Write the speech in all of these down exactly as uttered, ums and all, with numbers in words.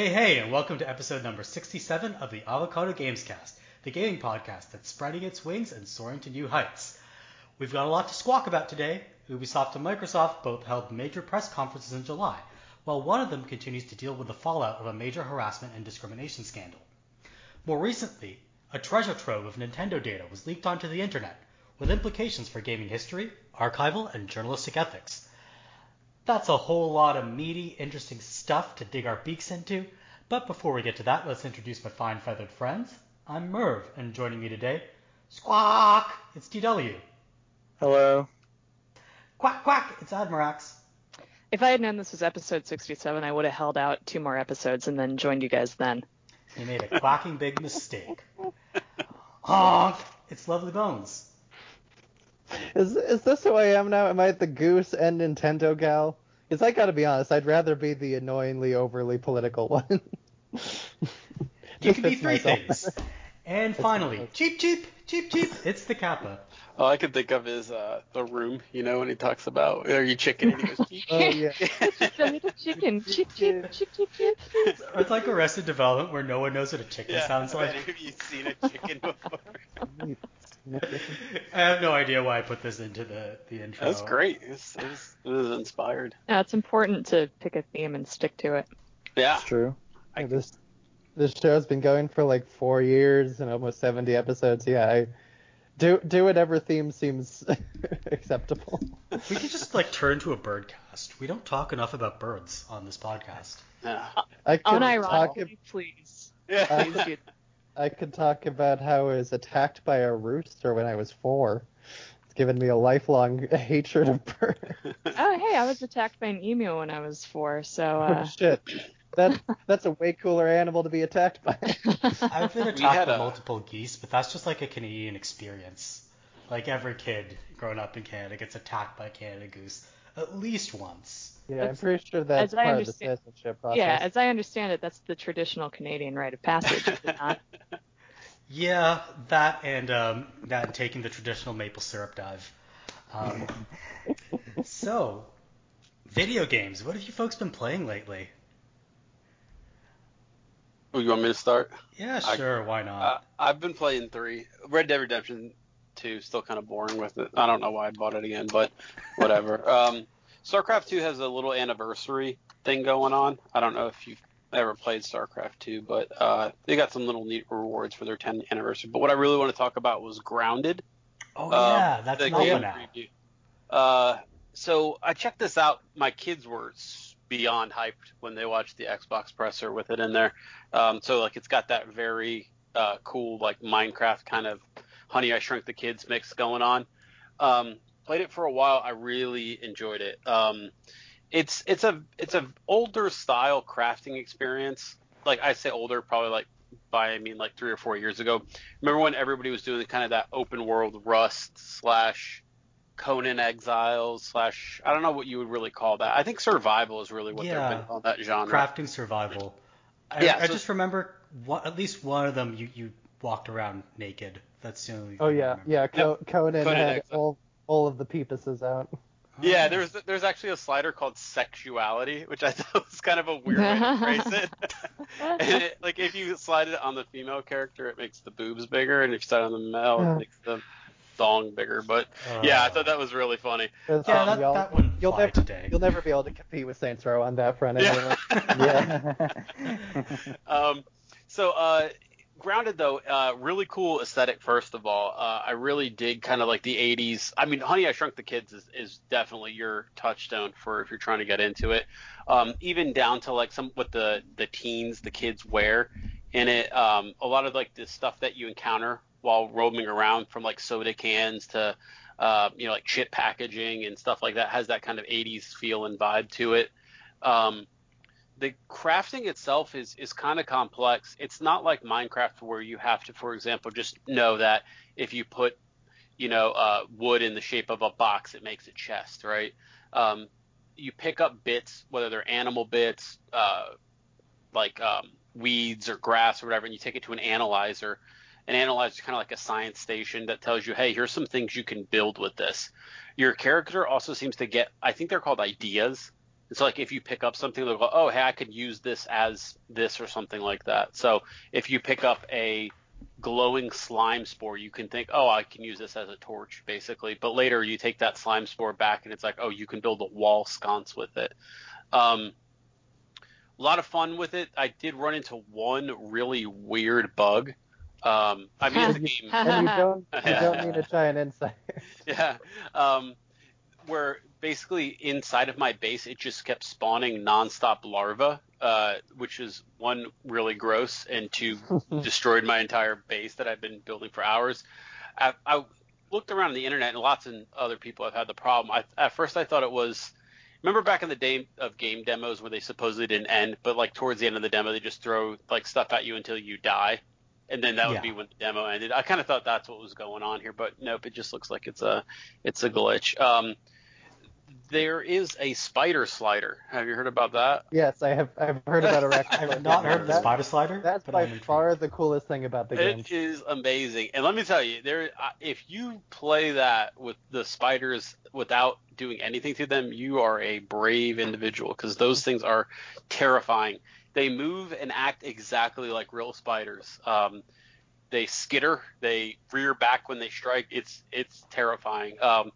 Hey, hey, and welcome to episode number sixty-seven of the Avocado Gamescast, the gaming podcast that's spreading its wings and soaring to new heights. We've got a lot to squawk about today. Ubisoft and Microsoft both held major press conferences in July, while one of them continues to deal with the fallout of a major harassment and discrimination scandal. More recently, a treasure trove of Nintendo data was leaked onto the internet, with implications for gaming history, archival, and journalistic ethics. That's a whole lot of meaty, interesting stuff to dig our beaks into, but before we get to that, let's introduce my fine feathered friends. I'm Merv, and joining me today, squawk, it's T W. Hello. Quack, quack, it's Admirax. If I had known this was episode sixty-seven, I would have held out two more episodes and then joined you guys then. You made a quacking big mistake. Honk, it's Lovely Bones. Is is this who I am now? Am I the goose and Nintendo gal? Because I gotta be honest, I'd rather be the annoyingly overly political one. You can be three myself. things. And finally, cheap, cheap, cheap, cheap, it's the Kappa. All I can think of is uh, The Room, you know, when he talks about, are you chicken? And he goes, cheap. Oh, yeah. Just a little chicken. Chip, chip, chip, chip, chip. It's like Arrested Development where no one knows what a chicken Yeah, sounds like. have you seen a chicken before? I have no idea why I put this into the, the intro. That's great. It was, it, was, it was inspired. No, it's important to pick a theme and stick to it. Yeah. It's true. I- Yeah, this this show's been going for like four years and almost seventy episodes. Yeah, I do do whatever theme seems acceptable. We could just like turn to a bird cast. We don't talk enough about birds on this podcast. Yeah. I could talk. Unironically, please. Yeah. Please do. I could talk about how I was attacked by a rooster when I was four. It's given me a lifelong hatred of birds. Oh, hey, I was attacked by an emu when I was four, so... Uh... Oh, shit. That, that's a way cooler animal to be attacked by. I've been We attacked had by a- multiple geese, but that's just like a Canadian experience. Like every kid growing up in Canada gets attacked by a Canada goose at least once. Yeah, I'm That's- pretty sure that's as I part of the understand- citizenship process. Yeah, as I understand it, that's the traditional Canadian rite of passage, is it not? Yeah, that and um, that and taking the traditional maple syrup dive. Um, so, video games. What have you folks been playing lately? Oh, you want me to start? Yeah, I- sure. Why not? Uh, I've been playing three. Red Dead Redemption two, still kind of boring with it. I don't know why I bought it again, but whatever. um, StarCraft two has a little anniversary thing going on. I don't know if you've ever played StarCraft two, but uh, they got some little neat rewards for their tenth anniversary. But what I really want to talk about was Grounded. oh Um, yeah, that's the another game one now. preview. Uh, so I checked this out. My kids were s- beyond hyped when they watched the Xbox presser with it in there. Um, so like it's got that very uh, cool like Minecraft kind of Honey I Shrunk the Kids mix going on. Um, played it for a while. I really enjoyed it. Um, it's it's a it's a older style crafting experience. Like I say older, probably like by I mean like three or four years ago. Remember when everybody was doing kind of that open world Rust slash Conan Exiles slash I don't know what you would really call that. I think survival is really what Yeah. they're been calling that genre. Crafting survival. I, Yeah, I so- just remember one, at least one of them. You, you walked around naked. That's the only. Oh, thing I yeah. remember. Yeah, Co- Conan, Conan had Exile. all, all of the peepuses out. Yeah, Oh. there's there's actually a slider called sexuality, which I thought was kind of a weird way to phrase it. And it, like if you slide it on the female character, it makes the boobs bigger, and if you slide it on the male, Yeah. it makes the thong bigger. But yeah, I thought that was really funny. 'Cause, Yeah, um, that, y'all- that wouldn't you'll fly never, today. You'll never be able to compete with Saints Row on that front Yeah. anyway. Yeah. um, so uh, Grounded though, uh, really cool aesthetic. First of all, uh, I really dig kind of like the eighties. I mean, Honey I Shrunk the Kids is, is definitely your touchstone for if you're trying to get into it. Um, even down to like some what the the teens, the kids wear in it. Um, a lot of like the stuff that you encounter while roaming around, from like soda cans to uh, you know like chip packaging and stuff like that, has that kind of eighties feel and vibe to it. Um, the crafting itself is is kind of complex. It's not like Minecraft where you have to, for example, just know that if you put, you know, uh, wood in the shape of a box, it makes a chest, right? Um, you pick up bits, whether they're animal bits, uh, like um, weeds or grass or whatever, and you take it to an analyzer. An analyzer is kind of like a science station that tells you, hey, here's some things you can build with this. Your character also seems to get, I think they're called ideas. And so like if you pick up something, they'll go, oh, hey, I could use this as this or something like that. So if you pick up a glowing slime spore, you can think, oh, I can use this as a torch, basically. But later you take that slime spore back, and it's like, oh, you can build a wall sconce with it. Um, a lot of fun with it. I did run into one really weird bug. Um, I mean, it's a game. And you don't, you don't need a giant insight. Yeah. Um, where basically inside of my base, it just kept spawning nonstop larvae, uh, which is one, really gross, and two, destroyed my entire base that I've been building for hours. I, I looked around the internet, and lots of other people have had the problem. I, at first, I thought it was. Remember back in the day of game demos where they supposedly didn't end, but like towards the end of the demo, they just throw like stuff at you until you die, and then that would Yeah. be when the demo ended. I kind of thought that's what was going on here, but nope, it just looks like it's a it's a glitch. Um, there is a spider slider. Have you heard about that? Yes, I have. I've heard about Arachnophobia. I've not heard of the That- spider slider. That's but by I'm intrigued. far the coolest thing about the game. It is amazing, and let me tell you, there uh, if you play that with the spiders without doing anything to them, you are a brave individual, because those things are terrifying. They move and act exactly like real spiders. Um, they skitter, they rear back when they strike. It's it's terrifying. Um,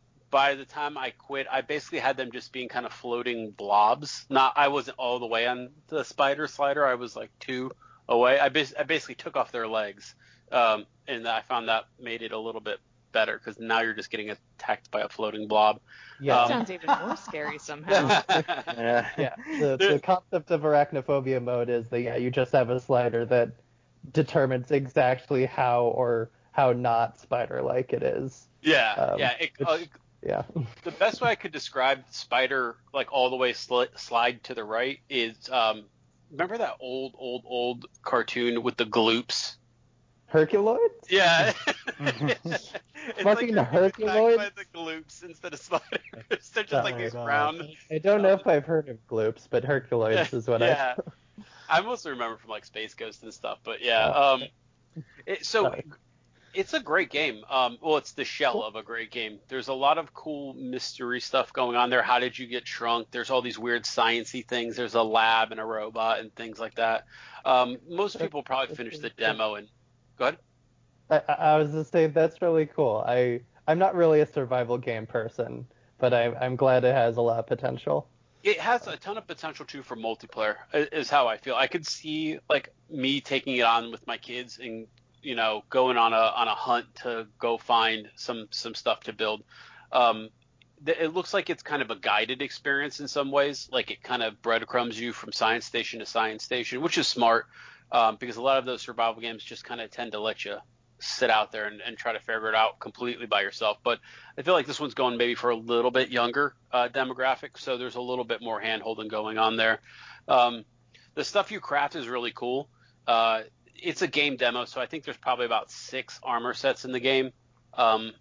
by the time I quit, I basically had them just being kind of floating blobs. Not, I wasn't all the way on the spider slider. I was like two away. I, bas- I basically took off their legs, um, and I found that made it a little bit better, because now you're just getting attacked by a floating blob. Yeah. Um, Sounds even more scary somehow. Yeah. Yeah, the, the concept of arachnophobia mode is that yeah, you just have a slider that determines exactly how or how not spider-like it is. yeah, Um, yeah. It, which- uh, Yeah. the best way I could describe spider, like all the way sli- slide to the right, is um, remember that old, old, old cartoon with the gloops? Herculoids? Yeah. Mhm. It's Fucking you're being attacked Herculoids? by the gloops instead of spiders. They're just Oh like my these God. round. I don't know if I've heard of gloops, but Herculoids is what yeah. I mostly remember from like Space Ghost and stuff, but yeah. Oh, Um, it, so Sorry. it's a great game. Um, well, it's the shell of a great game. There's a lot of cool mystery stuff going on there. How did you get shrunk? There's all these weird sciencey things. There's a lab and a robot and things like that. Um, most people probably finish the demo and go ahead. I, I I was just saying that's really cool. I I'm not really a survival game person, but I'm I'm glad it has a lot of potential. It has a ton of potential too for multiplayer, i- is how I feel. I could see like me taking it on with my kids and, you know, going on a on a hunt to go find some some stuff to build. Um, th- it looks like it's kind of a guided experience in some ways. Like it kind of breadcrumbs you from science station to science station, which is smart, um, because a lot of those survival games just kind of tend to let you sit out there and, and try to figure it out completely by yourself. But I feel like this one's going maybe for a little bit younger uh, demographic, so there's a little bit more hand-holding going on there. Um, the stuff you craft is really cool. Uh, it's a game demo, so I think there's probably about six armor sets in the game. Um,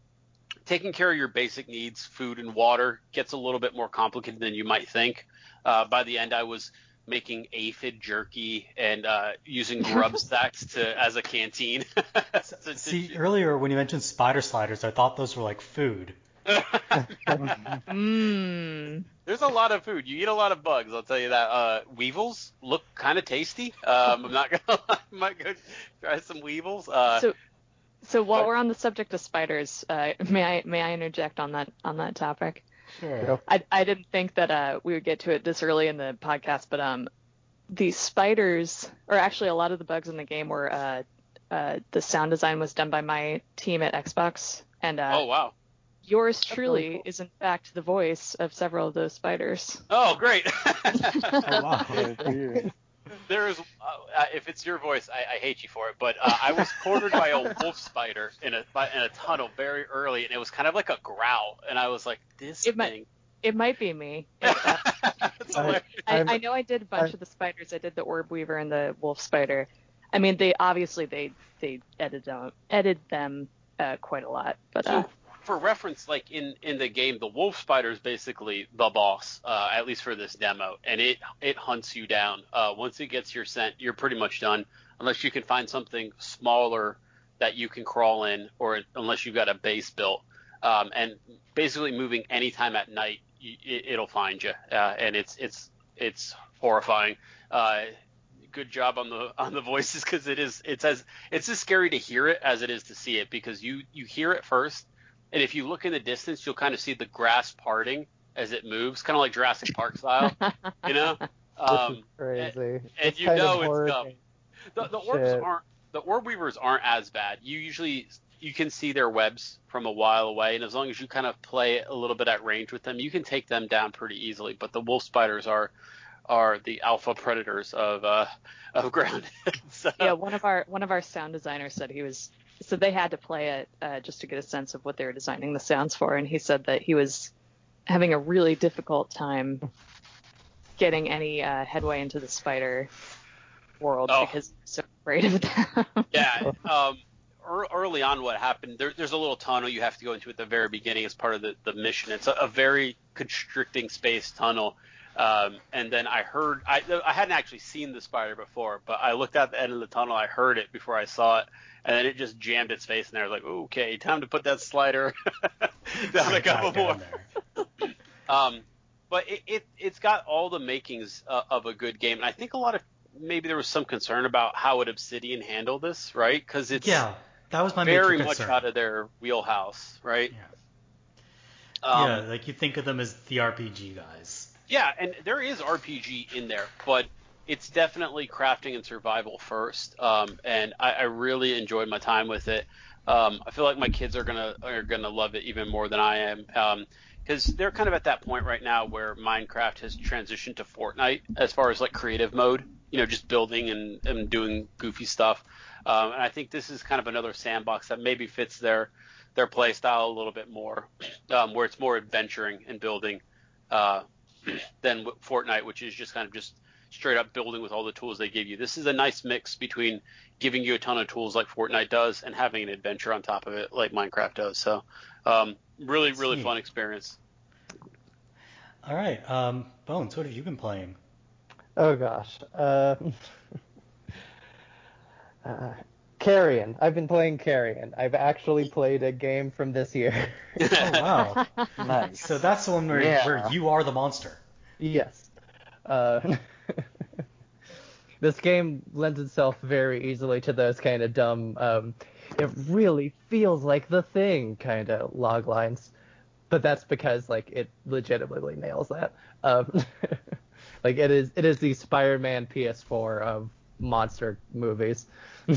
taking care of your basic needs, food and water, gets a little bit more complicated than you might think. Uh, by the end, I was making aphid jerky and uh, using grub sacks to as a canteen. to, to See, shoot. earlier when you mentioned spider sliders, I thought those were like food. Mmm. There's a lot of food. You eat a lot of bugs, I'll tell you that. Uh, weevils look kind of tasty. Um, I'm not gonna lie. I might go try some weevils. Uh, So, so while what? we're on the subject of spiders, uh, may I may I interject on that on that topic? Sure. I I didn't think that uh we would get to it this early in the podcast, but um, these spiders, or actually a lot of the bugs in the game were uh, uh the sound design was done by my team at Xbox, and uh, oh wow. yours really truly cool. is in fact the voice of several of those spiders. Oh great. Oh wow. There is, uh, if it's your voice, I, I hate you for it, but uh, I was cornered by a wolf spider in a by, in a tunnel very early, and it was kind of like a growl, and I was like, this It might- thing. It might be me. It, uh, It's hilarious. I, I'm- I know I did a bunch I'm- of the spiders. I did the orb weaver and the wolf spider. I mean, they obviously they they edited them edited them uh, quite a lot, but uh, So, for reference, like in, in the game, the wolf spider is basically the boss, uh, at least for this demo, and it it hunts you down. Uh, once it gets your scent, you're pretty much done, unless you can find something smaller that you can crawl in, or unless you've got a base built. Um, and basically, moving anytime at night, you it, it'll find you, uh, and it's it's it's horrifying. Uh, good job on the on the voices, because it is it's as it's as scary to hear it as it is to see it, because you you hear it first, and if you look in the distance, you'll kind of see the grass parting as it moves, kind of like Jurassic Park style, you know. Um, This is crazy. And, and This you kind of know it's horror coming. game. The, the orbs Shit. aren't the orb weavers aren't as bad. You usually you can see their webs from a while away, and as long as you kind of play a little bit at range with them, you can take them down pretty easily. But the wolf spiders are are the alpha predators of uh, of ground. So, Yeah, one of our one of our sound designers said he was so they had to play it uh, just to get a sense of what they were designing the sounds for, and he said that he was having a really difficult time getting any uh, headway into the spider world Oh. because he's so afraid of them. yeah. Um, ear- early on, what happened? There, there's a little tunnel you have to go into at the very beginning as part of the, the mission. It's a, a very constricting space tunnel. Um, and then I heard I I hadn't actually seen the spider before, but I looked at the end of the tunnel. I heard it before I saw it, and then it just jammed its face in there. I was like, okay, time to put that slider down a couple more. Um, but it, it it's got all the makings uh, of a good game, and I think a lot of maybe there was some concern about how would Obsidian handle this, right? Because it's Yeah, that was my very major much concern. out of their wheelhouse, right? Yeah. Um, yeah, like you think of them as the R P G guys. Yeah, and there is R P G in there, but it's definitely crafting and survival first. Um, and I, I really enjoyed my time with it. Um, I feel like my kids are gonna are gonna love it even more than I am, because um, they're kind of at that point right now where Minecraft has transitioned to Fortnite as far as like creative mode. You know, just building and, and doing goofy stuff. Um, and I think this is kind of another sandbox that maybe fits their their play style a little bit more, um, where it's more adventuring and building. Uh, than Fortnite, which is just kind of just straight up building with all the tools they give you. This is a nice mix between giving you a ton of tools like Fortnite does and having an adventure on top of it like Minecraft does. So um, really, really Sweet. fun experience. All right, um, Bones, what have you been playing? Oh gosh. Uh, uh, Carrion. I've been playing Carrion. I've actually played a game from this year. Oh, wow. Nice. So that's the one where, Yeah. where you are the monster. Yes. Uh, this game lends itself very easily to those kind of dumb, um, it really feels like the thing kind of log lines. But that's because, like, it legitimately nails that. Um, like, it is it is the Spider-Man P S four of monster movies.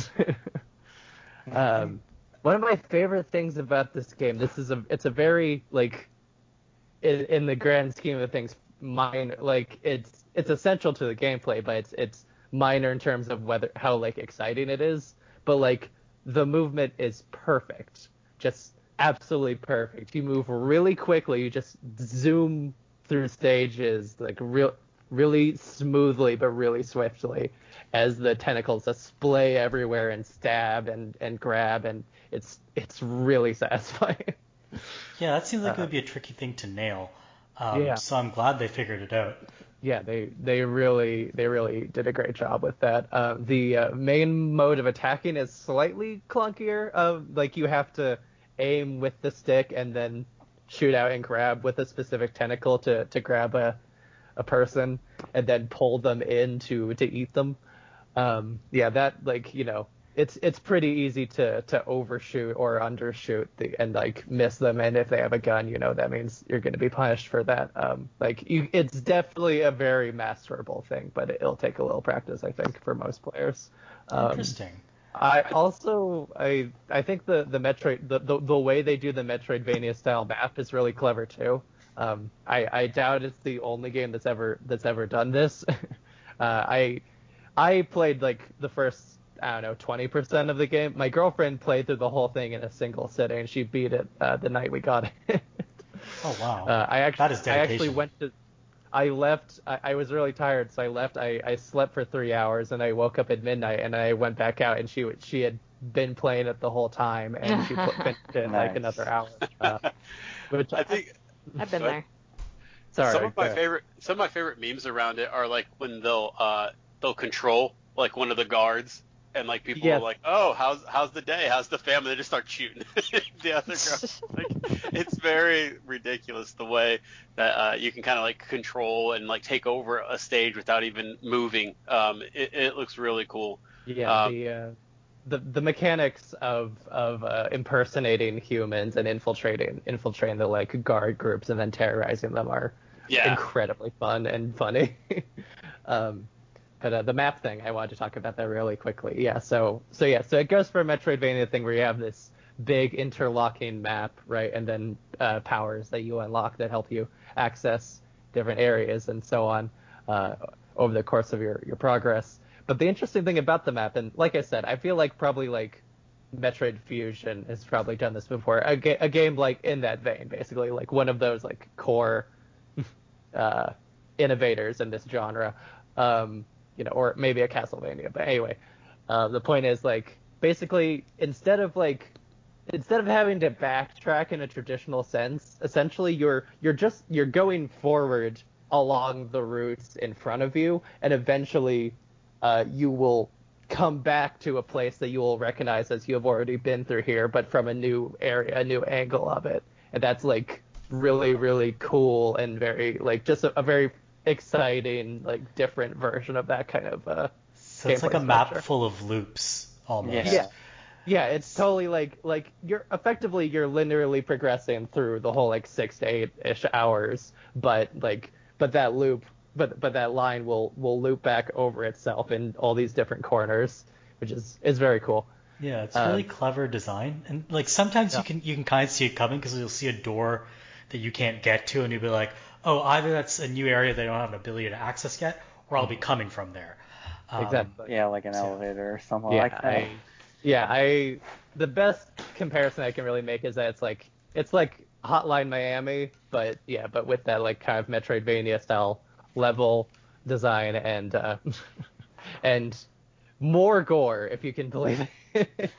um, one of my favorite things about this game, this is a it's a very, like, in, in the grand scheme of things, minor, like, it's it's essential to the gameplay, but it's it's minor in terms of whether how like exciting it is. But like the movement is perfect, just absolutely perfect. You move really quickly. You just zoom through stages like real really smoothly but really swiftly as the tentacles just splay everywhere and stab and and grab, and it's it's really satisfying. Yeah, that seems like it Uh, would be a tricky thing to nail. Um, yeah. So I'm glad they figured it out. Yeah, they they really they really did a great job with that. Uh, the uh, main mode of attacking is slightly clunkier. Uh, like you have to aim with the stick and then shoot out and grab with a specific tentacle to, to grab a a person and then pull them in to to eat them. Um, yeah, that like you know it's it's pretty easy to to overshoot or undershoot the, and like miss them, and if they have a gun, you know that means you're going to be punished for that. Um, like you, it's definitely a very masterable thing, but it'll take a little practice, I think, for most players. Um, Interesting. I also I I think the the Metroid the, the the way they do the Metroidvania style map is really clever too. Um, I I doubt it's the only game that's ever that's ever done this. uh, I I played like the first I don't know twenty percent of the game. My girlfriend played through the whole thing in a single sitting, and she beat it uh, the night we got it. Oh, wow. Uh, I actually That is I actually dedication. went to I left. I, I was really tired, so I left. I, I slept for three hours, and I woke up at midnight, and I went back out, and she w- she had been playing it the whole time, and she put, finished it in like Nice. another hour. Uh, which I think I've been But- there. sorry, some of my go. favorite some of my favorite memes around it are like when they'll uh, they'll control like one of the guards and like people Yes. are like, oh, how's how's the day? How's the family? They just start shooting the other girl. Like, it's very ridiculous the way that uh, you can kind of like control and like take over a stage without even moving. Um, it, it looks really cool. Yeah, Um, the uh, the the mechanics of of uh, impersonating humans and infiltrating infiltrating the like guard groups and then terrorizing them are Yeah. incredibly fun and funny. um, but uh, the map thing, I wanted to talk about that really quickly. Yeah, so so yeah, so it goes for a Metroidvania thing where you have this big interlocking map, right, and then uh, powers that you unlock that help you access different areas and so on uh, over the course of your your progress. But the interesting thing about the map, and like I said, I feel like probably like Metroid Fusion has probably done this before. A, ga- a game like in that vein, basically, like one of those like core uh, innovators in this genre, um, you know, or maybe a Castlevania. But anyway, uh, the point is like basically instead of like instead of having to backtrack in a traditional sense, essentially you're you're just you're going forward along the routes in front of you, and eventually uh, you will come back to a place that you will recognize as you have already been through here, but from a new area, a new angle of it. And that's like really, really cool and very like just a, a very exciting, like different version of that kind of uh So it's like a gameplay map structure. full of loops almost. Yeah. Yeah. Yeah, it's totally like like you're effectively you're linearly progressing through the whole like six to eight ish hours, but like but that loop but but that line will will loop back over itself in all these different corners, which is is very cool. Yeah, it's Um, really clever design, and like sometimes Yeah. you can you can kind of see it coming because you'll see a door that you can't get to, and you'll be like, oh, either that's a new area they don't have an ability to access yet, or I'll be coming from there. Um, Exactly. Yeah, like an So- elevator or something Yeah, like that. I, yeah, I. The best comparison I can really make is that it's like it's like Hotline Miami, but yeah, but with that like kind of Metroidvania style level design and uh, and more gore, if you can believe it.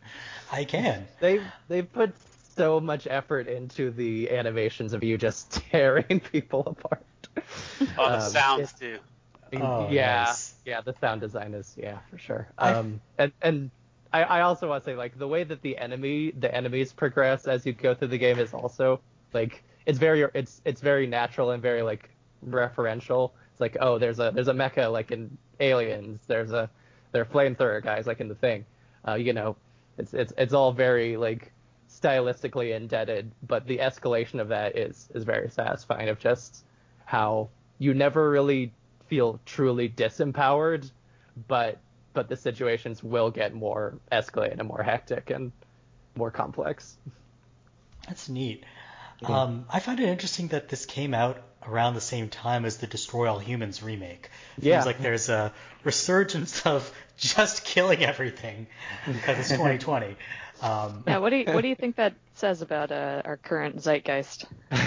I can. They they've put so much effort into the animations of you just tearing people apart. oh, the Um, sounds it- too. Oh, yeah, nice. yeah, the sound design is yeah for sure. I- Um, and and I, I also want to say like the way that the enemy the enemies progress as you go through the game is also like it's very it's it's very natural and very like referential. It's like oh there's a there's a mecha like in Aliens. There's a there are flamethrower guys like in The Thing. Uh, you know, it's it's it's all very like stylistically indebted, but the escalation of that is is very satisfying. Of just how you never really feel truly disempowered, but but the situations will get more escalated and more hectic and more complex. That's neat. Yeah. Um, I find it interesting that this came out around the same time as the Destroy All Humans remake. Seems Yeah. like there's a resurgence of just killing everything because it's twenty twenty. Um, Yeah, what do you what do you think that says about uh, our current zeitgeist?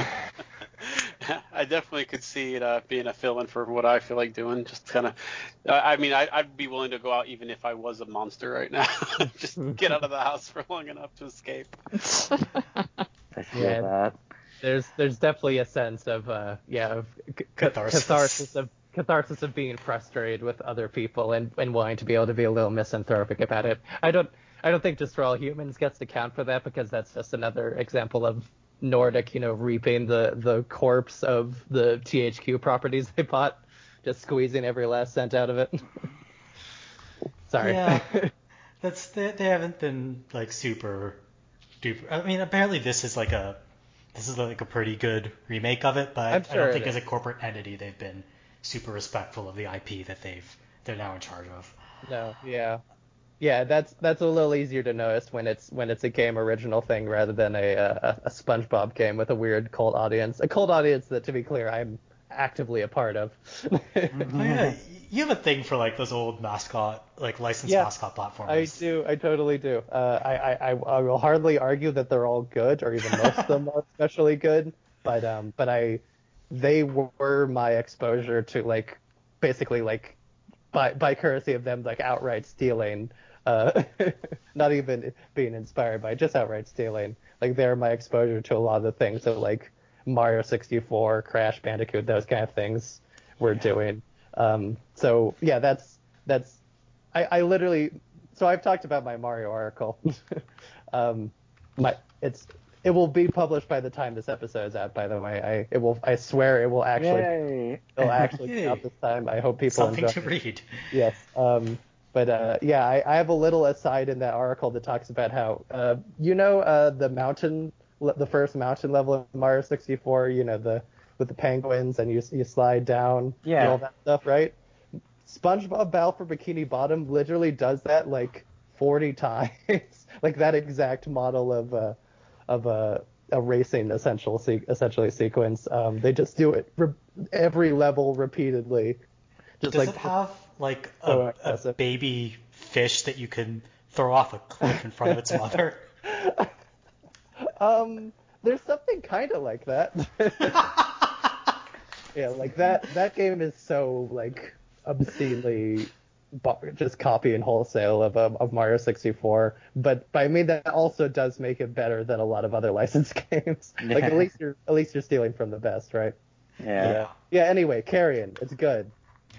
I definitely could see it uh, being a fill-in for what I feel like doing. Just kind of, uh, I mean, I, I'd be willing to go out even if I was a monster right now. Just get out of the house for long enough to escape. I feel Yeah. that. There's there's definitely a sense of uh yeah of c- Catharsis. catharsis of catharsis of being frustrated with other people and, and wanting to be able to be a little misanthropic about it. I don't I don't think Destroy All Humans gets to count for that because that's just another example of Nordic, you know, reaping the, the corpse of the T H Q properties they bought, just squeezing every last cent out of it. Sorry. Yeah. That's they, they haven't been like super duper. I mean, apparently this is like a this is like a pretty good remake of it, but I'm I sure don't it think as is. a corporate entity they've been super respectful of the I P that they've they're now in charge of. No, yeah. Yeah, that's that's a little easier to notice when it's when it's a game original thing rather than a a, a SpongeBob game with a weird cult audience. A cult audience that, to be clear, I'm actively a part of. Oh yeah, you have a thing for like those old mascot, like licensed Yeah, mascot platformers. I do, I totally do. Uh, I, I, I I will hardly argue that they're all good, or even most of them are especially good. But um, but I, they were my exposure to like, basically like, by by courtesy of them like outright stealing, uh, not even being inspired by, just outright stealing. Like they're my exposure to a lot of the things that like Mario sixty-four, Crash Bandicoot, those kind of things were Yeah. doing. Um, so yeah, that's that's I, I literally so I've talked about my Mario Oracle. um, my it's it will be published by the time this episode is out. By the way, I it will I swear it will actually Yay! it'll actually Yay. be out this time. I hope people Something enjoy to it. read. Yes. Um, but uh, yeah, I, I have a little aside in that article that talks about how uh, you know uh, the mountain, the first mountain level of Mario sixty-four. You know the with the penguins and you you slide down Yeah. and all that stuff, right? SpongeBob Battle for Bikini Bottom literally does that like forty times, like that exact model of uh, of a a racing essential se- essentially sequence. Um, they just do it re- every level repeatedly. Just Does like it have like so a, a excessive. baby fish that you can throw off a cliff in front of its mother? Um, there's something kind of like that. Yeah, like that. That game is so like obscenely bu- just copy and wholesale of um, of Mario sixty-four. But, but I mean that also does make it better than a lot of other licensed games. Like at Yeah. least you're at least you're stealing from the best, right? Yeah. Yeah. Yeah. Anyway, Carrion, it's good.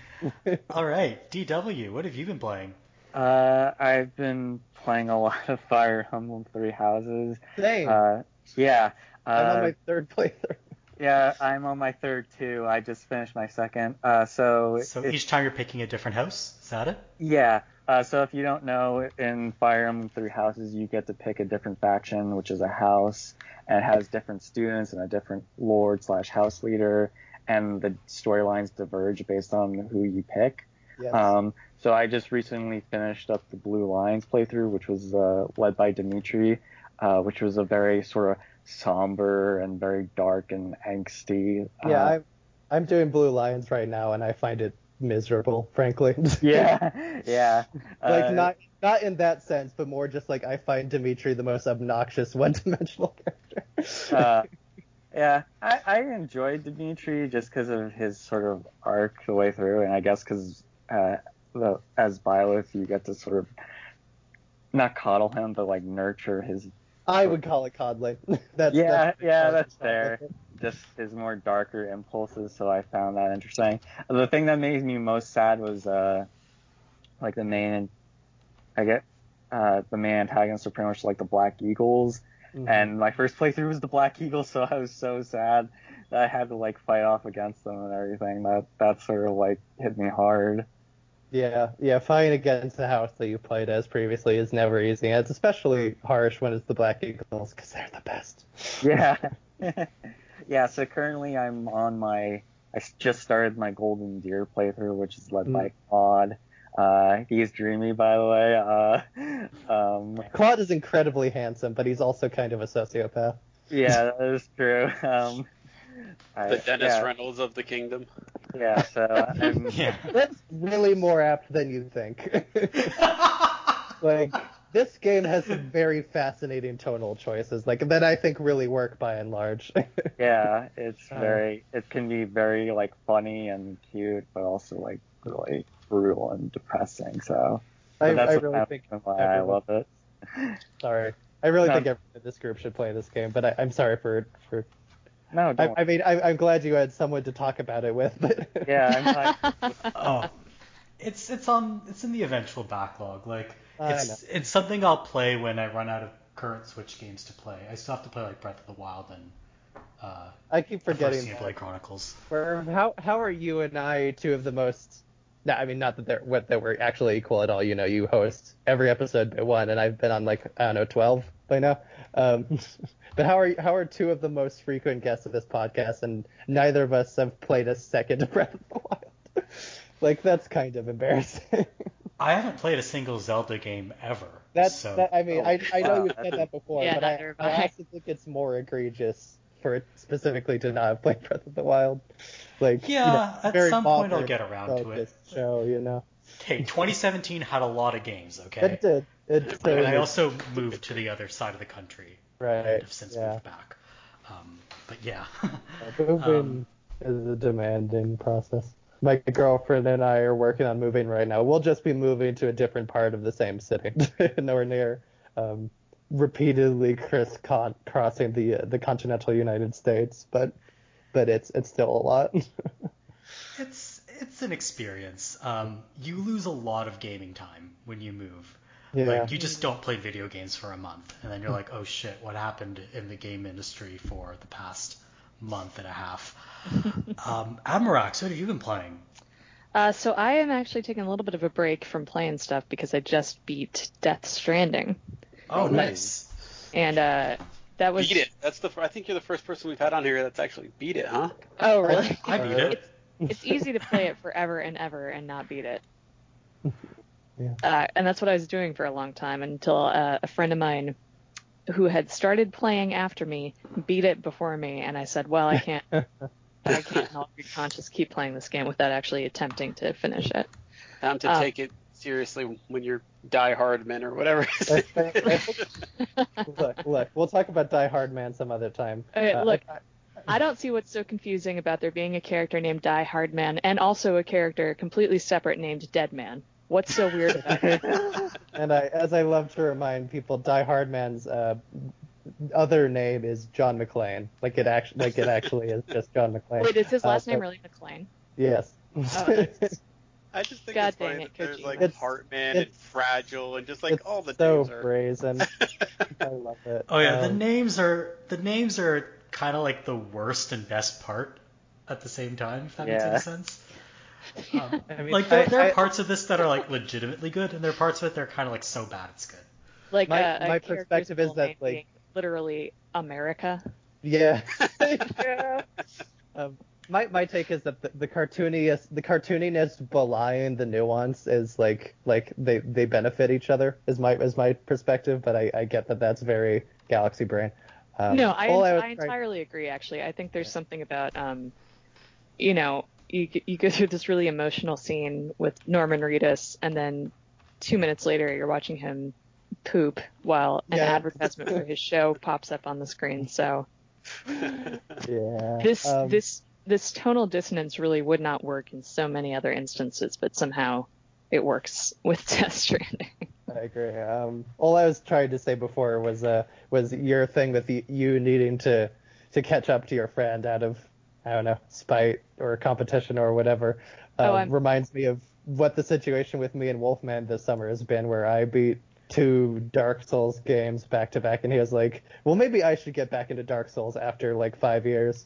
All right, D W, what have you been playing? Uh, I've been playing a lot of Fire Emblem Three Houses. Same. Uh, yeah. Uh, I'm on my third playthrough. Yeah, I'm on my third too. I just finished my second. Uh, so So it- each time you're picking a different house, is that it? yeah. Uh, so if you don't know, in Fire Emblem Three Houses, you get to pick a different faction, which is a house, and it has different students and a different lord slash house leader, and the storylines diverge based on who you pick. Yes. Um, so I just recently finished up the Blue Lions playthrough, which was uh, led by Dimitri, uh, which was a very sort of somber and very dark and angsty. Yeah, uh, I'm I'm doing Blue Lions right now, and I find it miserable, frankly. yeah, yeah. Like uh, not not in that sense, but more just like I find Dimitri the most obnoxious one-dimensional character. uh, yeah, I, I enjoyed Dimitri just because of his sort of arc the way through, and I guess because uh, the, as Byleth, you get to sort of not coddle him, but like nurture his. I would call it coddling. That's Yeah, that's yeah, that's coddling. fair. Just his more darker impulses, so I found that interesting. The thing that made me most sad was uh, like the main, I get uh, the main antagonists are pretty much like the Black Eagles. Mhm. And my first playthrough was the Black Eagles, so I was so sad that I had to like fight off against them and everything. That that sort of like hit me hard. Yeah, yeah, fighting against the house that you played as previously is never easy. And it's especially harsh when it's the Black Eagles, because they're the best. Yeah. Yeah, so currently I'm on my, I s- just started my Golden Deer playthrough, which is led by Claude. Uh, he's dreamy, by the way. Uh, um, Claude is incredibly handsome, but he's also kind of a sociopath. yeah, that is true. Um, I, The Dennis yeah, Reynolds of the kingdom. yeah, so I'm, Yeah. That's really more apt than you think. Like, this game has some very fascinating tonal choices, like that I think really work by and large. yeah, it's Uh. very, it can be very like funny and cute, but also like really brutal and depressing. So, I, but that's I what really I- think why I everyone, love it. sorry, I really No. think everyone in this group should play this game, but I, I'm sorry for for. No, I, don't. I mean, I, I'm glad you had someone to talk about it with, but Yeah, I'm like, Oh, it's it's on it's in the eventual backlog. Like I it's it's something I'll play when I run out of current Switch games to play. I still have to play like Breath of the Wild and uh, I keep the first forgetting Xenoblade that. Chronicles. For how how are you and I two of the most? No, I mean not that they're what that we're actually equal at all. You know, you host every episode by one, and I've been on like I don't know twelve by now. Um, but how are how are two of the most frequent guests of this podcast, and neither of us have played a second of Breath of the Wild? Like that's kind of embarrassing. I haven't played a single Zelda game ever. That's so that. I mean, I I know wow. you said that before, Yeah, but I, neither have I I. also think it's more egregious for it specifically to not have played Breath of the Wild. Like Yeah, you know, at very some point I'll modern get around to it. focused show, you know. Hey, twenty seventeen had a lot of games, okay? It did. It And certainly I also moved to the other side of the country right. and have since Yeah. moved back. Um, but yeah. Moving is a demanding process. My girlfriend and I are working on moving right now. We'll just be moving to a different part of the same city, nowhere near um, repeatedly criss con- crossing the uh, the continental United States, but but it's it's still a lot. It's it's an experience. Um, you lose a lot of gaming time when you move. Yeah. Like, you just don't play video games for a month, and then you're like, oh shit, what happened in the game industry for the past month and a half? um, Amarax, what have you been playing? Uh, so I am actually taking a little bit of a break from playing stuff because I just beat Death Stranding. Oh, nice. And uh, that was... Beat it. That's the. I think you're the first person we've had on here that's actually beat it, huh? Oh, really? I beat it. It's easy to play it forever and ever and not beat it. Yeah. Uh, and that's what I was doing for a long time until uh, a friend of mine who had started playing after me beat it before me, and I said, well, I can't I can't help your conscience keep playing this game without actually attempting to finish it. Time to Um, take it seriously when you're Die Hard Men or whatever. I think- I think- look, look, we'll talk about Die Hard Man some other time. Okay, Uh, look, I- I don't see what's so confusing about there being a character named Die Hard Man and also a character completely separate named Dead Man. What's so weird about it? and I, as I love to remind people, Die Hard Man's uh, other name is John McClane. Like it actually, like it actually is just John McClane. Wait, is his last Uh, name but- really McClane? Yes. Oh, that's, I just think God it's funny dang that it, there's Kojima. like It's- Heartman and it's- Fragile and just like it's all the so names are. brazen. I love it. Oh yeah, the Um, names are the names are kind of like the worst and best part at the same time, if that makes Yeah. any sense. Um, I mean, like there, I- there are I- parts of this that are like legitimately good, and there are parts of it that are kind of like so bad it's good. like My- uh, a my character's perspective is full that, name like- being literally America. Yeah. yeah. Um, my my take is that the, the cartooniest the cartooniness belying the nuance is like like they, they benefit each other is my is my perspective, but I, I get that that's very Galaxy Brain. Um, no, I, all I, was trying- entirely agree. Actually, I think there's something about um, you know, you you go through this really emotional scene with Norman Reedus, and then two minutes later you're watching him poop while an Yeah. advertisement for his show pops up on the screen. So yeah. this um, this this tonal dissonance really would not work in so many other instances, but somehow it works with Death Stranding. I agree. Um, all I was trying to say before was uh was your thing with the, you needing to to catch up to your friend out of, I don't know, spite or competition or whatever. Oh, Uh, I'm- reminds me of what the situation with me and Wolfman this summer has been, where I beat two Dark Souls games back to back, and he was like, well, maybe I should get back into Dark Souls after like five years.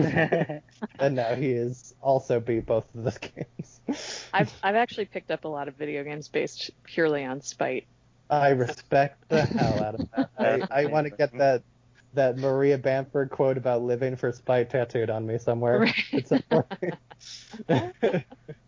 And now he has also beat both of those games. I've I've actually picked up a lot of video games based purely on spite. I respect the hell out of that. I, I want to get that that Maria Bamford quote about living for spite tattooed on me somewhere. Right. It's important.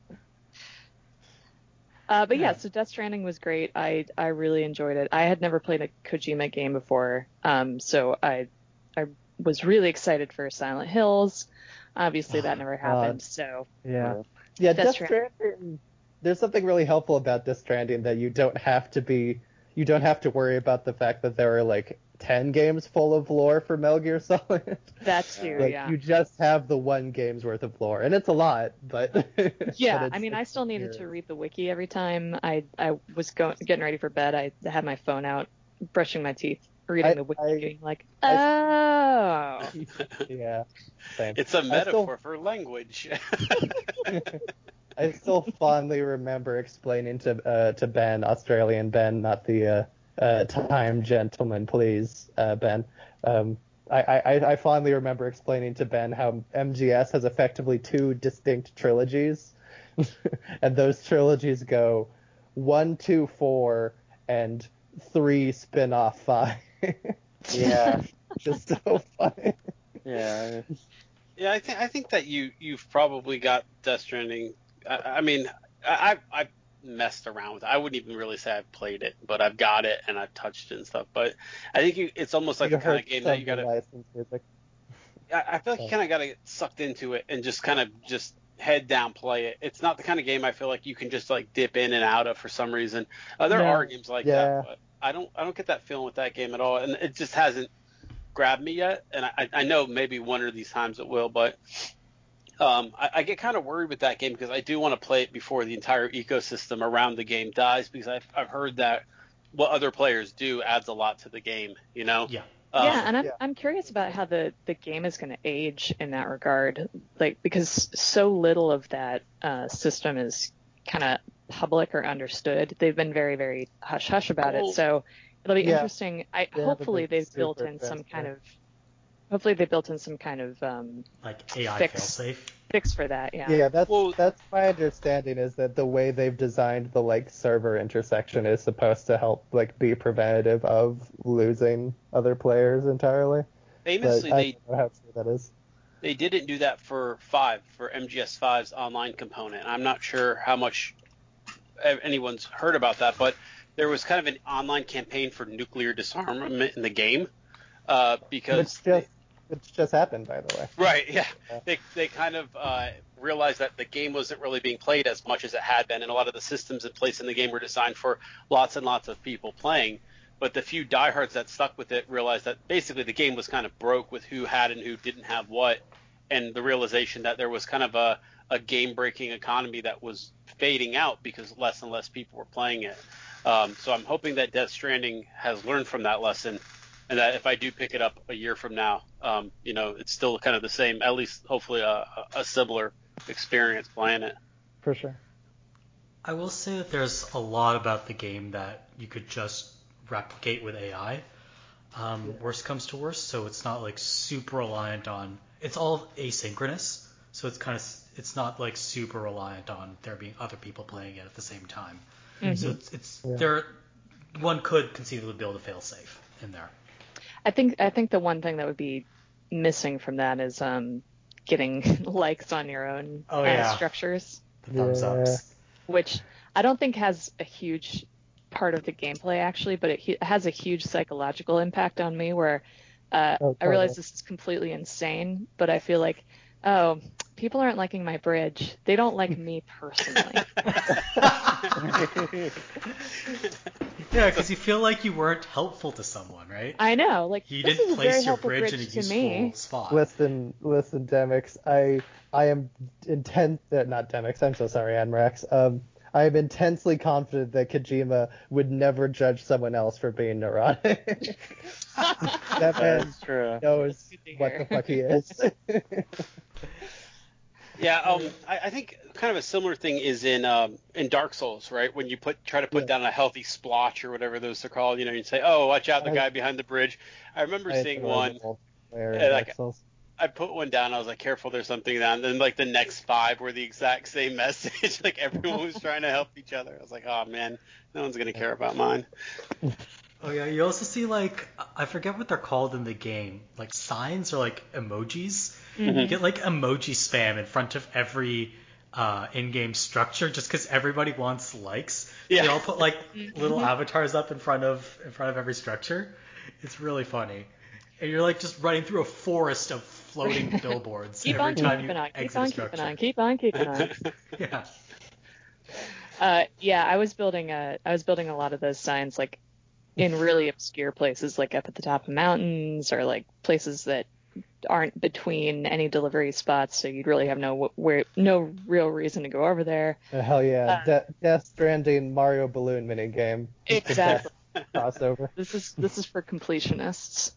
Uh, but yeah. Yeah. so Death Stranding was great. I I really enjoyed it. I had never played a Kojima game before, um, so I I was really excited for Silent Hills. Obviously, that never happened. So Yeah. Yeah, Death Death Stranding. Stranding. There's something really helpful about Death Stranding, that you don't have to be, you don't have to worry about the fact that there are like ten games full of lore for Metal Gear Solid. that too, Like, yeah. you just have the one game's worth of lore, and it's a lot, but Yeah, but it's- I mean, I it's still needed here. to read the wiki every time I I was going getting ready for bed. I had my phone out, brushing my teeth, reading I- the wiki, I- being like, I- oh. Yeah, same. It's a I still- metaphor for language. I still fondly remember explaining to uh, to Ben, Australian Ben, not the uh, uh, time gentleman, please, uh, Ben. Um, I, I, I fondly remember explaining to Ben how M G S has effectively two distinct trilogies, and those trilogies go one, two, four, and three spin-off five. Yeah. Just so funny. Yeah. Yeah, I think I think that you you've probably got Death Stranding. I, I mean, I I've, I've messed around with it. I wouldn't even really say I've played it, but I've got it and I've touched it and stuff. But I think you, it's almost like You the kind heard of game some that you got to. licensed music. I, I feel like you kind of got to get sucked into it and just kind of just head down play it. It's not the kind of game I feel like you can just like dip in and out of for some reason. Uh, there No. are games like Yeah. that, but I don't I don't get that feeling with that game at all, and it just hasn't grabbed me yet. And I, I know maybe one of these times it will, but um, I, I get kind of worried with that game because I do want to play it before the entire ecosystem around the game dies, because I've I've heard that what other players do adds a lot to the game. You know. Yeah. Um, Yeah, and I'm yeah. I'm curious about how the, the game is going to age in that regard, like because so little of that uh, system is kind of public or understood. They've been very, very hush hush about Oh. it. So it'll be Yeah. interesting. I They hopefully haven't been they've built super in some kind transparent. of hopefully they built in some kind of um, Like A I Fix. failsafe. fix for that. Yeah. Yeah, that's Well- that's my understanding is that the way they've designed the like server intersection is supposed to help like be preventative of losing other players entirely. Famously, but I they don't know how true that is. they didn't do that for five for M G S five's online component. I'm not sure how much anyone's heard about that, but there was kind of an online campaign for nuclear disarmament in the game uh, because Which just which just happened, by the way. right, yeah, Yeah. they they kind of uh, realized that the game wasn't really being played as much as it had been, and a lot of the systems in place in the game were designed for lots and lots of people playing. But the few diehards that stuck with it realized that basically the game was kind of broke with who had and who didn't have what, and the realization that there was kind of a, a game-breaking economy that was fading out because less and less people were playing it. Um, so I'm hoping that Death Stranding has learned from that lesson, and that if I do pick it up a year from now, um, you know, it's still kind of the same, at least hopefully a, a similar experience playing it. For sure. I will say that there's a lot about the game that you could just replicate with A I. Um, Worst comes to worst, so it's not like super reliant on. It's all asynchronous, so it's kind of it's not like super reliant on there being other people playing it at the same time. So it's, it's Yeah. there. One could conceivably build a failsafe in there. I think I think the one thing that would be missing from that is um, getting likes on your own Oh, uh, yeah. structures, The thumbs Yeah. ups. which I don't think has a huge part of the gameplay actually, but it hu- has a huge psychological impact on me where uh, Oh, I realize totally. this is completely insane, but I feel like, oh, people aren't liking my bridge. They don't like me personally. Yeah, because you feel like you weren't helpful to someone, right? I know, like You this didn't is a very place your helpful bridge, bridge, in a to useful me. spot. Listen, listen, Demix. I I am intent uh, not Demix. I'm so sorry, Anrax. Um, I am intensely confident that Kojima would never judge someone else for being neurotic. That man That's true. knows Good to what hear. the fuck he is. Yeah, um, I, I think kind of a similar thing is in um, in Dark Souls, right? When you put try to put Yeah. down a healthy splotch or whatever those are called, you know, you say, "Oh, watch out, the I- guy behind the bridge." I remember I seeing adore one. the multiplayer in uh, Dark like- Souls. I put one down. I was like, "Careful, there's something down." And then like the next five were the exact same message. Like everyone was trying to help each other. I was like, "Oh man, no one's gonna care about mine." Oh yeah, you also see like I forget what they're called in the game, like signs or like emojis. You get like emoji spam in front of every uh, in-game structure just because everybody wants likes. Yeah. They all put like little avatars up in front of in front of every structure. It's really funny, and you're like just running through a forest of floating billboards Keep every on time keeping you on, keep exit on a keeping structure. on, keep on keeping on. Yeah. Uh, yeah, I was building a, I was building a lot of those signs like in really obscure places, like up at the top of mountains or like places that aren't between any delivery spots, so you'd really have no where, no real reason to go over there. Uh, hell yeah, Uh, De- Death Stranding Mario Balloon minigame. The best Exactly. crossover. This is this is for completionists.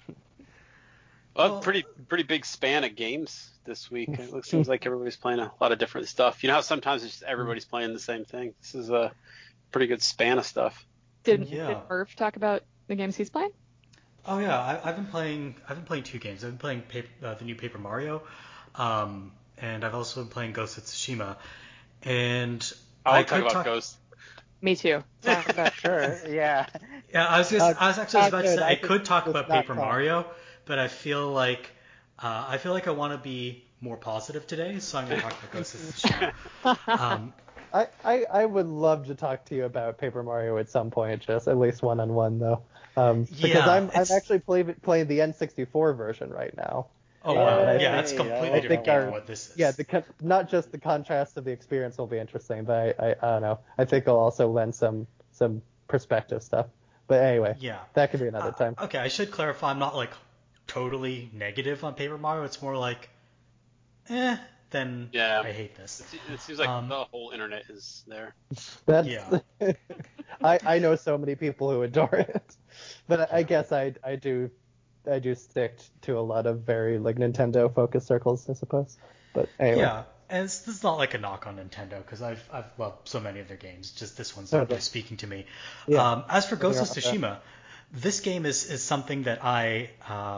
Well, Oh. pretty pretty big span of games this week. It looks, seems like everybody's playing a lot of different stuff. You know how sometimes it's just everybody's playing the same thing. This is a pretty good span of stuff. Did, Yeah. did Irv talk about the games he's playing? Oh yeah, I, I've been playing. I've been playing two games. I've been playing paper, uh, the new Paper Mario, um, and I've also been playing Ghost of Tsushima. And I I want to talk could about Ghost. Me too. Talk about Sure, yeah. Yeah, I was just, Uh, I was actually uh, about to good. say I I could could talk just about not Paper talk. Mario, but I feel like uh, I feel like I want to be more positive today, so I'm going to talk about Ghost of Tsushima. Um, I, I, I would love to talk to you about Paper Mario at some point, just at least one on one though, um, because Yeah, I'm I'm it's- actually play, playing the N sixty-four version right now. oh Uh, wow, and I yeah, think- that's I completely think different game our- from what this is. Yeah, the con- not just the contrast of the experience will be interesting, but I, I, I don't know. I think I'll also lend some some perspective stuff. But anyway, yeah. that could be another Uh, time. okay, I should clarify. I'm not like totally negative on Paper Mario. It's more like, eh, then Yeah. I hate this. It, it seems like Um, the whole internet is there. That's yeah. I, I know so many people who adore it, but I, I guess I I do I do stick to a lot of very like Nintendo focused circles, I suppose. But anyway, Yeah, and this, this is not like a knock on Nintendo because I've I've loved so many of their games. Just this one's not Okay. really speaking to me. Yeah. Um, as for Ghost of Okay. Tsushima, this game is is something that I uh,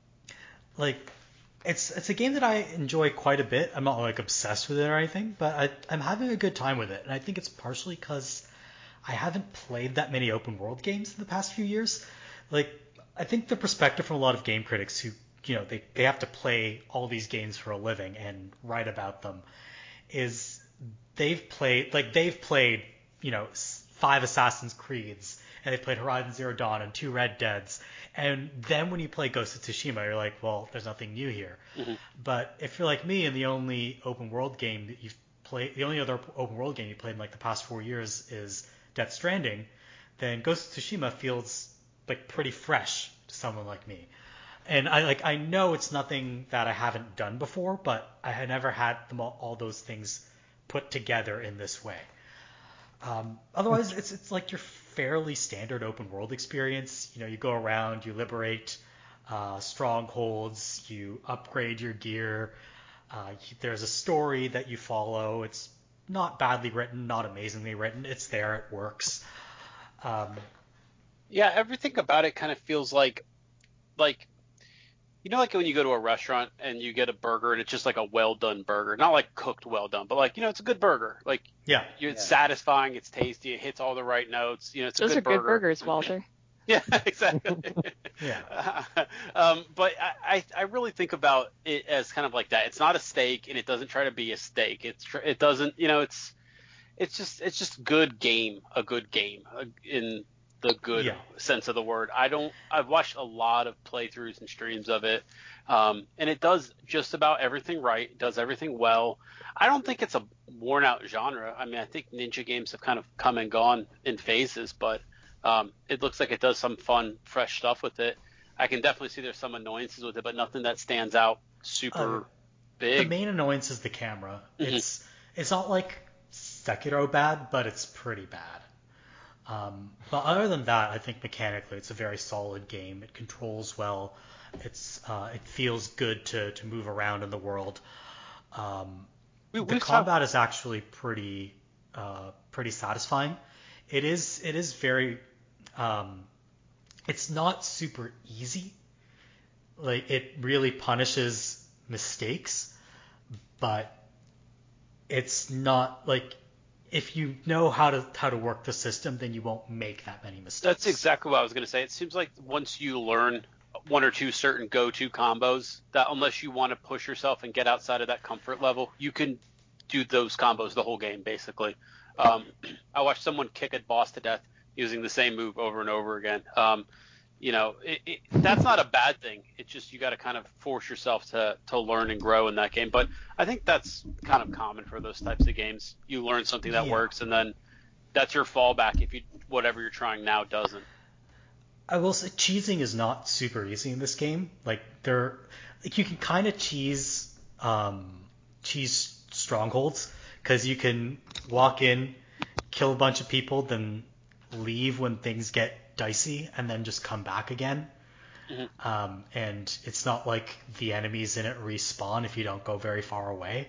like. It's it's a game that I enjoy quite a bit. I'm not like obsessed with it or anything, but I, I'm having a good time with it, and I think it's partially because I haven't played that many open world games in the past few years. Like, I think the perspective from a lot of game critics who, you know, they, they have to play all these games for a living and write about them is they've played, like, they've played, you know, five Assassin's Creeds, and they've played Horizon Zero Dawn and two Red Deads. And then when you play Ghost of Tsushima, you're like, well, there's nothing new here. Mm-hmm. But if you're like me and the only open world game that you've played, the only other open world game you played in like the past four years is Death Stranding, then Ghost of Tsushima feels like pretty fresh to someone like me. And I like I know it's nothing that I haven't done before, but I had never had them all, all those things put together in this way. Um, otherwise, it's it's like your fairly standard open world experience. You know, you go around, you liberate uh, strongholds, you upgrade your gear. Uh, there's a story that you follow. It's not badly written, not amazingly written. It's there, it works. Um, Yeah, everything about it kind of feels like, like, you know, like when you go to a restaurant and you get a burger and it's just like a well done burger, not like cooked well done, but like, you know, it's a good burger. Like, yeah, it's Yeah. satisfying, it's tasty, it hits all the right notes. You know, it's a Those good are burger. good burgers, Walter. Yeah, exactly. yeah, um, but I, I, I really think about it as kind of like that. It's not a steak, and it doesn't try to be a steak. It's tr- it doesn't, you know, it's it's just it's just good game, a good game uh, in the good Yeah. sense of the word. I don't. I've watched a lot of playthroughs and streams of it, um, and it does just about everything right. It does everything well. I don't think it's a worn out genre. I mean, I think ninja games have kind of come and gone in phases, but um, it looks like it does some fun, fresh stuff with it. I can definitely see there's some annoyances with it, but nothing that stands out super Uh, big. the main annoyance is the camera. Mhm. It's it's not like Sekiro bad, but it's pretty bad. Um, but other than that, I think mechanically it's a very solid game. It controls well. It's uh, it feels good to, to move around in the world. Um, We- the we've combat is actually pretty uh, pretty satisfying. It is it is very um, it's not super easy. Like it really punishes mistakes, but it's not like if you know how to how to work the system, then you won't make that many mistakes. That's exactly what I was going to say. It seems like once you learn one or two certain go-to combos, that unless you want to push yourself and get outside of that comfort level, you can do those combos the whole game, basically. Um, I watched someone kick a boss to death using the same move over and over again. Um, you know, it, it, that's not a bad thing. It's just you got to kind of force yourself to, to learn and grow in that game. But I think that's kind of common for those types of games. You learn something that Yeah. works, and then that's your fallback if you whatever you're trying now doesn't. I will say cheesing is not super easy in this game. Like there, like you can kind of cheese um, cheese strongholds because you can walk in, kill a bunch of people, then leave when things get dicey, and then just come back again. Mhm. Um, and it's not like the enemies in it respawn if you don't go very far away.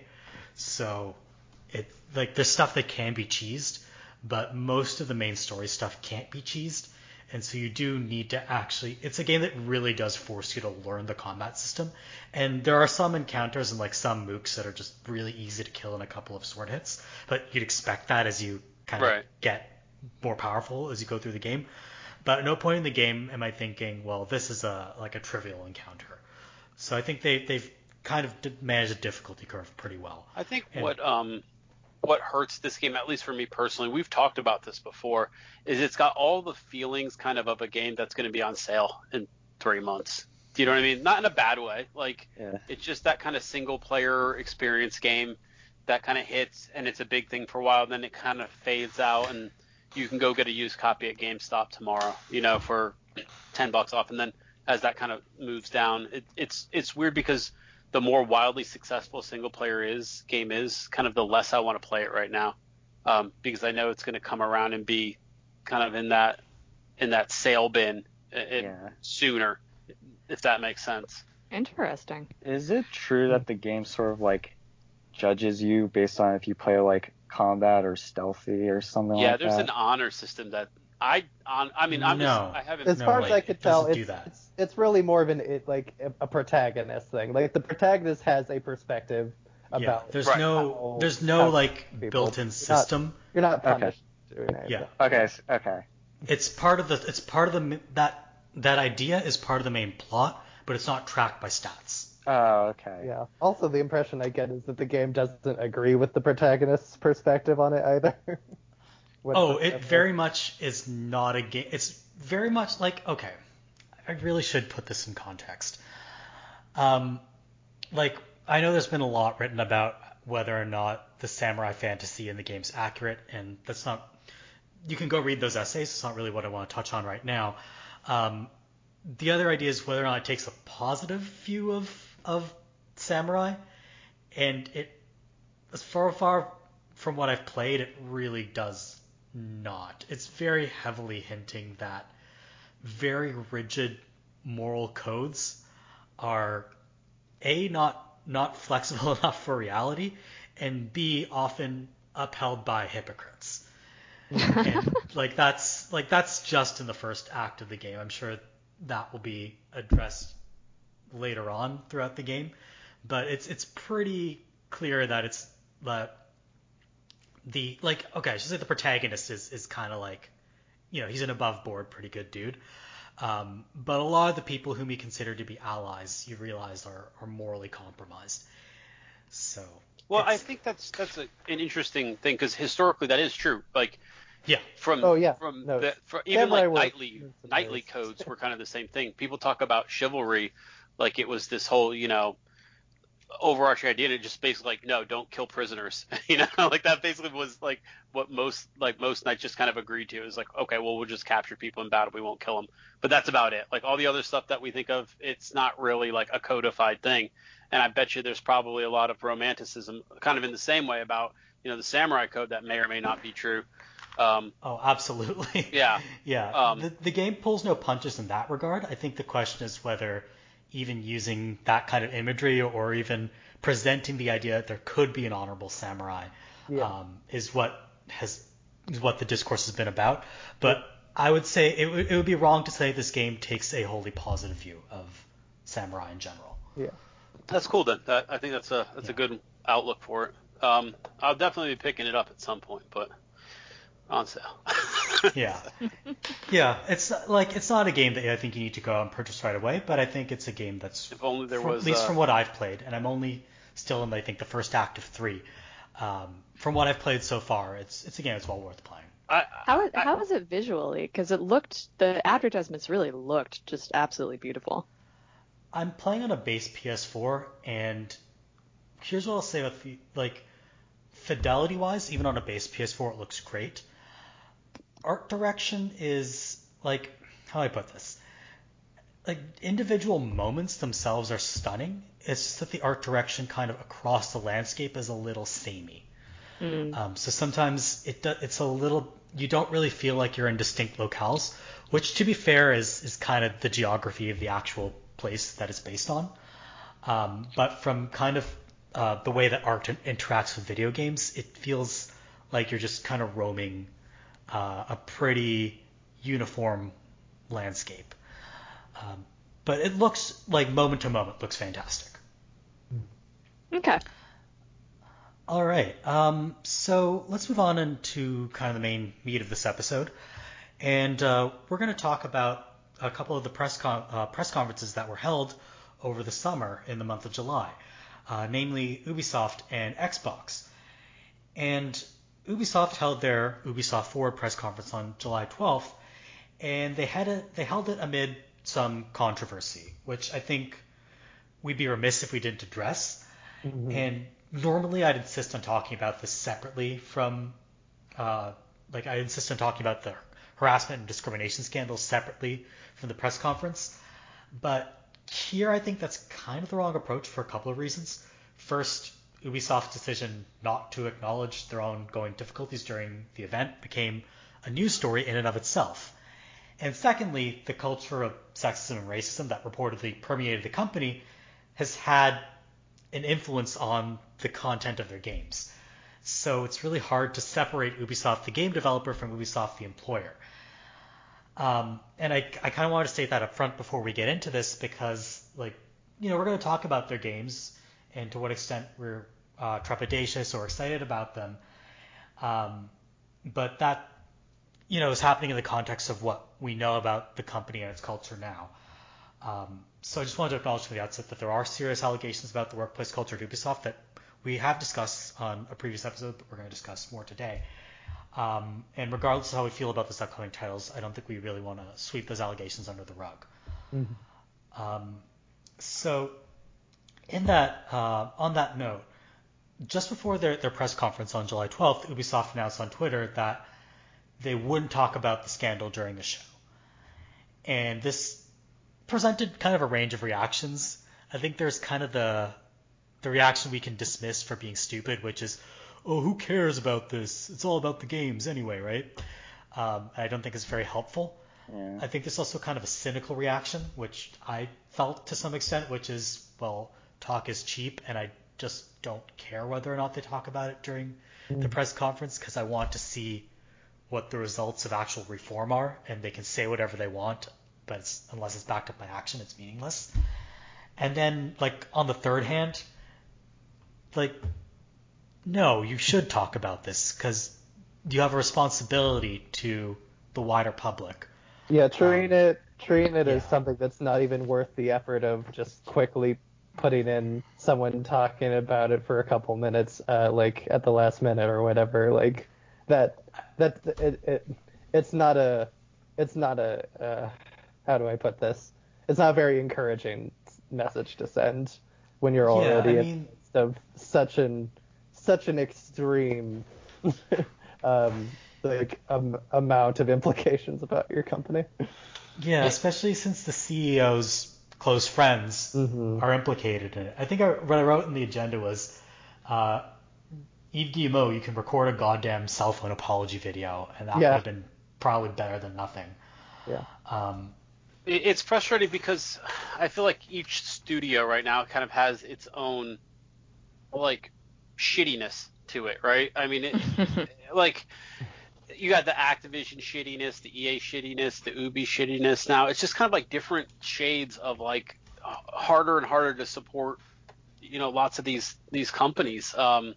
So it like there's stuff that can be cheesed, but most of the main story stuff can't be cheesed. And so you do need to actually, it's a game that really does force you to learn the combat system. And there are some encounters and like some mooks that are just really easy to kill in a couple of sword hits, but you'd expect that as you kind of Right. get more powerful as you go through the game. But at no point in the game am I thinking, well, this is a like a trivial encounter. So I think they they've kind of d- managed the difficulty curve pretty well. I think And- what um what hurts this game, at least for me personally, we've talked about this before, is it's got all the feelings kind of of a game that's going to be on sale in three months. Do you know what I mean? Not in a bad way. Like Yeah. it's just that kind of single player experience game that kind of hits, and it's a big thing for a while. Then it kind of fades out, and you can go get a used copy at GameStop tomorrow, you know, for ten bucks off. And then as that kind of moves down, it, it's it's weird because the more wildly successful a single player is game is, kind of the less I want to play it right now, um, because I know it's going to come around and be kind of in that in that sale bin uh, it, Yeah. sooner, if that makes sense. Interesting. Is it true that the game sort of like judges you based on if you play like combat or stealthy or something Yeah, like there's that? an honor system that I on. I mean, I'm just No. I haven't. As No, far as wait, I it could tell, doesn't do it's, that. it's it's really more of an it, like a, a protagonist thing. Like the protagonist has a perspective Yeah, about. there's Right. no how- there's no how like people- built-in you're not- system. You're not Okay. punished for doing anything. Yeah. Okay, s- okay. It's part of the it's part of the m- that that idea is part of the main plot, but it's not tracked by stats. Oh, okay. Yeah. Also, the impression I get is that the game doesn't agree with the protagonist's perspective on it either. What Oh, the- it very much is not a game. It's very much like, okay, I really should put this in context. Um, like, I know there's been a lot written about whether or not the samurai fantasy in the game's accurate, and that's not. You can go read those essays. It's not really what I want to touch on right now. Um, the other idea is whether or not it takes a positive view of of samurai, and it, as far far from what I've played, it really does not. It's very heavily hinting that very rigid moral codes are A, not not flexible enough for reality, and B, often upheld by hypocrites. And like that's like that's just in the first act of the game. I'm sure that will be addressed later on throughout the game, but it's it's pretty clear that it's that the like okay, I should say the protagonist is is kind of like, you know, he's an above board pretty good dude. Um, but a lot of the people whom he considered to be allies, you realize are, are morally compromised. So Well, I it's- think that's that's a, an interesting thing because historically that is true. Like yeah, from Oh, yeah. from No, the from, even samurai like were- knightly it's knightly nice. codes were kind of the same thing. People talk about chivalry like it was this whole, you know, overarching idea, and it just basically like, no, don't kill prisoners. You know, like that basically was like what most like most knights just kind of agreed to. It was like, okay, well, we'll just capture people in battle, we won't kill them, but that's about it. Like all the other stuff that we think of, it's not really like a codified thing. And I bet you there's probably a lot of romanticism kind of in the same way about, you know, the samurai code that may or may not be true. Um, oh, absolutely. Yeah. yeah. Um, the, the game pulls no punches in that regard. I think the question is whether even using that kind of imagery or even presenting the idea that there could be an honorable samurai Yeah. um, is what has is what the discourse has been about. But I would say it, w- it would be wrong to say this game takes a wholly positive view of samurai in general. Yeah. That's cool then. That, I think that's a that's a Yeah. good outlook for it. Um, I'll definitely be picking it up at some point, but on sale. Yeah. Yeah, it's like it's not a game that I think you need to go out and purchase right away, but I think it's a game that's If only there from- was, at least uh, from what I've played, and I'm only still in I think the first act of three. Um, from what I've played so far, it's it's a game that's well worth playing. I, How I, how is it visually? Because it looked the advertisements really looked just absolutely beautiful. I'm playing on a base P S four, and here's what I'll say with the like fidelity wise, even on a base P S four, it looks great. Art direction is like, how do I put this? Like individual moments themselves are stunning. It's just that the art direction kind of across the landscape is a little samey. Mm. Um, so sometimes it do, it's a little you don't really feel like you're in distinct locales, which to be fair is is kind of the geography of the actual place that it's based on. Um, but from kind of uh, the way that art in- interacts with video games, it feels like you're just kind of roaming uh, a pretty uniform landscape. Um, but it looks like moment to moment looks fantastic. Okay. All right. Um, so let's move on into kind of the main meat of this episode, and uh, we're going to talk about a couple of the press con- uh, press conferences that were held over the summer in the month of July, uh, namely Ubisoft and Xbox. And Ubisoft held their Ubisoft Forward press conference on July twelfth, and they had a, they held it amid some controversy, which I think we'd be remiss if we didn't address. Mm-hmm. And normally I'd insist on talking about this separately from, uh, like I insist on talking about the harassment and discrimination scandals separately from the press conference. But here I think that's kind of the wrong approach for a couple of reasons. First, Ubisoft's decision not to acknowledge their ongoing difficulties during the event became a news story in and of itself. And secondly, the culture of sexism and racism that reportedly permeated the company has had an influence on the content of their games. So it's really hard to separate Ubisoft, the game developer, from Ubisoft, the employer. Um, and I, I kind of want to state that up front before we get into this because, like, you know, we're going to talk about their games and to what extent we're uh, trepidatious or excited about them. Um, but that, you know, is happening in the context of what we know about the company and its culture now. Um, so I just wanted to acknowledge from the outset that there are serious allegations about the workplace culture at Ubisoft that we have discussed on a previous episode, but we're going to discuss more today. Um, and regardless of how we feel about these upcoming titles, I don't think we really want to sweep those allegations under the rug. Mm-hmm. Um, so, in that, uh, on that note, just before their, their press conference on July twelfth, Ubisoft announced on Twitter that they wouldn't talk about the scandal during the show. And this presented kind of a range of reactions. I think there's kind of the the reaction we can dismiss for being stupid, which is, oh, who cares about this? It's all about the games anyway, right? Um, I don't think it's very helpful. Yeah. I think there's also kind of a cynical reaction, which I felt to some extent, which is, well, talk is cheap, and I just don't care whether or not they talk about it during mm. the press conference because I want to see what the results of actual reform are, and they can say whatever they want, but it's, unless it's backed up by action, it's meaningless. And then, like, on the third hand, like, no, you should talk about this because you have a responsibility to the wider public. Yeah, treating um, it treating it yeah. as something that's not even worth the effort of just quickly putting in someone talking about it for a couple minutes, uh, like at the last minute or whatever, like that that it, it it's not a it's not a uh, how do I put this? It's not a very encouraging message to send when you're already yeah, I mean, in the midst of such an such an extreme um, like um, amount of implications about your company. Yeah, especially since the C E O's close friends mm-hmm. are implicated in it. I think I, what I wrote in the agenda was, uh, Yves Guillemot, you can record a goddamn cell phone apology video, and that yeah. would have been probably better than nothing. Yeah. Um, it's frustrating because I feel like each studio right now kind of has its own, like, shittiness to it, right? I mean, it, like, you got the Activision shittiness, the E A shittiness, the Ubi shittiness. Now it's just kind of like different shades of, like, harder and harder to support, you know, lots of these these companies. Um,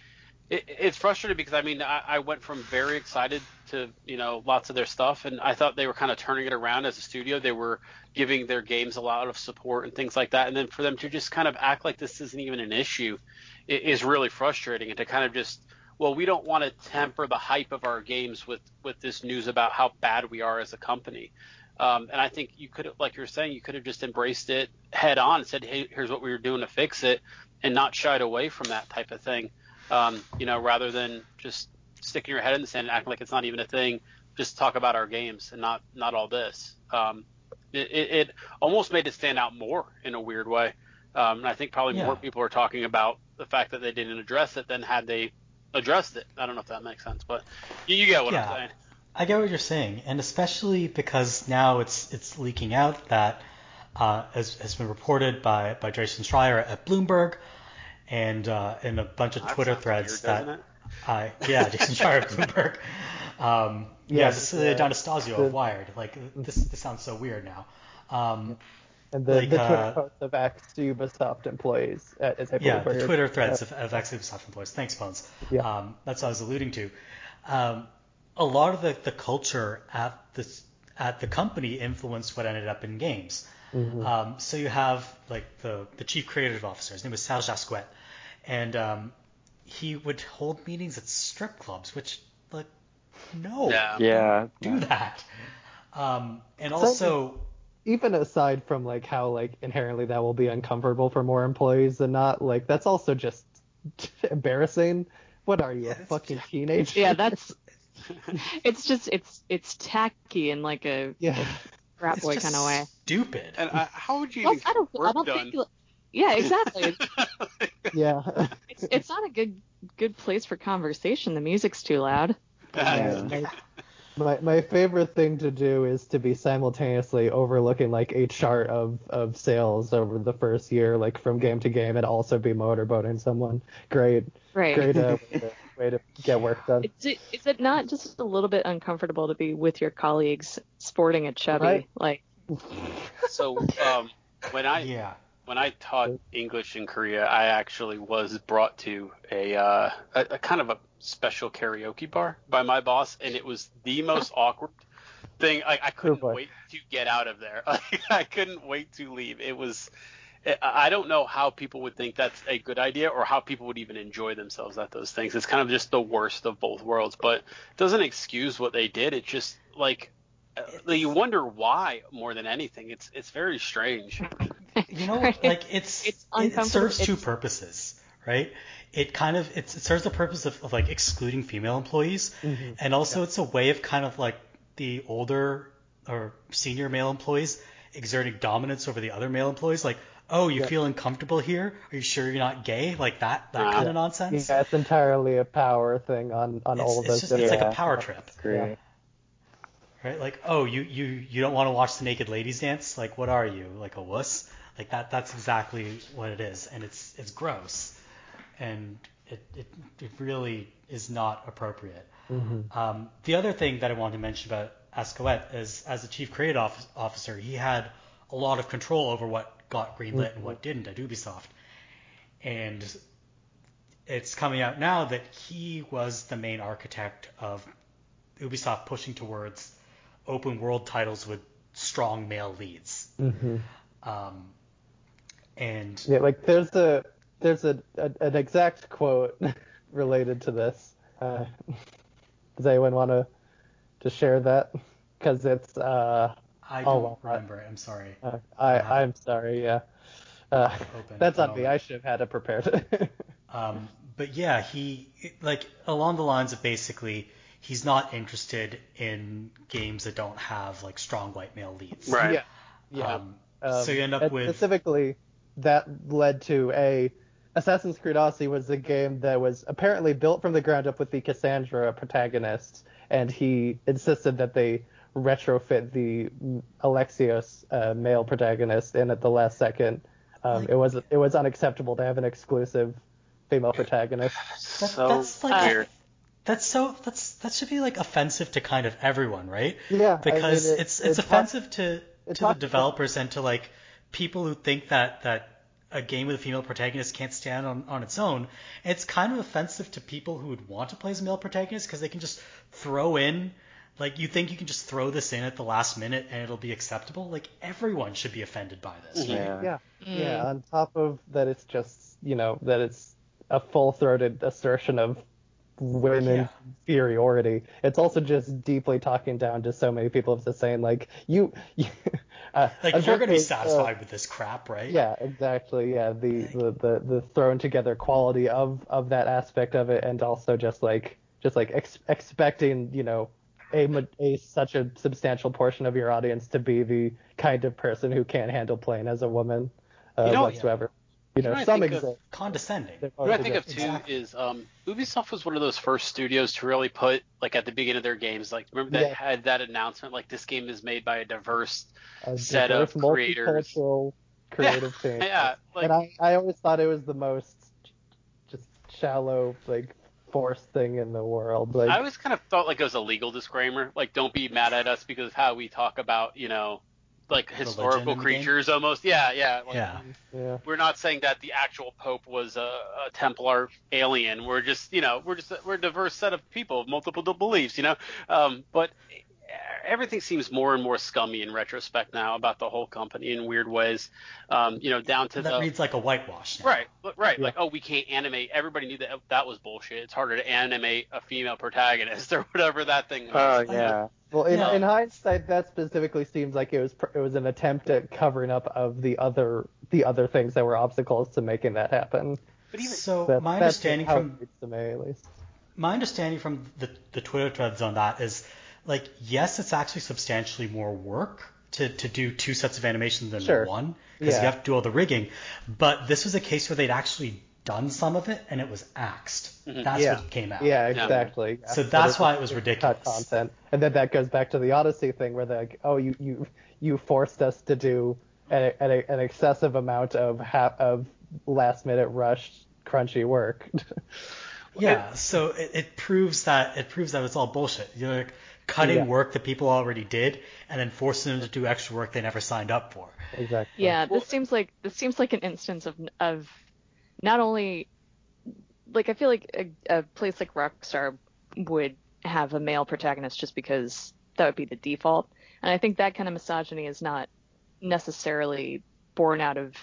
it, it's frustrating because I mean I, I went from very excited to, you know, lots of their stuff, and I thought they were kind of turning it around as a studio. They were giving their games a lot of support and things like that, and then for them to just kind of act like this isn't even an issue is really frustrating, and to kind of just, well, we don't want to temper the hype of our games with, with this news about how bad we are as a company. Um, and I think you could have, like you were saying, you could have just embraced it head on and said, hey, here's what we were doing to fix it, and not shied away from that type of thing, um, you know, rather than just sticking your head in the sand and acting like it's not even a thing. Just talk about our games and not, not all this. Um, it, it, it almost made it stand out more in a weird way. Um, and I think probably yeah. more people are talking about the fact that they didn't address it than had they addressed it. I don't know if that makes sense, but you, you get what yeah, I'm saying. I get what you're saying, and especially because now it's it's leaking out that, uh, as has been reported by by Jason Schreier at Bloomberg, and uh, in a bunch of that Twitter threads weird, that, doesn't it? uh, yeah, Jason Schreier at Bloomberg, um, yeah, yeah Cecilia uh, D'Anastasio the, of Wired. Like this, this sounds so weird now. Um, And the, like, the Twitter uh, posts of ex-Ubisoft employees. At, at yeah, the Twitter threads of, of ex-Ubisoft employees. Thanks, Bones. Yeah. Um, that's what I was alluding to. Um, a lot of the, the culture at this at the company influenced what ended up in games. Mm-hmm. Um, so you have, like, the, the chief creative officer. His name was Serge Asquet. And um, he would hold meetings at strip clubs, which, like, no. Yeah. yeah do yeah. that. Um, and also... Even aside from, like, how, like, inherently that will be uncomfortable for more employees than not, like, that's also just embarrassing. What are you, yeah, a fucking teenager? Yeah, that's it's just it's it's tacky in, like, a, yeah. a frat boy kind of way. Stupid. And uh, how would you well, even I don't, get work I don't done? think, yeah, exactly. yeah. It's it's not a good good place for conversation. The music's too loud. Yeah. My my favorite thing to do is to be simultaneously overlooking like a chart of, of sales over the first year, like from game to game, and also be motorboating someone. Great, Right. great uh, way, to, way to get work done. Is it, is it not just a little bit uncomfortable to be with your colleagues sporting a chubby? Right. Like, So um, when I Yeah. when I taught English in Korea, I actually was brought to a, uh, a, a kind of a special karaoke bar by my boss, and it was the most awkward thing. I, I couldn't boy. wait to get out of there. Like, I couldn't wait to leave. It was. I don't know how people would think that's a good idea or how people would even enjoy themselves at those things. It's kind of just the worst of both worlds, but it doesn't excuse what they did. It's just like uh, you wonder why more than anything. It's it's very strange. You know, like it's, It's it, it uncomfortable. serves two It's- purposes, right? It kind of it's, it serves the purpose of, of like excluding female employees, Mhm. and also it's a way of kind of like the older or senior male employees exerting dominance over the other male employees. Like, oh, you Yeah. feel uncomfortable here? Are you sure you're not gay? Like that that Uh, kind Yeah. of nonsense. Yeah, it's entirely a power thing on, on It's, all of it's those. just it's different- like a Yeah. power trip. It's great. Right? Like, oh, you, you, you don't want to watch the naked ladies dance? Like, what are you? Like a wuss? Like that that's exactly what it is. And it's it's gross. And it, it, it really is not appropriate. Mhm. Um, the other thing that I wanted to mention about Ascoet is as the chief creative office, officer, he had a lot of control over what got greenlit and what didn't at Ubisoft. And it's coming out now that he was the main architect of Ubisoft pushing towards open world titles with strong male leads. Mhm. Um, and Yeah, like there's a there's a, a an exact quote related to this. Uh, does anyone want to to share that? Because it's uh I a don't lot. remember it. I'm sorry. Uh, I I don't have I'm sorry. Yeah. Uh, open at that's the on me. moment. I should have had it prepared. Um, but yeah, he like along the lines of basically he's not interested in games that don't have like strong white male leads. Right. Yeah. Yeah. Um, Um, so you end up and with specifically that led to a Assassin's Creed Odyssey was a game that was apparently built from the ground up with the Cassandra protagonist, and he insisted that they retrofit the Alexios uh, male protagonist in at the last second. Um, Like- it was it was unacceptable to have an exclusive female protagonist. that, So that's like weird. that's so that's that should be like offensive to kind of everyone, right? Yeah, I Because mean, it- it's it it's talk- offensive to it to the talks about- developers and to like people who think that that a game with a female protagonist can't stand on, on its own. It's kind of offensive to people who would want to play as a male protagonist because they can just throw in like you think you can just throw this in at the last minute and it'll be acceptable. Like everyone should be offended by this, Mhm. right? Yeah. Yeah, Mm. yeah. On top of that, it's just you know that it's a full-throated assertion of women's Yeah. inferiority. It's also just deeply talking down to so many people. It's just saying like you, you uh, Like you're gonna be unfortunately, satisfied uh, with this crap, right? yeah, exactly. Yeah, the, the, the, the thrown together quality of, of that aspect of it, and also just like just like ex- expecting you know a, ma- a such a substantial portion of your audience to be the kind of person who can't handle playing as a woman uh, You know- whatsoever. You know, You know, I some think of- exist. Condescending. They're What I mostly think of just- too Exactly. is um, Ubisoft was one of those first studios to really put like at the beginning of their games. Like remember they Yeah. had that announcement like this game is made by a diverse a set of diverse, creators. multicultural creative team. Yeah, like and I, I always thought it was the most just shallow, like forced thing in the world. Like, I always kind of thought like it was a legal disclaimer. Like don't be mad at us because of how we talk about you know like Religion historical in the game? creatures almost. Yeah, yeah. Like, Yeah. yeah, We're not saying that the actual Pope was a, a Templar alien. We're just, you know, we're just we're a diverse set of people, multiple beliefs, you know. Um, but everything seems more and more scummy in retrospect now about the whole company in weird ways. Um, you know, down to That the reads like a whitewash now. right, right. Yeah. Like, oh, we can't animate. Everybody knew that that was bullshit. It's harder to animate a female protagonist or whatever that thing was. Oh yeah. Well, in, Yeah. in hindsight, that specifically seems like it was pr- it was an attempt at covering up of the other the other things that were obstacles to making that happen. But even So That- my that's understanding how from it reads to me, at least. my understanding from the, the Twitter threads on that is like yes, it's actually substantially more work to, to do two sets of animation than Sure. one because Yeah. you have to do all the rigging. But this was a case where they'd actually done some of it and it was axed. Mhm. That's Yeah. what came out. Yeah, exactly. So But that's it- why it was it's ridiculous. cut content, and then that goes back to the Odyssey thing, where they're like, "Oh, you you you forced us to do an an, an excessive amount of ha- of last minute rush crunchy work." Yeah, so it, it proves that it proves that it's all bullshit. You're like cutting Yeah. work that people already did and then forcing them to do extra work they never signed up for. Exactly. Yeah, Well- this seems like this seems like an instance of of not only like I feel like a, a place like Rockstar would have a male protagonist just because that would be the default, and I think that kind of misogyny is not necessarily born out of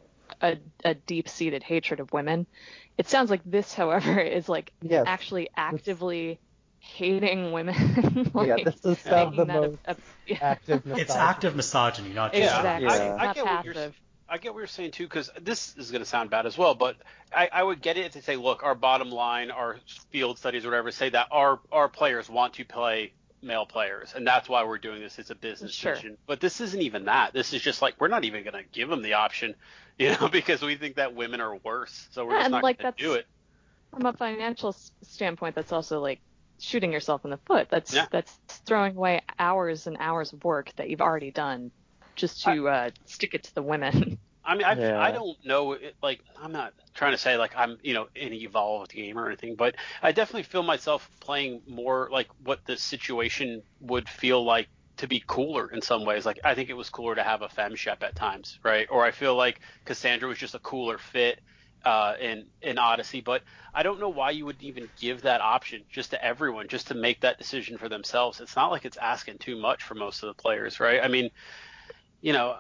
a, a deep-seated hatred of women. It sounds like this, however, is like Yes. actually actively hating women. Yeah, like, this is some of making the that a- most a- yeah. active misogyny. It's active misogyny, not just Exactly. I, Yeah. I Not get what you're passive. I get what you're saying too, because this is going to sound bad as well, but I, I would get it if they say, look, our bottom line, our field studies or whatever, say that our our players want to play male players, and that's why we're doing this. It's a business Sure. decision. But this isn't even that. This is just like we're not even going to give them the option, you know, because we think that women are worse, so we're Yeah, just and, not like, going to do that's- it. From a financial s- standpoint, that's also like shooting yourself in the foot. That's Yeah. that's throwing away hours and hours of work that you've already done just to uh, stick it to the women. I mean, I, Yeah. I don't know, it, like, I'm not trying to say, like, I'm, you know, an evolved gamer or anything, but I definitely feel myself playing more like what the situation would feel like to be cooler in some ways. Like, I think it was cooler to have a femshep at times, right? Or I feel like Cassandra was just a cooler fit uh, in, in Odyssey, but I don't know why you would even give that option just to everyone, just to make that decision for themselves. It's not like it's asking too much for most of the players, right? I mean, you know,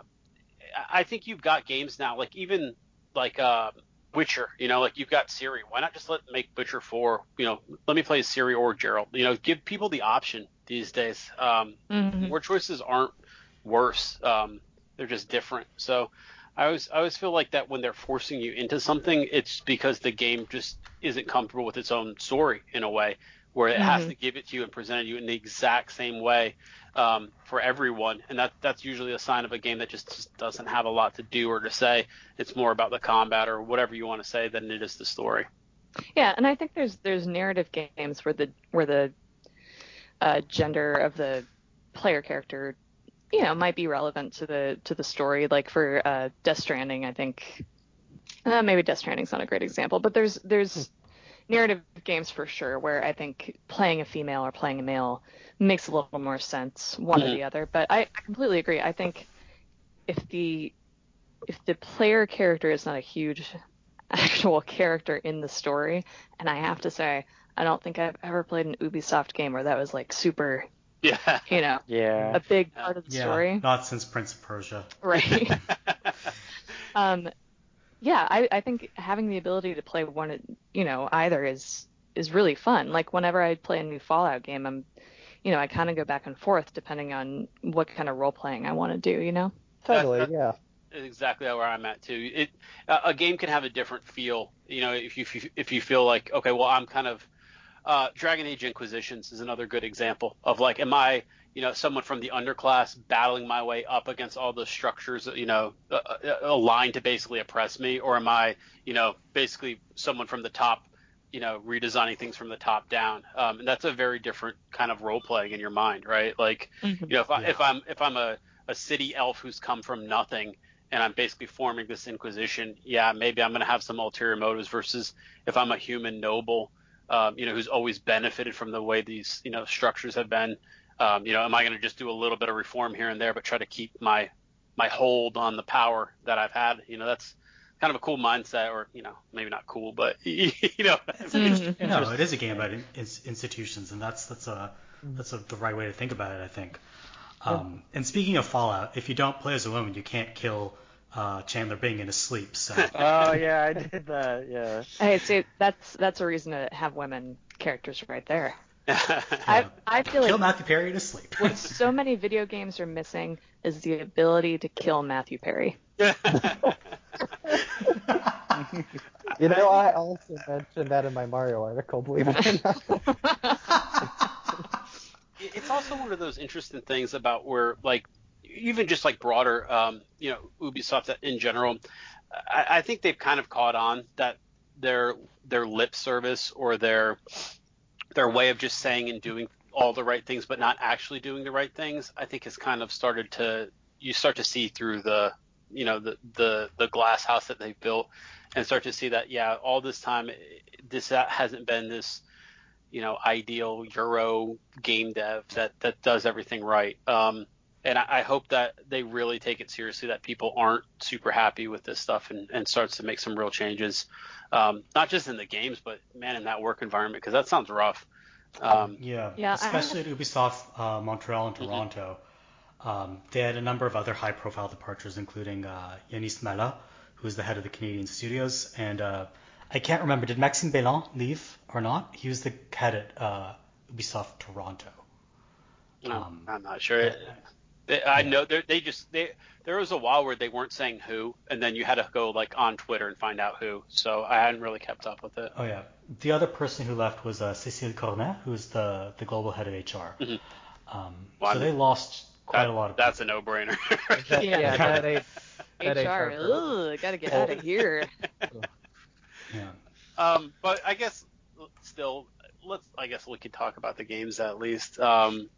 I think you've got games now, like even like uh, Witcher, you know, like you've got Ciri. Why not just let make Witcher four, you know, let me play Ciri or Geralt. You know, give people the option these days. Um, Mhm. More choices aren't worse. Um, they're just different. So I always I always feel like that when they're forcing you into something, it's because the game just isn't comfortable with its own story in a way where it has Mhm. to give it to you and present it to you in the exact same way um, for everyone, and that that's usually a sign of a game that just, just doesn't have a lot to do or to say. It's more about the combat or whatever you want to say than it is the story. Yeah, and I think there's there's narrative games where the where the uh, gender of the player character, you know, might be relevant to the to the story. Like for uh, Death Stranding, I think uh, maybe Death Stranding's not a great example, but there's there's narrative games for sure where I think playing a female or playing a male makes a little more sense, one or Mhm. the other. But I, I completely agree. I think if the if the player character is not a huge actual character in the story, and I have to say, I don't think I've ever played an Ubisoft game where that was like super, Yeah. you know, Yeah. a big Yeah. part of the Yeah, story. not since Prince of Persia. Right. um, yeah, I, I think having the ability to play one, you know, either is is really fun. Like whenever I play a new Fallout game, I'm, you know, I kind of go back and forth depending on what kind of role playing I want to do. You know. Totally, That's- yeah. Exactly where I'm at too. It uh, a game can have a different feel. You know, if you if you, if you feel like, okay, well, I'm kind of uh, Dragon Age Inquisitions is another good example of like, am I, you know, someone from the underclass battling my way up against all the structures, you know, uh, uh, aligned to basically oppress me, or am I, you know, basically someone from the top, you know, redesigning things from the top down? Um, and that's a very different kind of role playing in your mind, right? Like, Mhm. you know, if I Yeah. if I'm if I'm a a city elf who's come from nothing and I'm basically forming this Inquisition, yeah, maybe I'm going to have some ulterior motives versus if I'm a human noble, um, you know, who's always benefited from the way these, you know, structures have been. Um, you know, am I going to just do a little bit of reform here and there, but try to keep my my hold on the power that I've had? You know, that's kind of a cool mindset, or you know, maybe not cool, but you know, It's Mhm. interest- no, interest- it is a game about in, ins- institutions, and that's that's a that's a, the right way to think about it, I think. Um, and speaking of Fallout, if you don't play as a woman, you can't kill uh, Chandler Bing in his sleep. So Oh yeah, I did that. Yeah. Hey, see, that's that's a reason to have women characters right there. I Yeah. I feel kill like Matthew Perry in his sleep. what so many video games are missing is the ability to kill Matthew Perry. You know, I also mentioned that in my Mario article, believe it or not. It's also one of those interesting things about where, like, even just like broader, um, you know, Ubisoft in general, I, I think they've kind of caught on that their their lip service or their their way of just saying and doing all the right things but not actually doing the right things, I think has kind of started to you start to see through the you know the the the glass house that they've built and start to see that yeah all this time this hasn't been this you know ideal Euro game dev that that does everything right. Um, and I, I hope that they really take it seriously, that people aren't super happy with this stuff and, and starts to make some real changes, um, not just in the games, but man, in that work environment, because that sounds rough. Um, yeah, Yeah, I especially at Ubisoft uh, Montreal and Mhm. Toronto. Um, they had a number of other high-profile departures, including uh, Yanis Mella, who's the head of the Canadian studios, and uh, I can't remember, did Maxime Bélan leave or not? He was the head at uh, Ubisoft Toronto. no, Um, I'm not sure. yeah, They, I yeah. know they they just they there was a while where they weren't saying who, and then you had to go like on Twitter and find out who. So I hadn't really kept up with it. Oh yeah. The other person who left was uh, Cécile Cornet, who's the the global head of H R. Mhm. Um, Well, so I they mean, lost quite that, a lot of that's people. a no-brainer. That- Yeah. yeah, that, H- that H R, H R person. ugh, gotta get out of here. Yeah. Um, but I guess still, let's. I guess we could talk about the games at least. Um,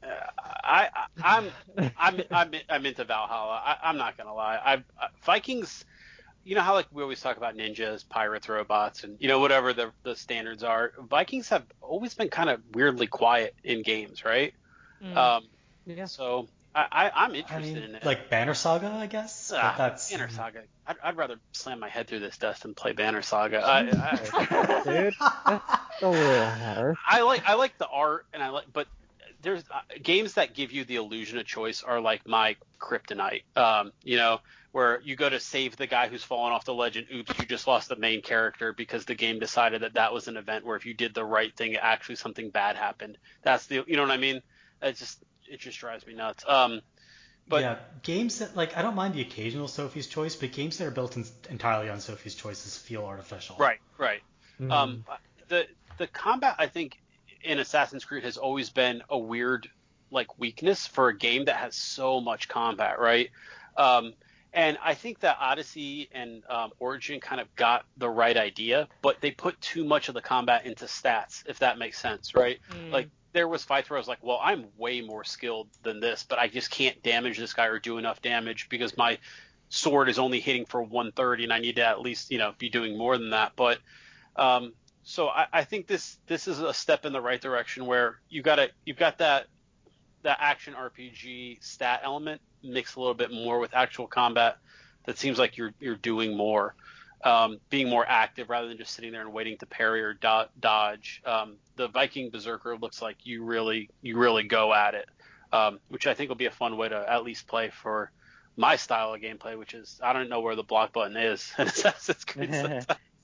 I, I I'm I'm I'm I'm into Valhalla. I, I'm not gonna lie. I, I Vikings. You know how like we always talk about ninjas, pirates, robots, and you know whatever the the standards are. Vikings have always been kind of weirdly quiet in games, right? Mm. Um, Yeah. So I, I I'm I interested mean, in it. like Banner Saga, I guess. Ah, But that's Banner Saga. I'd, I'd rather slam my head through this dust than play Banner Saga. I, I, Dude, that's a little harsh. I like I like the art and I like, but there's uh, games that give you the illusion of choice are like my kryptonite. Um, you know, where you go to save the guy who's fallen off the ledge and oops, you just lost the main character because the game decided that that was an event where if you did the right thing, actually something bad happened. That's the you know what I mean? It just it just drives me nuts. Um, but yeah, games that like I don't mind the occasional Sophie's Choice, but games that are built in, entirely on Sophie's Choices feel artificial. right, right. Mm. Um, the the combat I think in Assassin's Creed has always been a weird like weakness for a game that has so much combat, right? Um, and I think that Odyssey and um, Origin kind of got the right idea, but they put too much of the combat into stats, if that makes sense, right? Mm. Like there was fights where I was like, well, I'm way more skilled than this, but I just can't damage this guy or do enough damage because my sword is only hitting for one thirty and I need to at least, you know, be doing more than that. But um, so I, I think this this is a step in the right direction where you got to you've got that that action R P G stat element mixed a little bit more with actual combat. That seems like you're you're doing more, um, being more active rather than just sitting there and waiting to parry or do- dodge. Um, the Viking Berserker looks like you really you really go at it, um, which I think will be a fun way to at least play for my style of gameplay, which is I don't know where the block button is in Assassin's Creed sometimes.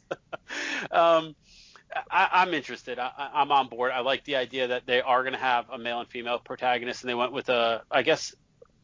um, I, I'm interested. I, I'm on board. I like the idea that they are going to have a male and female protagonist, and they went with a. I guess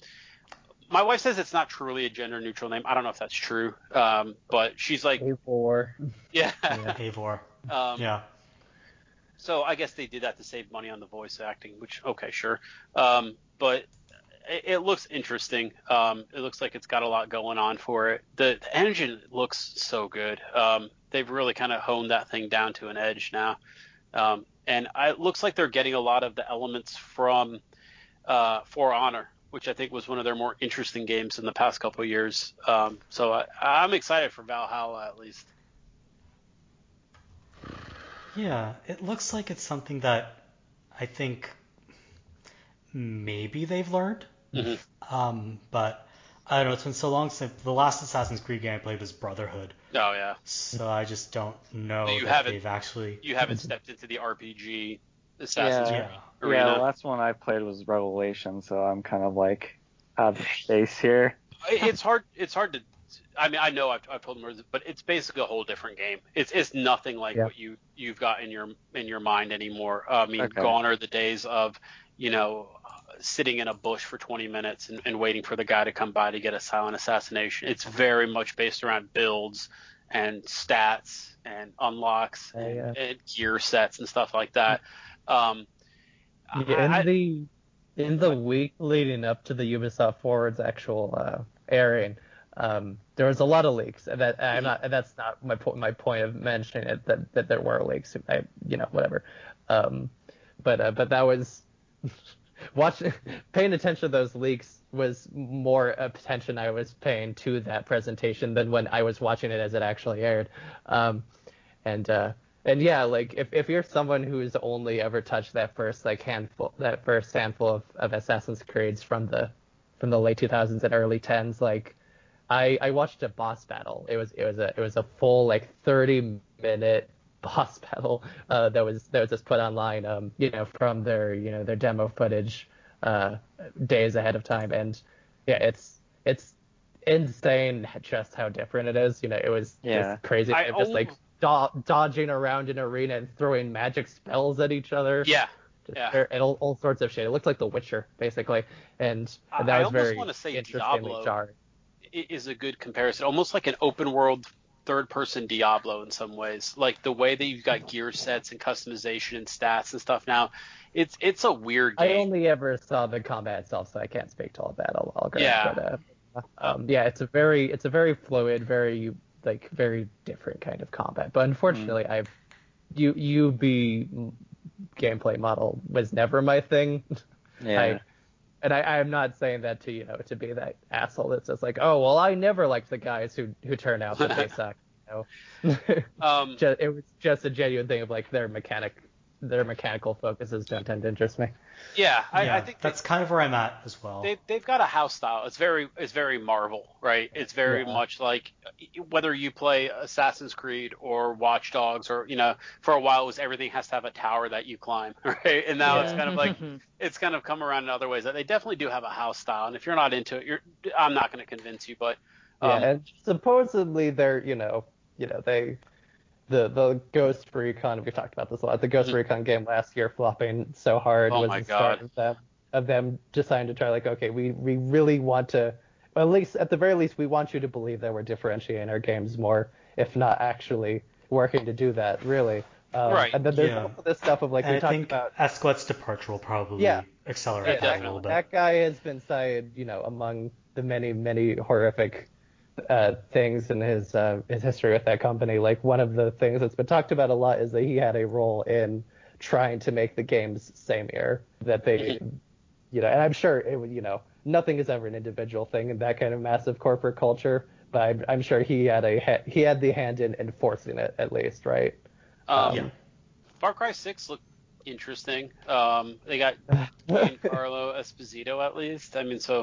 my wife says it's not truly a gender neutral name. I don't know if that's true, um, but she's like, A four. yeah. Yeah. Eivor. um, Yeah. So I guess they did that to save money on the voice acting, which okay, sure. Um, but it, it looks interesting. Um, it looks like it's got a lot going on for it. The, the engine looks so good. Um, they've really kind of honed that thing down to an edge now. Um, and I, it looks like they're getting a lot of the elements from uh, For Honor, which I think was one of their more interesting games in the past couple of years. Um, so I, I'm excited for Valhalla at least. Yeah, it looks like it's something that I think maybe they've learned. Mhm. Um, but I don't know. It's been so long since the last Assassin's Creed game I played was Brotherhood, Oh yeah, so I just don't know So you that haven't- they've actually. you haven't stepped into the R P G Assassin's Yeah. Creed Yeah. arena. Yeah, the last one I played was Revelation, so I'm kind of like out of space here. It's hard. It's hard to. I mean, I know I've, I've told them, but it's basically a whole different game. It's it's nothing like Yeah. what you you've got in your in your mind anymore. I mean, Okay. gone are the days of, you know, sitting in a bush for twenty minutes and, and waiting for the guy to come by to get a silent assassination. It's very much based around builds and stats and unlocks Yeah, and, yeah. and gear sets and stuff like that. Um, Yeah, in I- I- the in the week leading up to the Ubisoft Forward's actual uh, airing, um, there was a lot of leaks, and that I'm not, and that's not my point. My point of mentioning it that, that there were leaks. I, you know, whatever. Um, but uh, but that was watching, paying attention to those leaks was more attention I was paying to that presentation than when I was watching it as it actually aired. Um, and uh, and yeah, like if, if you're someone who's only ever touched that first like handful, that first handful of, of Assassin's Creeds from the from the late two thousands and early tens, like I I watched a boss battle. It was it was a it was a full like thirty minute boss battle uh, that was that was just put online, um, you know, from their you know their demo footage uh, days ahead of time, and yeah, it's it's insane just how different it is. You know, it was Yeah. just crazy. I They're just like do- dodging around an arena and throwing magic spells at each other. Yeah. Just Yeah. ver- and all, all sorts of shit. It looked like The Witcher basically, and, and that I was almost very wanna say interestingly Diablo. jarring. i- is a good comparison, almost like an open world third person Diablo in some ways. Like the way that you've got gear sets and customization and stats and stuff now, it's it's a weird I game. only ever saw the combat itself, so I can't speak to all that. I'll, I'll grant, Yeah. but uh, um, yeah, it's a very it's a very fluid, very like very different kind of combat. But unfortunately, I've U U B gameplay model was never my thing. Yeah. I, and I, I'm not saying that to you know to be that asshole that's just like, oh well, I never liked the guys who who turn out that they suck. You know, Um, just, it was just a genuine thing of like their mechanic, their mechanical focuses don't tend to interest me. yeah, I, yeah, I think that's kind of where I'm at as well. they they've got a house style. It's very it's very Marvel, right? It's very Yeah. much like whether you play Assassin's Creed or Watch Dogs, or you know, for a while it was everything has to have a tower that you climb, right? And now it's Yeah. kind of like it's kind of come around in other ways that they definitely do have a house style. And if you're not into it, you're I'm not going to convince you, but Yeah, um, and supposedly they're, you know, you know, they, the the Ghost Recon, we talked about this a lot. The Ghost Mhm. Recon game last year flopping so hard Oh was my the start God. of them of them deciding to try like, okay, we we really want to, well, at least at the very least, we want you to believe that we're differentiating our games more, if not actually working to do that, really. Um, Right. And then there's Yeah. also this stuff of like and we I talked think about. Esquet's departure will probably Yeah. accelerate Yeah, that a definitely. little bit. That guy has been cited, you know, among the many, many horrific uh, things in his uh, his history with that company. Like one of the things that's been talked about a lot is that he had a role in trying to make the games samier. That they, you know, and I'm sure it would, you know, nothing is ever an individual thing in that kind of massive corporate culture. But I'm, I'm sure he had a ha- he had the hand in enforcing it at least, right? Um, Yeah. Far Cry six looked interesting. Um, they got Giancarlo Esposito at least. I mean, so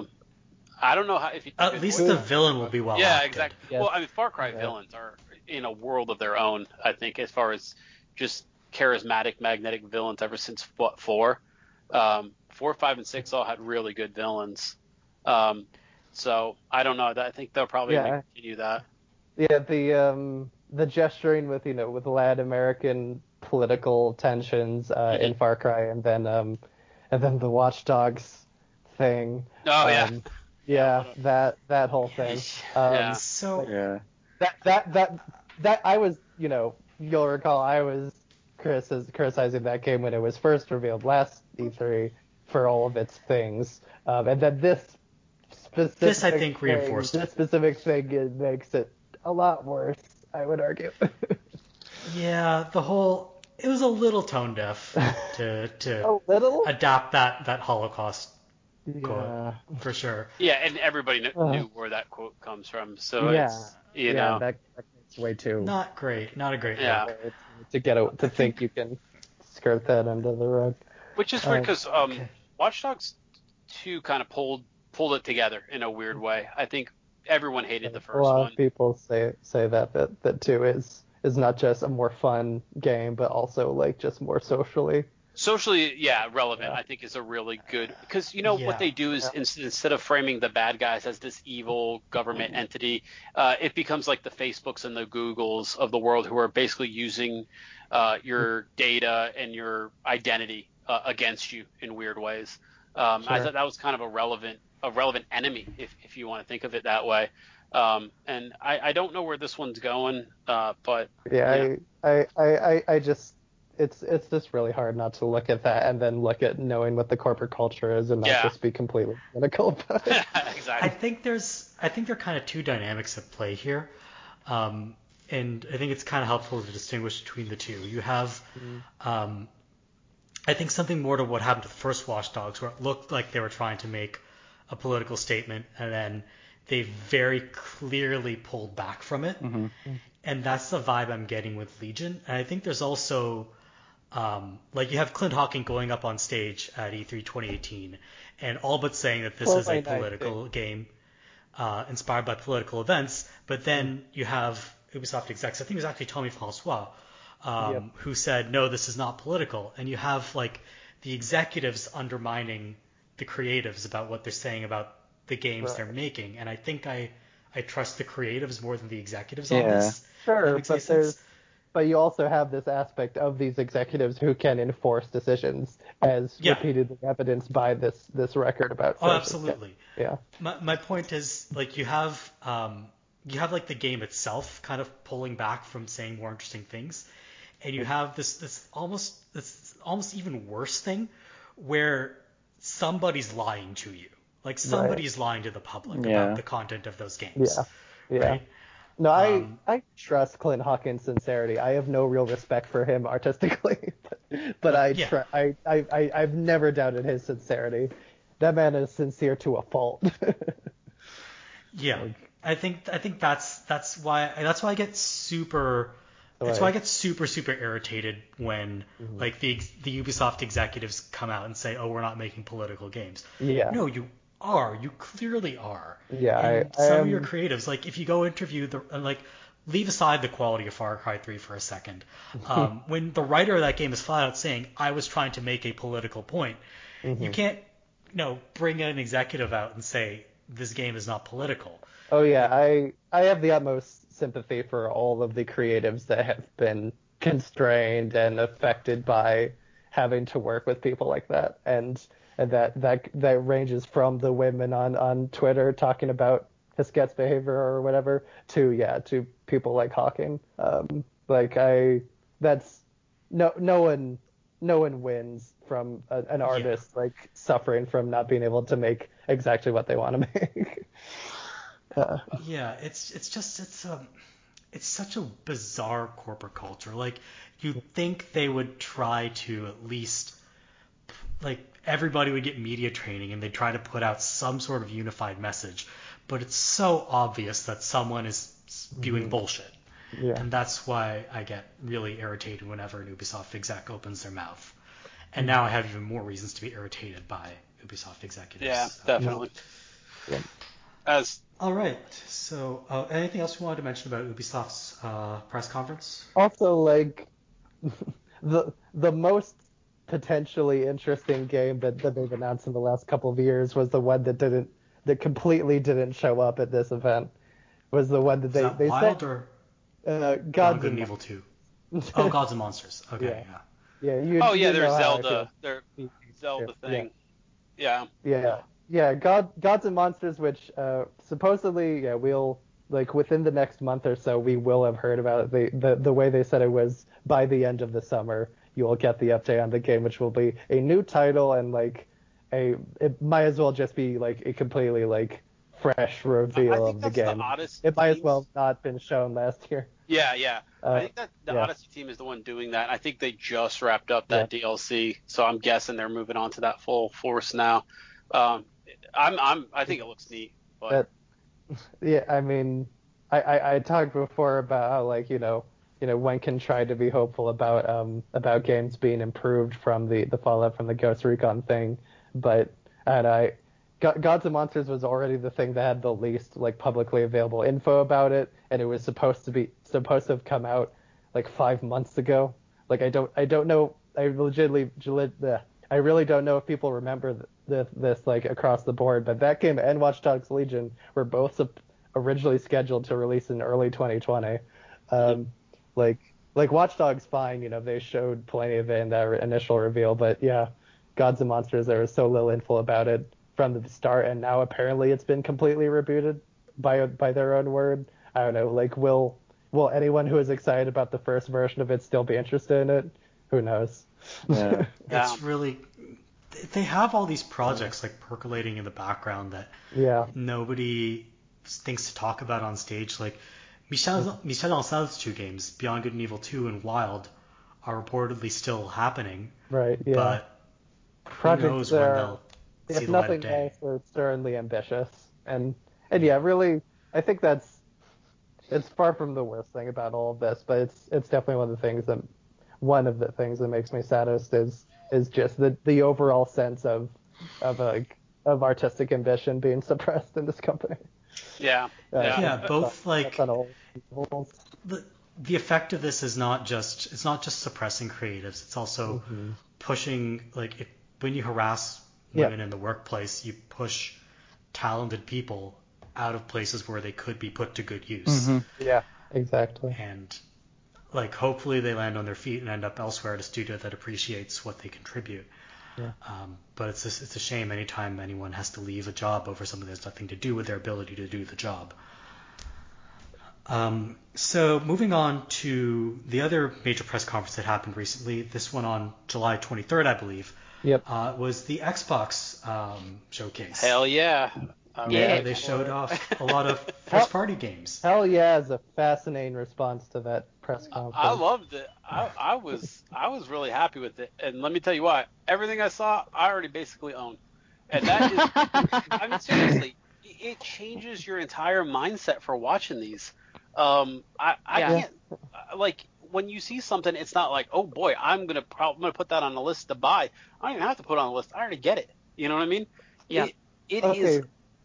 I don't know how if you At if least it- the villain will be well yeah, acted. exactly. Yes. Well, I mean, Far Cry Yeah. villains are in a world of their own. I think as far as just charismatic, magnetic villains ever since what four, um, four, five, and six all had really good villains. Um, so I don't know. I think they'll probably Yeah. gonna continue that. Yeah, the um the gesturing with you know with Latin American political tensions uh, in Far Cry, and then um and then the Watch Dogs thing. Oh yeah. Um, yeah, that that whole thing. Um, Yeah. So Yeah. That that that that I was you know you'll recall I was criticis- criticizing that game when it was first revealed last E three for all of its things, um, and then this specific This, I think, thing, reinforced it. this specific thing it makes it a lot worse. I would argue. yeah, the whole it was a little tone deaf to a to little. adapt that that Holocaust quote Yeah. for sure. Yeah, and everybody kn- Uh. knew where that quote comes from. So Yeah. it's you yeah. know. That, that's way too. Not great. Not a great Yeah. look. way to get a, to think you can skirt that under the rug. Which is weird Um, because um, okay. Watch Dogs two kind of pulled pulled it together in a weird way. I think everyone hated the A first lot one. of people say say that that that two is is not just a more fun game, but also like just more socially. Socially, yeah, relevant. Yeah. I think is a really good because you know Yeah. what they do is in, instead of framing the bad guys as this evil government entity, uh, it becomes like the Facebooks and the Googles of the world who are basically using uh, your data and your identity uh, against you in weird ways. Um, I Sure. thought that was kind of a relevant a relevant enemy if if you want to think of it that way. Um, and I, I don't know where this one's going, uh, but Yeah, Yeah. I, I, I, I I just it's it's just really hard not to look at that and then look at knowing what the corporate culture is and not Yeah. just be completely cynical about it. Exactly. I think there's I think there are kind of two dynamics at play here, um, and I think it's kind of helpful to distinguish between the two. You have, um, I think, something more to what happened to the first Watch Dogs, where it looked like they were trying to make a political statement, and then they very clearly pulled back from it. Mm-hmm. And that's the vibe I'm getting with Legion. And I think there's also, um, like, you have Clint Hawking going up on stage at E three twenty eighteen and all but saying that this is a political game uh, inspired by political events. But then you have Ubisoft execs, I think it was actually Tommy Francois, um, Yep. who said, no, this is not political. And you have, like, the executives undermining the creatives about what they're saying about the games Right. they're making. And I think I, I trust the creatives more than the executives Yeah. on this. Sure, That makes any but there's sense? but you also have this aspect of these executives who can enforce decisions, as Yeah. repeatedly evidenced by this this record about. Oh, social- absolutely. Yeah. My my point is, like, you have um you have like the game itself kind of pulling back from saying more interesting things, and you have this this almost this almost even worse thing where somebody's lying to you. Like somebody's lying to the public Yeah. about the content of those games. Yeah. Yeah. Right? No, I Um, I trust Clint Hawkins' sincerity. I have no real respect for him artistically, but, but I, yeah. tr- I I I I've never doubted his sincerity. That man is sincere to a fault. Yeah, I think I think that's that's why that's why I get super that's Right. why I get super super irritated when like the the Ubisoft executives come out and say, "Oh, we're not making political games." Yeah. No, you are. You clearly are. Yeah, I- And I some am- of your creatives, like if you go interview the and, like leave aside the quality of Far Cry three for a second. Um, when the writer of that game is flat out saying, "I was trying to make a political point," you can't, you know, bring an executive out and say this game is not political. Oh yeah, I I have the utmost sympathy for all of the creatives that have been constrained and affected by having to work with people like that, and and that that that ranges from the women on on Twitter talking about Hesketh's behavior or whatever to yeah to people like Hawking. Um, like I that's no no one no one wins from a, an artist like suffering from not being able to make exactly what they want to make. Uh, Yeah, it's it's just it's um it's such a bizarre corporate culture. Like you'd think they would try to at least like everybody would get media training and they'd try to put out some sort of unified message, but it's so obvious that someone is spewing bullshit. yeah. And that's why I get really irritated whenever an Ubisoft exec opens their mouth. And now I have even more reasons to be irritated by Ubisoft executives. Yeah, Uh, definitely. Yeah. As All right. So, uh, anything else you wanted to mention about Ubisoft's uh, press conference? Also, like the the most potentially interesting game that, that they've announced in the last couple of years was the one that didn't that completely didn't show up at this event. Was the one that Is they that they Wild said or uh, Beyond Gods Good and and Evil two? Oh, Gods and Monsters. Okay, Yeah. yeah. Yeah, you. oh yeah, you know there's how I Zelda, their feel. Zelda Yeah. thing. Yeah. Yeah, yeah, God, Gods and Monsters, which uh, supposedly, yeah, we'll like within the next month or so, we will have heard about it. They, the the way they said it was by the end of the summer, you will get the update on the game, which will be a new title and like a it might as well just be like a completely like fresh I reveal think of the that's the game. Odyssey It might as teams. well have not been shown last year. Yeah, yeah. Uh, I think that the yeah. Odyssey team is the one doing that. I think they just wrapped up that D L C, so I'm guessing they're moving on to that full force now. Um, I'm, I'm, I think it looks neat, but But yeah, I mean, I, I, I talked before about how like you know you know one can try to be hopeful about um about games being improved from the the fallout from the Ghost Recon thing, but and I Go- Gods and Monsters was already the thing that had the least like publicly available info about it, and it was supposed to be supposed to have come out like five months ago. Like I don't I don't know I legitimately legit, I really don't know if people remember th- this, this like across the board, but that game and Watch Dogs Legion were both sup- originally scheduled to release in early twenty twenty. Um, like like Watch Dogs, fine, you know they showed plenty of it in that re- initial reveal, but yeah, Gods and Monsters there was so little info about it from the start, and now apparently it's been completely rebooted by by their own word. I don't know, like will will anyone who is excited about the first version of it still be interested in it? who knows? Yeah. It's really they have all these projects like percolating in the background that Yeah. nobody thinks to talk about on stage. Like Michel Michel Ancel's two games, Beyond Good and Evil two and Wild, are reportedly still happening. Right. Yeah. But who Projects knows when are, they'll see if the light of nothing day. else, are sternly ambitious, and and yeah, really, I think that's it's far from the worst thing about all of this, but it's it's definitely one of the things that one of the things that makes me saddest is is just the the overall sense of of like of artistic ambition being suppressed in this company. Yeah. Uh, Yeah. Yeah, that's both on- like that's on all levels. the the effect of this is not just it's not just suppressing creatives. It's also Mhm. pushing like it, when you harass Yeah. women in the workplace, you push talented people out of places where they could be put to good use. Mhm. Yeah, exactly. And like hopefully they land on their feet and end up elsewhere at a studio that appreciates what they contribute. Yeah. Um, but it's a, it's a shame anytime anyone has to leave a job over something that's nothing to do with their ability to do the job. Um, so moving on to the other major press conference that happened recently, this one on July twenty-third, I believe, Yep. uh, was the Xbox um, showcase. Hell yeah. I Yeah. Where really- they showed off a lot of first-party games. Hell yeah is a fascinating response to that press conference. I loved it. I, I was I was really happy with it, and let me tell you why. Everything I saw, I already basically own, and that is, I mean, seriously, it- it changes your entire mindset for watching these. Um, I I Yeah. can't uh, like when you see something, it's not like, oh boy, I'm gonna pro- I'm gonna put that on the list to buy. I don't even have to put it on the list. I already get it. You know what I mean? Yeah. It, it Okay. is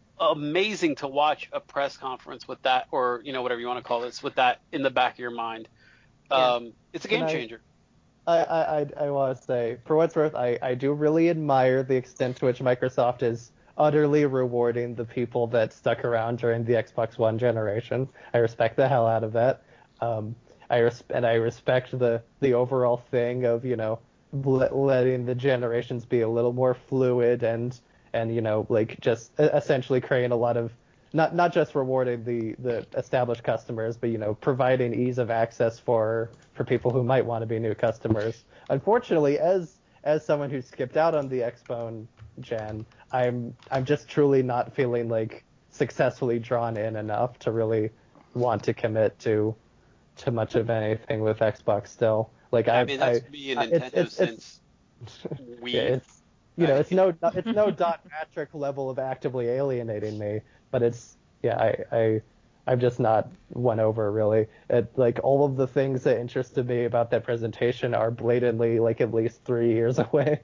amazing to watch a press conference with that, or you know whatever you want to call this, with that in the back of your mind. Yeah. Um, it's a Can game I- changer. I, I, I, I want to say, for what's worth, I, I do really admire the extent to which Microsoft is utterly rewarding the people that stuck around during the Xbox One generation. I respect the hell out of that. Um, I res- and I respect the, the overall thing of, you know, let, letting the generations be a little more fluid and, and you know, like just e- essentially creating a lot of, not not just rewarding the, the established customers, but, you know, providing ease of access for for people who might want to be new customers. Unfortunately, as as someone who skipped out on the Xbone gen, I'm I'm just truly not feeling like successfully drawn in enough to really want to commit to to much of anything with Xbox still. Like I I mean, that's I, me and I- Nintendo it's, it's, since it's, Wii. yeah, it's you know, I- it's no it's no Don Patrick level of actively alienating me, but it's yeah, I I I'm just not won over really. It, like all of the things that interested me about that presentation are blatantly like at least three years away.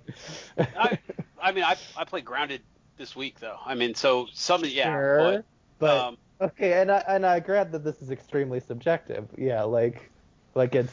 I, I mean, I I played Grounded this week though. I mean, so some yeah, Sure, but, but um, okay, and I and I grant that this is extremely subjective. Yeah, like like it's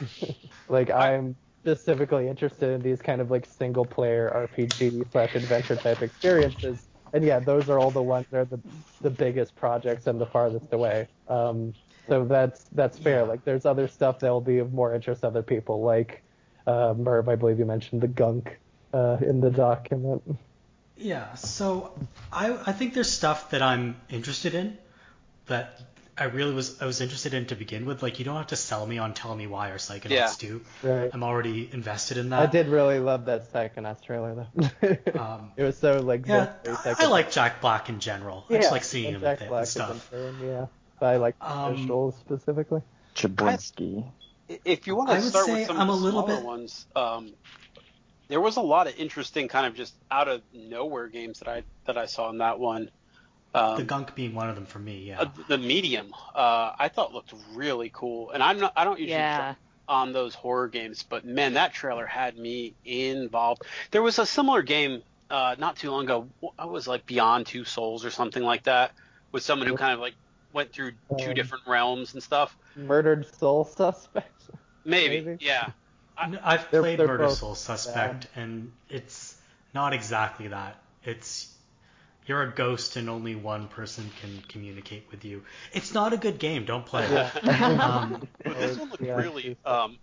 like I- I'm specifically interested in these kind of like single player R P G slash adventure type experiences. And yeah, those are all the ones that are the the biggest projects and the farthest away. Um, so that's that's fair. Yeah. Like there's other stuff that will be of more interest to other people. Like uh, Merv, I believe you mentioned the gunk uh, in the document. Yeah, so I I think there's stuff that I'm interested in that I really was I was interested in to begin with. Like you don't have to sell me on Tell Me Why or Psychonauts Yeah. two. Right. I'm already invested in I that. did really love that Psychonauts trailer though. Um, it was so like Yeah, viscerally I, I like Jack Black in general. I Yeah, just like seeing and him Jack and, Black and is stuff. insane, yeah, but I like the Um, visuals specifically. Chablinski. if you want I to would start say with some I'm of a the little smaller bit- ones, um, there was a lot of interesting kind of just out of nowhere games that I that I saw in that one. Um, The gunk being one of them for me. Yeah. uh, the medium, uh, I thought looked really cool, and I'm not I don't usually Yeah. jump on those horror games, but man, that trailer had me involved. There was a similar game uh, not too long ago. I was like Beyond Two Souls or something like that, with someone who kind of like went through two Um, different realms and stuff. Murdered Soul Suspect. Maybe, maybe? yeah. I- No, I've They're- played they're Murder both Soul Suspect, and it's not exactly that. It's you're a ghost and only one person can communicate with you. It's not a good game. Don't play it. Yeah. Um, But this one looked Yeah, really. it's- Um,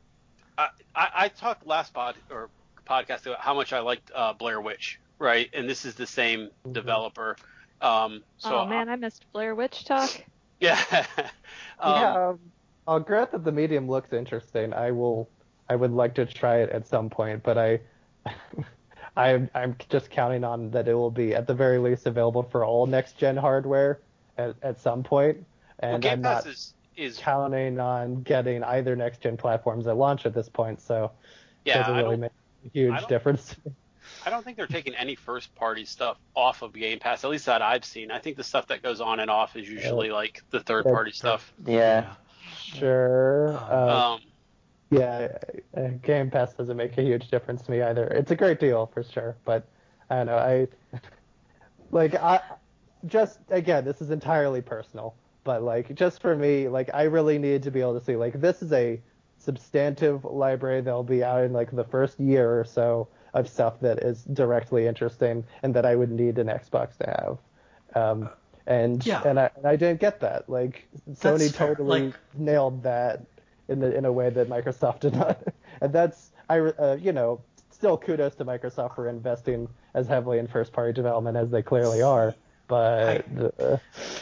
I, I I talked last pod or podcast about how much I liked uh, Blair Witch, right? And this is the same Mhm. developer. Um, so oh man, I missed Blair Witch talk. yeah. um, yeah, um, I'll grant that the medium looks interesting. I will, I would like to try it at some point, but I, I'm I'm just counting on that it will be at the very least available for all next gen hardware at, at some point, Well, and Game I'm Pass not is is counting on getting either next gen platforms at launch at this point. So it yeah. doesn't I really don't make a I huge don't difference. I don't think they're taking any first party stuff off of Game Pass. At least that I've seen. I think the stuff that goes on and off is usually like the third party stuff. Yeah. Sure. Um, Uh, Um, yeah, uh, Game Pass doesn't make a huge difference to me either. It's a great deal for sure, but I don't know. I like I just again, this is entirely personal, but like just for me, like I really need to be able to see like this is a substantive library that'll be out in like the first year or so of stuff that is directly interesting and that I would need an Xbox to have. Um, and Yeah. and I and I didn't get that. Like Sony That's fair. totally Like- nailed that in the in a way that Microsoft did not. And that's I uh, you know still kudos to Microsoft for investing as heavily in first party development as they clearly are. But uh,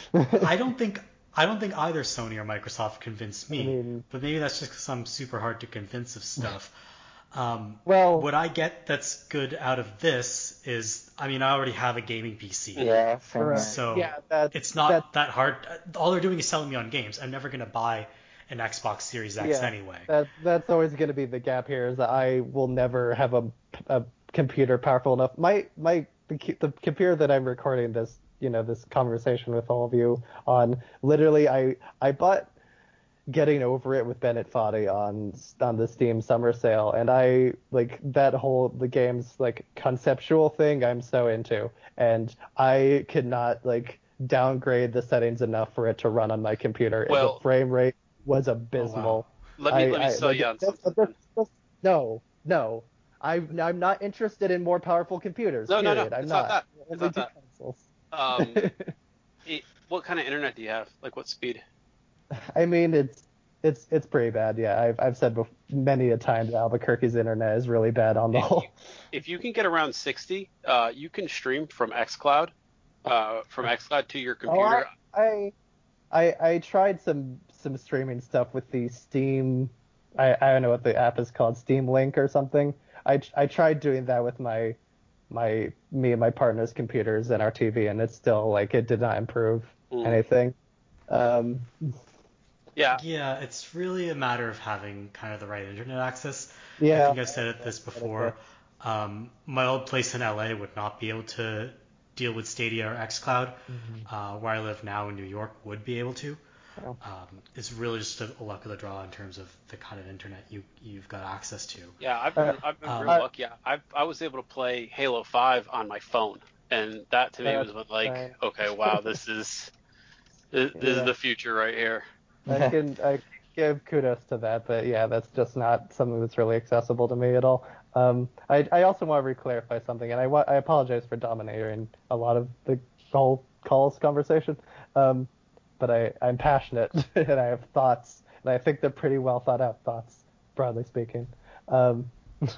I don't think I don't think either Sony or Microsoft convinced me, I mean- but maybe that's just because I'm super hard to convince of stuff. Um, Well- what I get that's good out of this is, I mean, I already have a gaming P C, Yeah. Same here. Right. so Yeah, that- it's not that- that hard. All they're doing is selling me on games. I'm never gonna buy an Xbox Series X yeah, anyway. That that's always going to be the gap here is that I will never have a, a computer powerful enough. My my the, cu- the computer that I'm recording this you know this conversation with all of you on. Literally, I I bought Getting Over It with Bennett Foddy on on the Steam summer sale, and I like that whole the game's like conceptual thing I'm so into, and I could not like downgrade the settings enough for it to run on my computer. Well- the frame rate was abysmal. let me I- let me I- sell like, you on that's- something. that's- that's- no, no. I'm I'm not interested in more powerful computers. No, no, no, period. I'm it's not that. I It's only not do that. consoles. Um, it, what kind of internet do you have? Like what speed? I mean, it's it's it's pretty bad. Yeah, I've I've said bef- many a time that Albuquerque's internet is really bad on the If whole. you, if you can get around sixty, uh, you can stream from xCloud, uh, from xCloud to your Oh, computer. I, I I I tried some some streaming stuff with the Steam. I I don't know what the app is called, Steam Link or something. I I tried doing that with my my me and my partner's computers and our T V, and it's still like it did not improve Mm. anything. Um, yeah, Yeah, it's really a matter of having kind of the right internet access. Yeah. I think I've said it this before. Um, my old place in L A would not be able to deal with Stadia or xCloud. Uh, where I live now in New York would be able to. Oh. Um, it's really just a, a luck of the draw in terms of the kind of internet you you've got access to. yeah. I've been I've been Uh, real lucky. I I was able to play Halo five on my phone, and that to me That's was when, like, fine. okay, wow, this is this, this Yeah. is the future right here. I can I give kudos to that, but yeah, that's just not something that's really accessible to me at all. Um, I I also want to re-clarify something, and I wa- I apologize for dominating a lot of the whole calls conversation. Um, but I I'm passionate and I have thoughts, and I think they're pretty well thought out thoughts, broadly speaking. Um,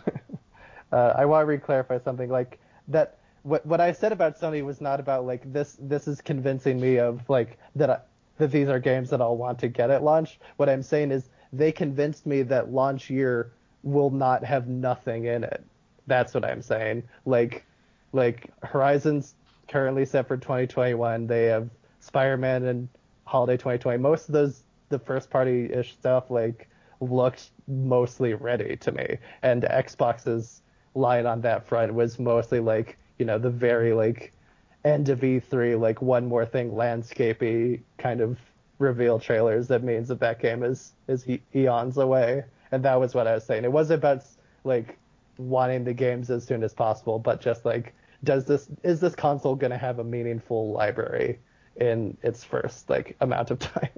uh, I want to re-clarify something like that. What what I said about Sony was not about like this. This is convincing me of like that. I, that these are games that I'll want to get at launch. What I'm saying is they convinced me that launch year will not have nothing in it. That's what I'm saying. Like, like Horizon's currently set for twenty twenty-one. They have Spider-Man and Holiday twenty twenty. Most of those, the first party-ish stuff, like, looked mostly ready to me. And Xbox's line on that front was mostly like, you know, the very like end of E three, like one more thing landscapey kind of reveal trailers that means that that game is is e- eons away. And that was what I was saying. It wasn't about like wanting the games as soon as possible, but just like, does this is this console going to have a meaningful library in its first like amount of time?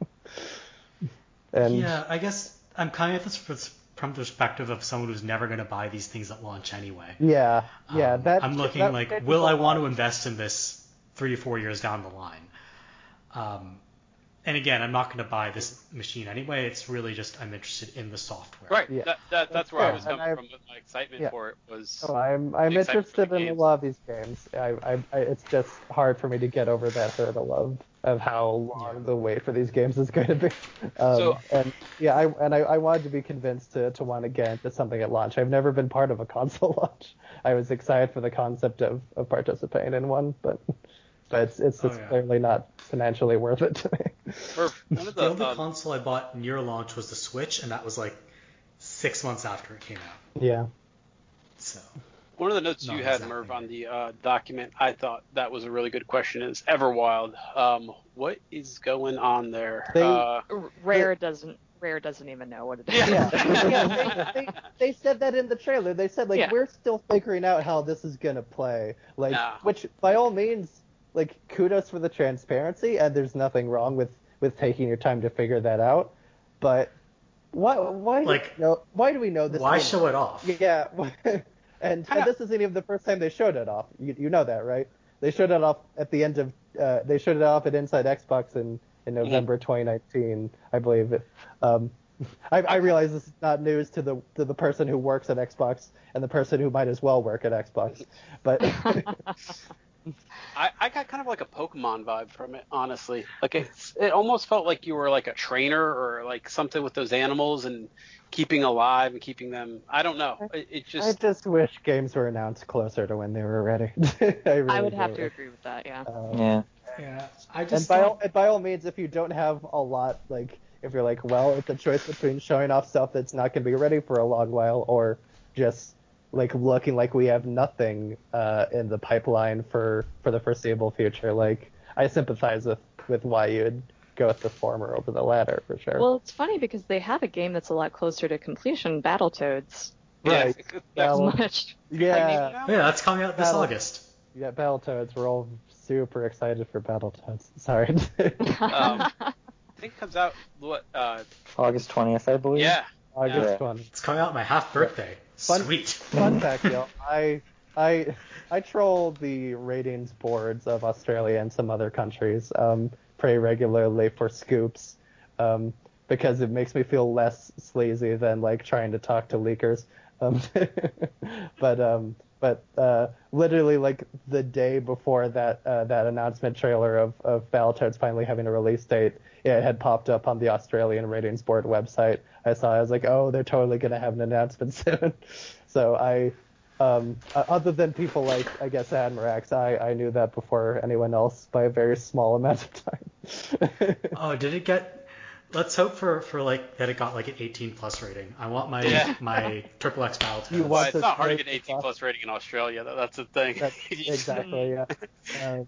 And Yeah, I guess I'm kind of this from the perspective of someone who's never going to buy these things at launch anyway. yeah, yeah, Um, that I'm looking that like, changes will a I lot. want to invest in this three to four years down the line? Um, and again, I'm not going to buy this machine anyway. It's really just I'm interested in the software. Right. Yeah. That, that that's where Yeah, I was and coming I- from with my excitement yeah. for it was. Oh, I'm I'm excited for interested the in a games. lot of these games. I, I, I it's just hard for me to get over that hurdle of of how long Yeah. the wait for these games is going to be. Um, So- and yeah, I and I, I wanted to be convinced to, to want to get into something at launch. I've never been part of a console launch. I was excited for the concept of, of participating in one, but but it's it's Oh, just yeah. clearly not financially worth it to me. For one of The the, only um, console I bought near launch was the Switch, and that was like six months after it came out. Yeah. So one of the notes Not you had, exactly. Merv, on the uh, document, I thought that was a really good question. Is Everwild? Um, what is going on there? They- uh, Rare doesn't Rare doesn't even know what it is. Yeah, yeah they, they, they said that in the trailer. They said, like, Yeah. we're still figuring out how this is going to play. Like, Yeah. which, by all means, like, kudos for the transparency, and there's nothing wrong with, with taking your time to figure that out. But why, why, Like, do, we know, why do we know this? why game- show it off? Yeah, and, and Kinda- this isn't even the first time they showed it off. You, you know that, right? They showed it off at the end of, uh, they showed it off at Inside Xbox in, in November twenty nineteen, I believe. It, um, I, I realize this is not news to the to the person who works at Xbox and the person who might as well work at Xbox, but I, I got kind of like a Pokemon vibe from it, honestly. Like it, it almost felt like you were like a trainer or like something with those animals and keeping alive and keeping them. I don't know. It, it I just. just wish games were announced closer to when they were ready. I, really I would have do. to agree with that. Yeah. Um, Yeah. Yeah, I And just by don't- all, and by all means, if you don't have a lot, like, if you're like, well, it's a choice between showing off stuff that's not going to be ready for a long while, or just, like, looking like we have nothing uh, in the pipeline for, for the foreseeable future, like, I sympathize with, with why you'd go with the former over the latter, for sure. Well, it's funny because they have a game that's a lot closer to completion, Battletoads. Right. Yeah, that's Well, Much. yeah, now? yeah, that's coming out this Battle- August. yeah, Battletoads, we're all super excited for Battletoads. Sorry. Um, I think it comes out what? Uh, August twentieth, I believe. yeah. August Yeah. twentieth. It's coming out my half birthday. Fun- Sweet. Fun fact, yo, I I I troll the ratings boards of Australia and some other countries um, pretty regularly for scoops um, because it makes me feel less sleazy than like trying to talk to leakers. Um, but um, but uh, literally like the day before that uh, that announcement trailer of of Battletoads finally having a release date, it had popped up on the Australian ratings board website. I saw, I was like, oh, they're totally gonna have an announcement soon. So I, um, uh, other than people like I guess Admirax, I I knew that before anyone else by a very small amount of time. Oh, did it get? Let's hope for, for like that it got like an eighteen plus rating. I want my Yeah. my triple X Battletoads. You Well, want it's to not hard to play get eighteen the- plus rating in Australia. Though. That's the thing. That's exactly, yeah. Um,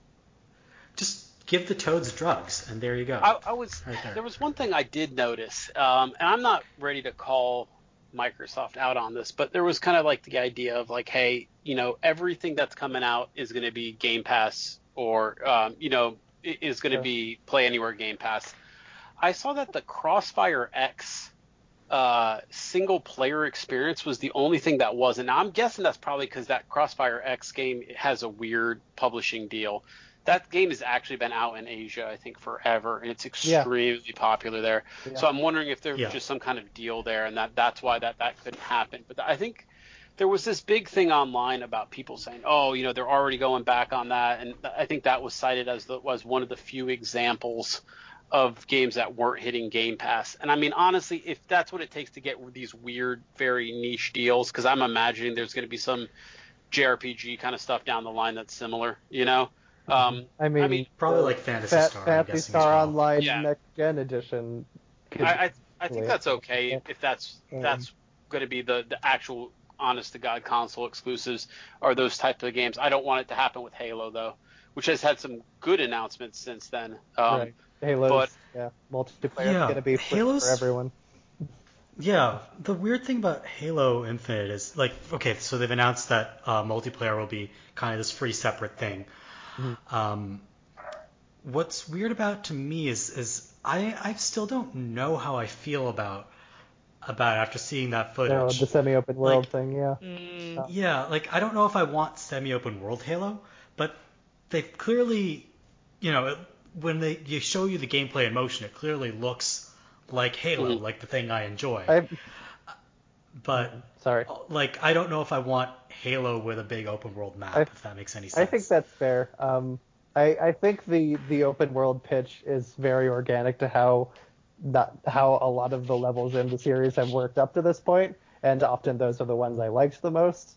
Just give the toads drugs, and there you go. I, I was Right there. there was one thing I did notice, um, and I'm not ready to call Microsoft out on this, but there was kind of like the idea of like, hey, you know, everything that's coming out is going to be Game Pass or um, you know i- is going to Sure. be Play Anywhere Game Pass. I saw that the Crossfire X uh, single player experience was the only thing that wasn't. Now I'm guessing that's probably because that Crossfire X game has a weird publishing deal. That game has actually been out in Asia, I think, forever, and it's extremely popular there. Yeah. So I'm wondering if there was Yeah. just some kind of deal there, and that that's why that, that couldn't happen. But I think there was this big thing online about people saying, oh, you know, they're already going back on that, and I think that was cited as the was one of the few examples of games that weren't hitting Game Pass. And I mean, honestly, if that's what it takes to get these weird, very niche deals, because I'm imagining there's going to be some J R P G kind of stuff down the line that's similar, you know? Um, I mean, I mean, Probably the like Fantasy Fa- Star. I'm Fantasy guessing Star as well. Online Yeah. Next Gen Edition. could- I, I, I think Yeah. that's okay if that's Um, that's going to be the, the actual honest to God console exclusives or those types of games. I don't want it to happen with Halo though, which has had some good announcements since then. Um, right. Halo's but- yeah, multiplayer Yeah, is gonna be free Halo's- for everyone. Yeah, the weird thing about Halo Infinite is like, okay, so they've announced that uh, multiplayer will be kind of this free separate thing. Mhm. Um, what's weird about to me is is I I still don't know how I feel about about after seeing that You know, footage. the semi-open world Like- thing, yeah. Mm, Yeah, like I don't know if I want semi-open world Halo, but they've clearly, you know, when they you show you the gameplay in motion, it clearly looks like Halo, Mhm. like the thing I enjoy. I, But sorry. like, I don't know if I want Halo with a big open world map, I- if that makes any sense. I think that's fair. Um, I, I think the, the open world pitch is very organic to how not how a lot of the levels in the series have worked up to this point, and often those are the ones I liked the most,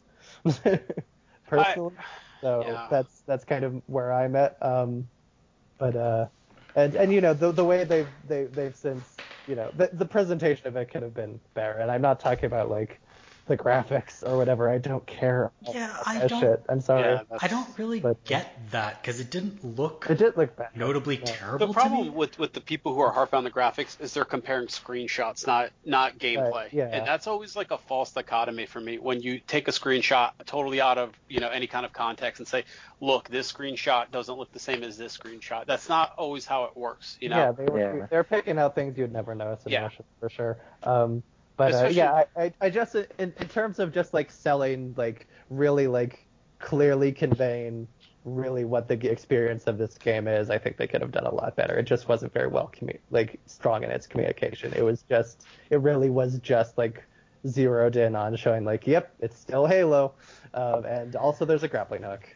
personally. So yeah. that's that's kind of where I'm at. Um, but uh, and and you know the the way they've they they've since you know the the presentation of it could have been better, and I'm not talking about like the graphics or whatever. I don't care. Yeah, about I that don't- shit. I'm sorry. Yeah, that's, I don't really But- get that because it didn't look It did look bad. notably Yeah. terrible the problem to me. with, with the people who are harping on the graphics is they're comparing screenshots, not not gameplay. Right, yeah. And that's always like a false dichotomy for me when you take a screenshot totally out of, you know, any kind of context and say, look, this screenshot doesn't look the same as this screenshot. That's not always how it works, you know? Yeah, they were, Yeah. they're picking out things you'd never notice in Yeah. motion for sure. Um, but uh, Especially- yeah, I, I, I just in, in terms of just like selling, like really like clearly conveying really what the experience of this game is, I think they could have done a lot better. It just wasn't very well commu- like strong in its communication. It was just, it really was just like zeroed in on showing like, yep, it's still Halo, um, and also there's a grappling hook.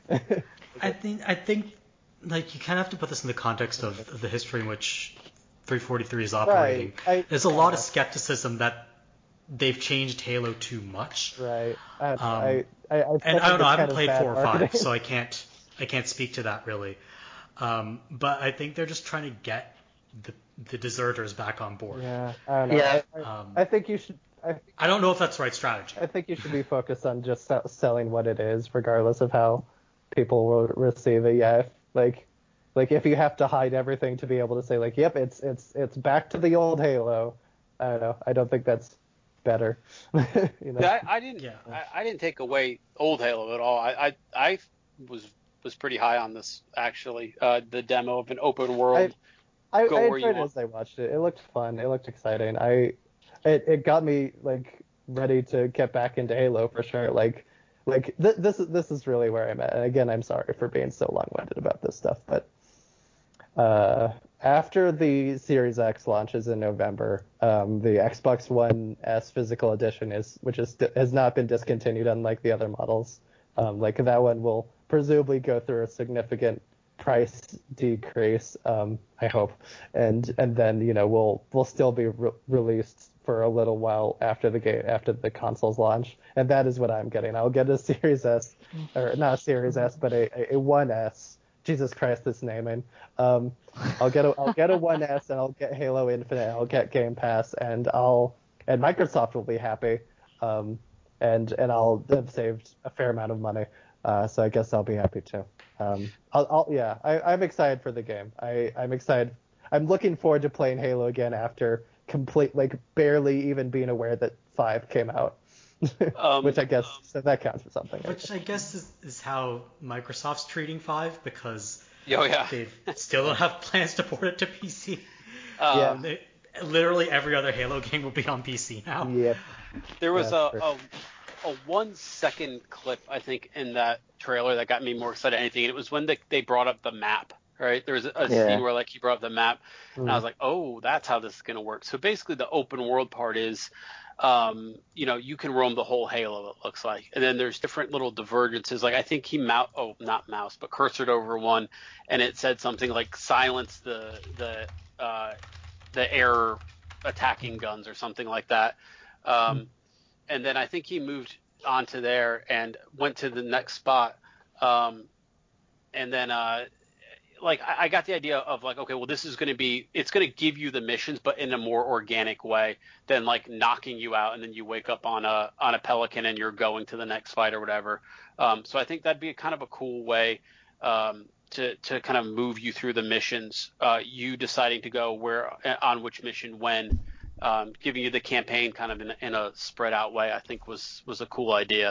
I think I think like you kind of have to put this in the context of, of the history in which three forty-three is operating. Right. I- There's a lot yeah. of skepticism that they've changed Halo too much. Right. I, Um, I, I, I And I don't know, I haven't it's kind of played bad four or five, marketing. so I can't I can't speak to that really. Um, but I think they're just trying to get the the deserters back on board. Yeah, I don't know. Yeah. I, I, Um, I think you should. I, I don't know if that's the right strategy. I think you should be focused on just sell, selling what it is, regardless of how people will receive it. Yeah, if, like, like if you have to hide everything to be able to say like, yep, it's it's it's back to the old Halo. I don't know. I don't think that's better. you know. I, I didn't Yeah. I, I didn't take away old Halo at all. I, I, I was was pretty high on this actually. Uh, the demo of an open world. I, Go I where you enjoyed it want. as I watched it. It looked fun. It looked exciting. I, it, it got me like ready to get back into Halo for sure. Like, like th- this is this is really where I'm at. And again, I'm sorry for being so long-winded about this stuff, but uh, after the Series X launches in November, um, the Xbox One S physical edition is, which is has not been discontinued, unlike the other models. Um, like that one will presumably go through a significant price decrease, um, I hope, and and then you know we'll we'll still be re- released for a little while after the game after the console's launch, and that is what I'm getting. I'll get a Series S, or not a Series S, but a, a, a one S. Jesus Christ, this naming. Um, I'll get a I'll get a one S, and I'll get Halo Infinite, I'll get Game Pass, and I'll and Microsoft will be happy, um, and and I'll have saved a fair amount of money. Uh, so I guess I'll be happy too. Um, I'll, I'll yeah, I, I'm excited for the game. I, I'm excited. I'm looking forward to playing Halo again after complete, like barely even being aware that five came out, Um, which I guess so that counts for something. I Which guess. I guess is, is how Microsoft's treating five because Oh yeah. they still don't have plans to port it to P C. Um, Yeah. They, literally every other Halo game will be on P C now. Yep. There was That's a, true. a a one second clip I think in that trailer that got me more excited than anything. And it was when they they brought up the map. Right, there was a, a Yeah. scene where like he brought up the map, and I Mm. was like, oh, that's how this is gonna work. So basically, the open world part is, um, you know, you can roam the whole Halo. It looks like, and then there's different little divergences. Like I think he mouse, oh, not mouse, but cursored over one, and it said something like silence the the uh, the air attacking guns or something like that. Um, and then I think he moved onto there and went to the next spot. Um, and then, uh, like, I, I got the idea of like, okay, well, this is going to be, it's going to give you the missions, but in a more organic way than like knocking you out and then you wake up on a on a Pelican and you're going to the next fight or whatever. Um, so I think that'd be a kind of a cool way um, to to kind of move you through the missions. Uh, you deciding to go where on which mission when. Um, giving you the campaign kind of in, in a spread out way, I think was was a cool idea.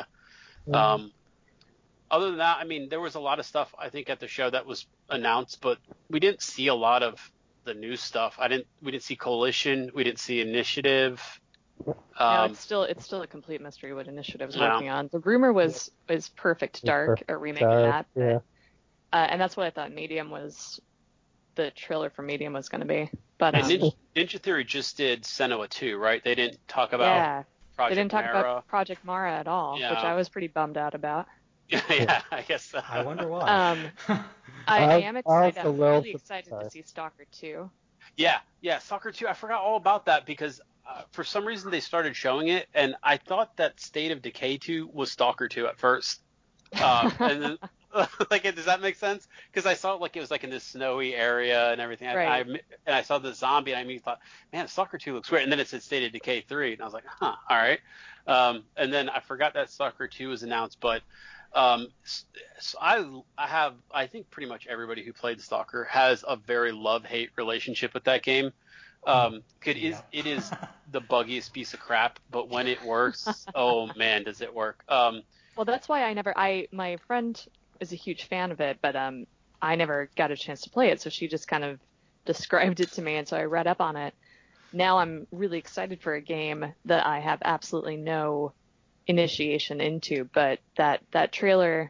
Um, other than that, I mean, there was a lot of stuff I think at the show that was announced, but we didn't see a lot of the new stuff. I didn't. We didn't see Coalition. We didn't see Initiative. no, Um, it's still it's still a complete mystery what Initiative's Yeah. working on. The rumor was was Perfect Dark, Perfect a remake Dark, of that, but, yeah. uh, and that's what I thought Medium was the trailer for Medium was going to be. But And um, Ninja, Ninja Theory just did Senua two, right? They didn't talk about yeah, Project they didn't talk Mara. about Project Mara at all, Yeah. which I was pretty bummed out about. yeah, I guess so. I wonder why. Um, I, I I- am I excited. was a I'm little really excited sorry. to see Stalker two. Yeah, yeah, Stalker two. I forgot all about that because uh, for some reason they started showing it, and I thought that State of Decay two was Stalker two at first. Um, and then, like, does that make sense? Because I saw it like it was like in this snowy area and everything. I, Right. I, and I saw the zombie, and I immediately thought, man, Stalker two looks great. And then it said State of Decay three, and I was like, huh, all right. Um, and then I forgot that Stalker two was announced, but um, so I I have I think pretty much everybody who played Stalker has a very love-hate relationship with that game. Um, it is Yeah. it is the buggiest piece of crap, but when it works, oh man, does it work. Um, Well, that's why I never. I my friend is a huge fan of it, but um, I never got a chance to play it. So she just kind of described it to me, and so I read up on it. Now I'm really excited for a game that I have absolutely no initiation into, but that that trailer,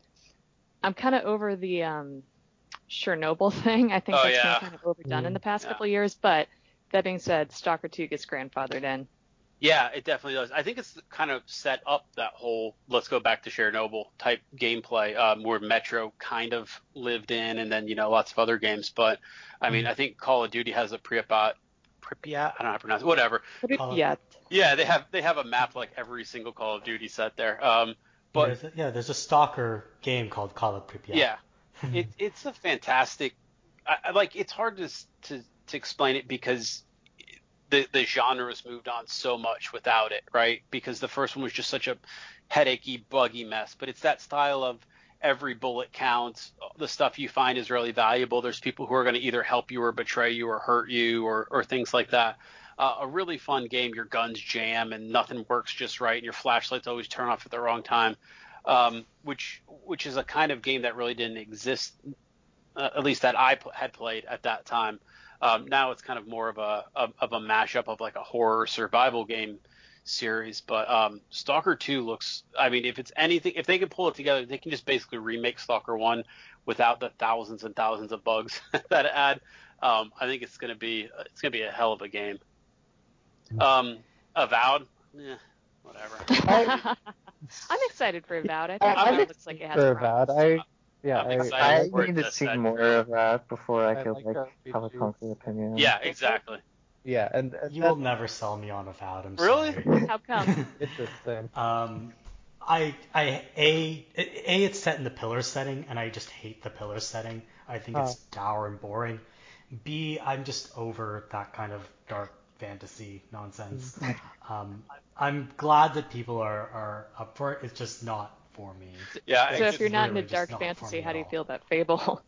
I'm kind of over the um, Chernobyl thing. I think Oh, that's yeah. been kind of overdone in Mm. the past Yeah. couple of years. But that being said, Stalker two gets grandfathered in. Yeah, it definitely does. I think it's kind of set up that whole let's go back to Chernobyl type gameplay um, where Metro kind of lived in, and then you know lots of other games. But I mean, I think Call of Duty has a Pripyat, Pripyat, I don't know how to pronounce it, whatever. Call of- Yeah, Yeah, they have they have a map like every single Call of Duty set there. Um, but there's a, yeah, there's a stalker game called Call of Pripyat. yeah, it, it's a fantastic. I, I like it's hard to s- to to explain it because the the genre has moved on so much without it, right? Because the first one was just such a headachy, buggy mess. But it's that style of every bullet counts. The stuff you find is really valuable. There's people who are going to either help you or betray you or hurt you or or things like that. Uh, a really fun game. Your guns jam and nothing works just right, and your flashlights always turn off at the wrong time. Um, which which is a kind of game that really didn't exist, uh, at least that I p- had played at that time. Um, now it's kind of more of a of, of a mashup of like a horror survival game series. But um, Stalker two looks. I mean, if it's anything, if they can pull it together, they can just basically remake Stalker one without the thousands and thousands of bugs that it had. Um, I think it's gonna be it's gonna be a hell of a game. Um, Avowed, eh, whatever. I'm excited for Avowed. I think I- Avowed I'm looks like it has For promise. Avowed, I yeah, I'm I, excited I, I for it need to to see set more trailer. of that before I I could like like R have a P Gs. concrete opinion. Yeah, exactly. yeah, and, and You will that's never sell me on Avowed. I'm Really? sorry. How come? interesting. Um, I, I, a, a, it's set in the pillar setting, and I just hate the pillar setting. I think it's dour and boring. B, I'm just over that kind of dark fantasy nonsense. Um, I'm glad that people are, are up for it. It's just not for me. Yeah. So It's, if you're not really into just dark not for fantasy, me how at do you all. feel about Fable?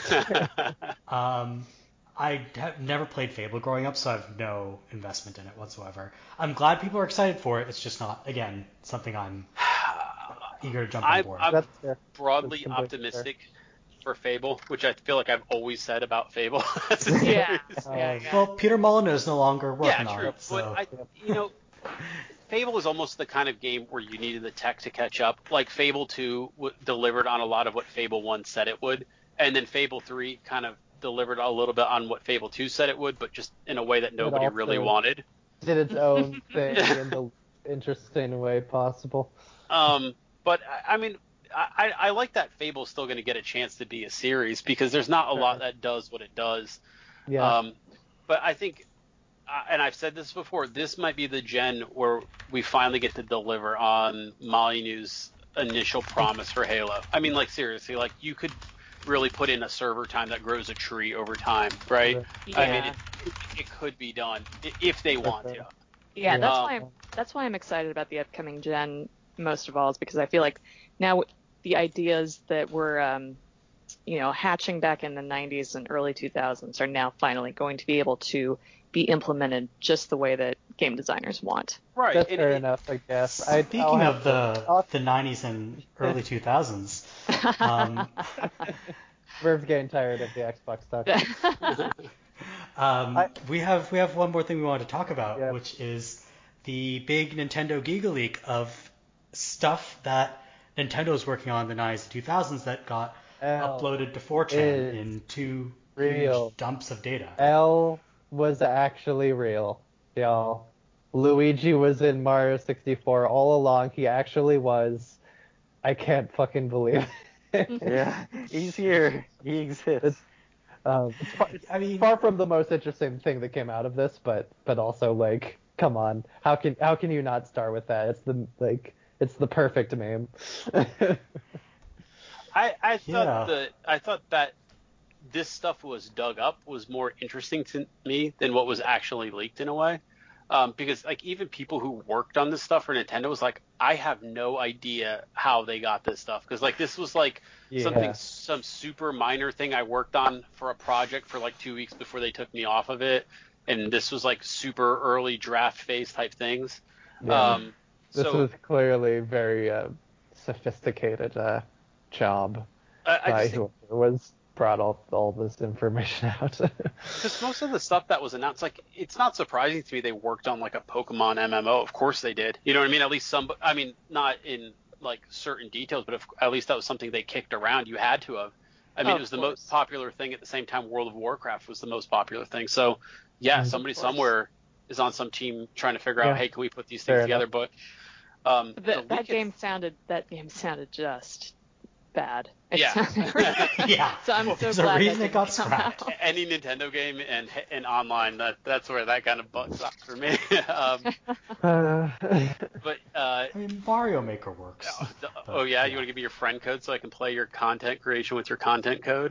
Um, I have never played Fable growing up, so I have no investment in it whatsoever. I'm glad people are excited for it. It's just not, again, something I'm eager to jump on I'm, board. I'm That's fair. broadly That's completely optimistic for Fable, which I feel like I've always said about Fable. As a Yeah. series. yeah, Um, yeah. Well, Peter Molyneux is no longer working Yeah, on true. it, so But I, you know, Fable is almost the kind of game where you needed the tech to catch up. Like Fable two w- delivered on a lot of what Fable one said it would, and then Fable three kind of delivered a little bit on what Fable two said it would, but just in a way that nobody also- really wanted. Did its own thing in the interesting way possible. Um, but I, I mean, I, I like that Fable's still going to get a chance to be a series because there's not a lot that does what it does. Yeah. Um, but I think, uh, and I've said this before, this might be the gen where we finally get to deliver on Molyneux's initial promise for Halo. I mean, like seriously, like you could really put in a server time that grows a tree over time, right? Yeah. I mean, it, it could be done i- if they want to. Yeah, Yeah. that's Um, why I'm that's why I'm excited about the upcoming gen most of all, is because I feel like now the ideas that were um, you know hatching back in the nineties and early two thousands are now finally going to be able to be implemented just the way that game designers want. Right. That's and fair it- enough, I guess. I, I'll speaking have of to- the I'll- the nineties and early two thousands, um, Verve's getting tired of the Xbox talk. um, I- we have we have one more thing we wanted to talk about, Yeah. which is the big Nintendo Giga Leak of stuff that Nintendo was working on in the nineties and two thousands that got Oh, uploaded to four chan is- in two Real. huge dumps of data. L was actually real, y'all. Luigi was in Mario sixty-four all along. He actually was. I can't fucking believe it. Yeah, he's here. He exists. Um, it's, far, it's I mean, far from the most interesting thing that came out of this, but but also like, come on, how can how can you not start with that? It's the like it's the perfect meme. I, I thought Yeah. that I thought that this stuff was dug up was more interesting to me than what was actually leaked in a way. Um, because like even people who worked on this stuff for Nintendo was like, I have no idea how they got this stuff. Because like this was like Yeah. something, some super minor thing I worked on for a project for like two weeks before they took me off of it. And this was like super early draft phase type things. Yeah. Um, This so was clearly very uh, sophisticated uh, job I, I by just think, whoever was brought all all this information out. because most of the stuff that was announced, like, it's not surprising to me they worked on like a Pokemon M M O. Of course they did. You know what I mean? At least some. I mean, not in like certain details, but if, at least that was something they kicked around. You had to have. I mean, Of it was the course. most popular thing at the same time. World of Warcraft was the most popular thing. So yeah, Mhm. somebody Of course. somewhere is on some team trying to figure Yeah. out, hey, can we put these Fair things together? But um, the That, that leak game sounded that game sounded just bad. It Yeah. sounded really- Yeah. So I'm so There's a glad reason that it got didn't come scrapped. out. any Nintendo game and and online, that that's where that kind of butt sucks for me. um, Uh, but uh, I mean, Mario Maker works. oh, the- But, oh yeah, you want to give me your friend code so I can play your content creation with your content code?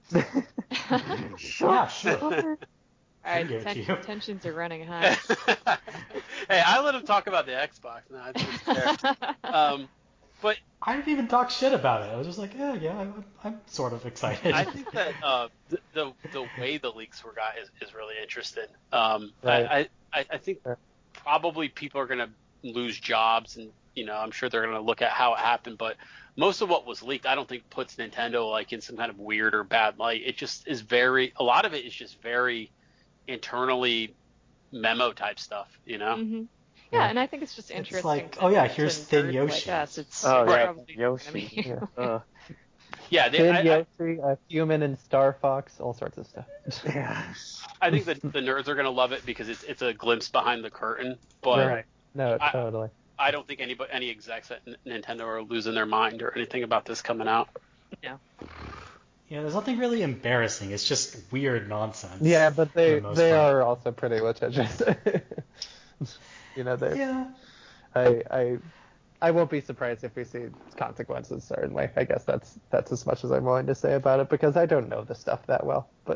Yeah, sure. All right, give it to ten- you. tensions are running high. Hey, I let him talk about the Xbox. No, I think it's fair. Um, but I didn't even talk shit about it. I was just like, yeah, yeah, I'm, I'm sort of excited. I think that uh, the, the the way the leaks were got is, is really interesting. Um, Right. I, I I think Sure. probably people are gonna lose jobs, and you know I'm sure they're gonna look at how it happened. But most of what was leaked, I don't think puts Nintendo like in some kind of weird or bad light. It just is very a lot of it is just very internally memo type stuff, you know. hmm Yeah. Yeah, and I think it's just interesting. like, to, oh yeah, to here's Thin nerds Yoshi. Like us. It's Oh yeah, probably Yoshi. gonna be- Yeah. Ugh. Yeah, they, Kid I, I, Yoshi, a human and Star Fox, all sorts of stuff. Yeah. I think that the nerds are gonna love it because it's it's a glimpse behind the curtain. But Right. No, I- totally. I don't think any any execs at N- Nintendo are losing their mind or anything about this coming out. No. Yeah, there's nothing really embarrassing. It's just weird nonsense. Yeah, but for they the most they part. are also pretty litigious. You know, they. Yeah. I I I won't be surprised if we see consequences. Certainly, I guess that's that's as much as I'm willing to say about it because I don't know the stuff that well. But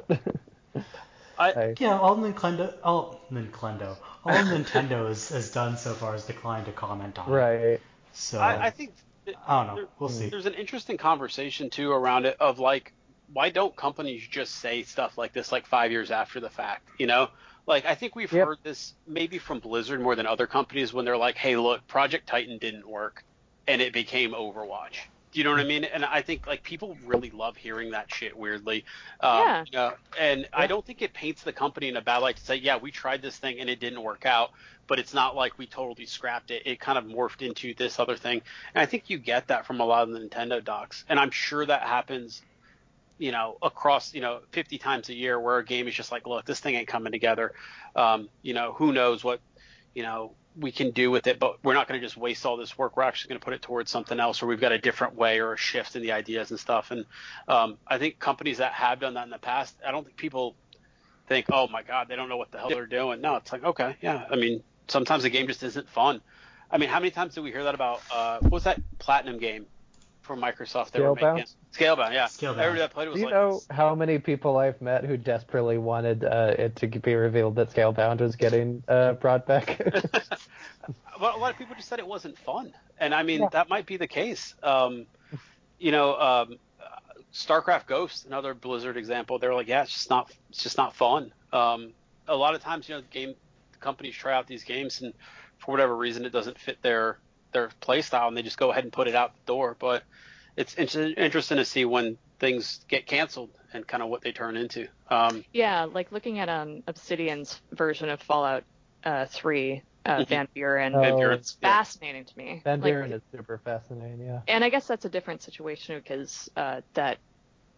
I I, Yeah, all Nintendo, all Nintendo, all Nintendo has, has done so far is declined to comment on it. right. So I, I think th- I don't know. there- We'll see. there's an interesting conversation too around it of like why don't companies just say stuff like this like five years after the fact, you know? Like I think we've Yep. heard this maybe from Blizzard more than other companies when they're like, hey, look, Project Titan didn't work and it became Overwatch. Do you know what I mean? And I think like people really love hearing that shit weirdly. Um, Yeah. You know, and I don't think it paints the company in a bad light to say, yeah, we tried this thing and it didn't work out, but it's not like we totally scrapped it. It kind of morphed into this other thing. And I think you get that from a lot of the Nintendo docs. And I'm sure that happens, you know, across, you know, fifty times a year where a game is just like, look, this thing ain't coming together. Um, you know, who knows what, you know, we can do with it, but we're not going to just waste all this work. We're actually going to put it towards something else, or we've got a different way or a shift in the ideas and stuff. And um, I think companies that have done that in the past, I don't think people think, oh my God, they don't know what the hell they're doing. No, it's like, okay, yeah. I mean, sometimes the game just isn't fun. I mean, how many times did we hear that about, uh, what was that Platinum game from Microsoft they were Scalebound? making? Scalebound, yeah. Scalebound. Everybody that played it was Do you like, know how many people I've met who desperately wanted uh, it to be revealed that Scalebound was getting uh, brought back? Well, a lot of people just said it wasn't fun, and I mean Yeah. that might be the case. Um, you know, um, StarCraft Ghost, another Blizzard example. They're like, yeah, it's just not, it's just not fun. Um, a lot of times, you know, game companies try out these games, and for whatever reason, it doesn't fit their their play style, and they just go ahead and put it out the door. But it's inter- interesting to see when things get canceled and kind of what they turn into. Um, Yeah, like looking at um Obsidian's version of Fallout uh, three, uh, Mhm. Van Buren, Oh. Van Buren, it's yeah. fascinating to me. Van Like, Buren is super fascinating, yeah. and I guess that's a different situation because uh, that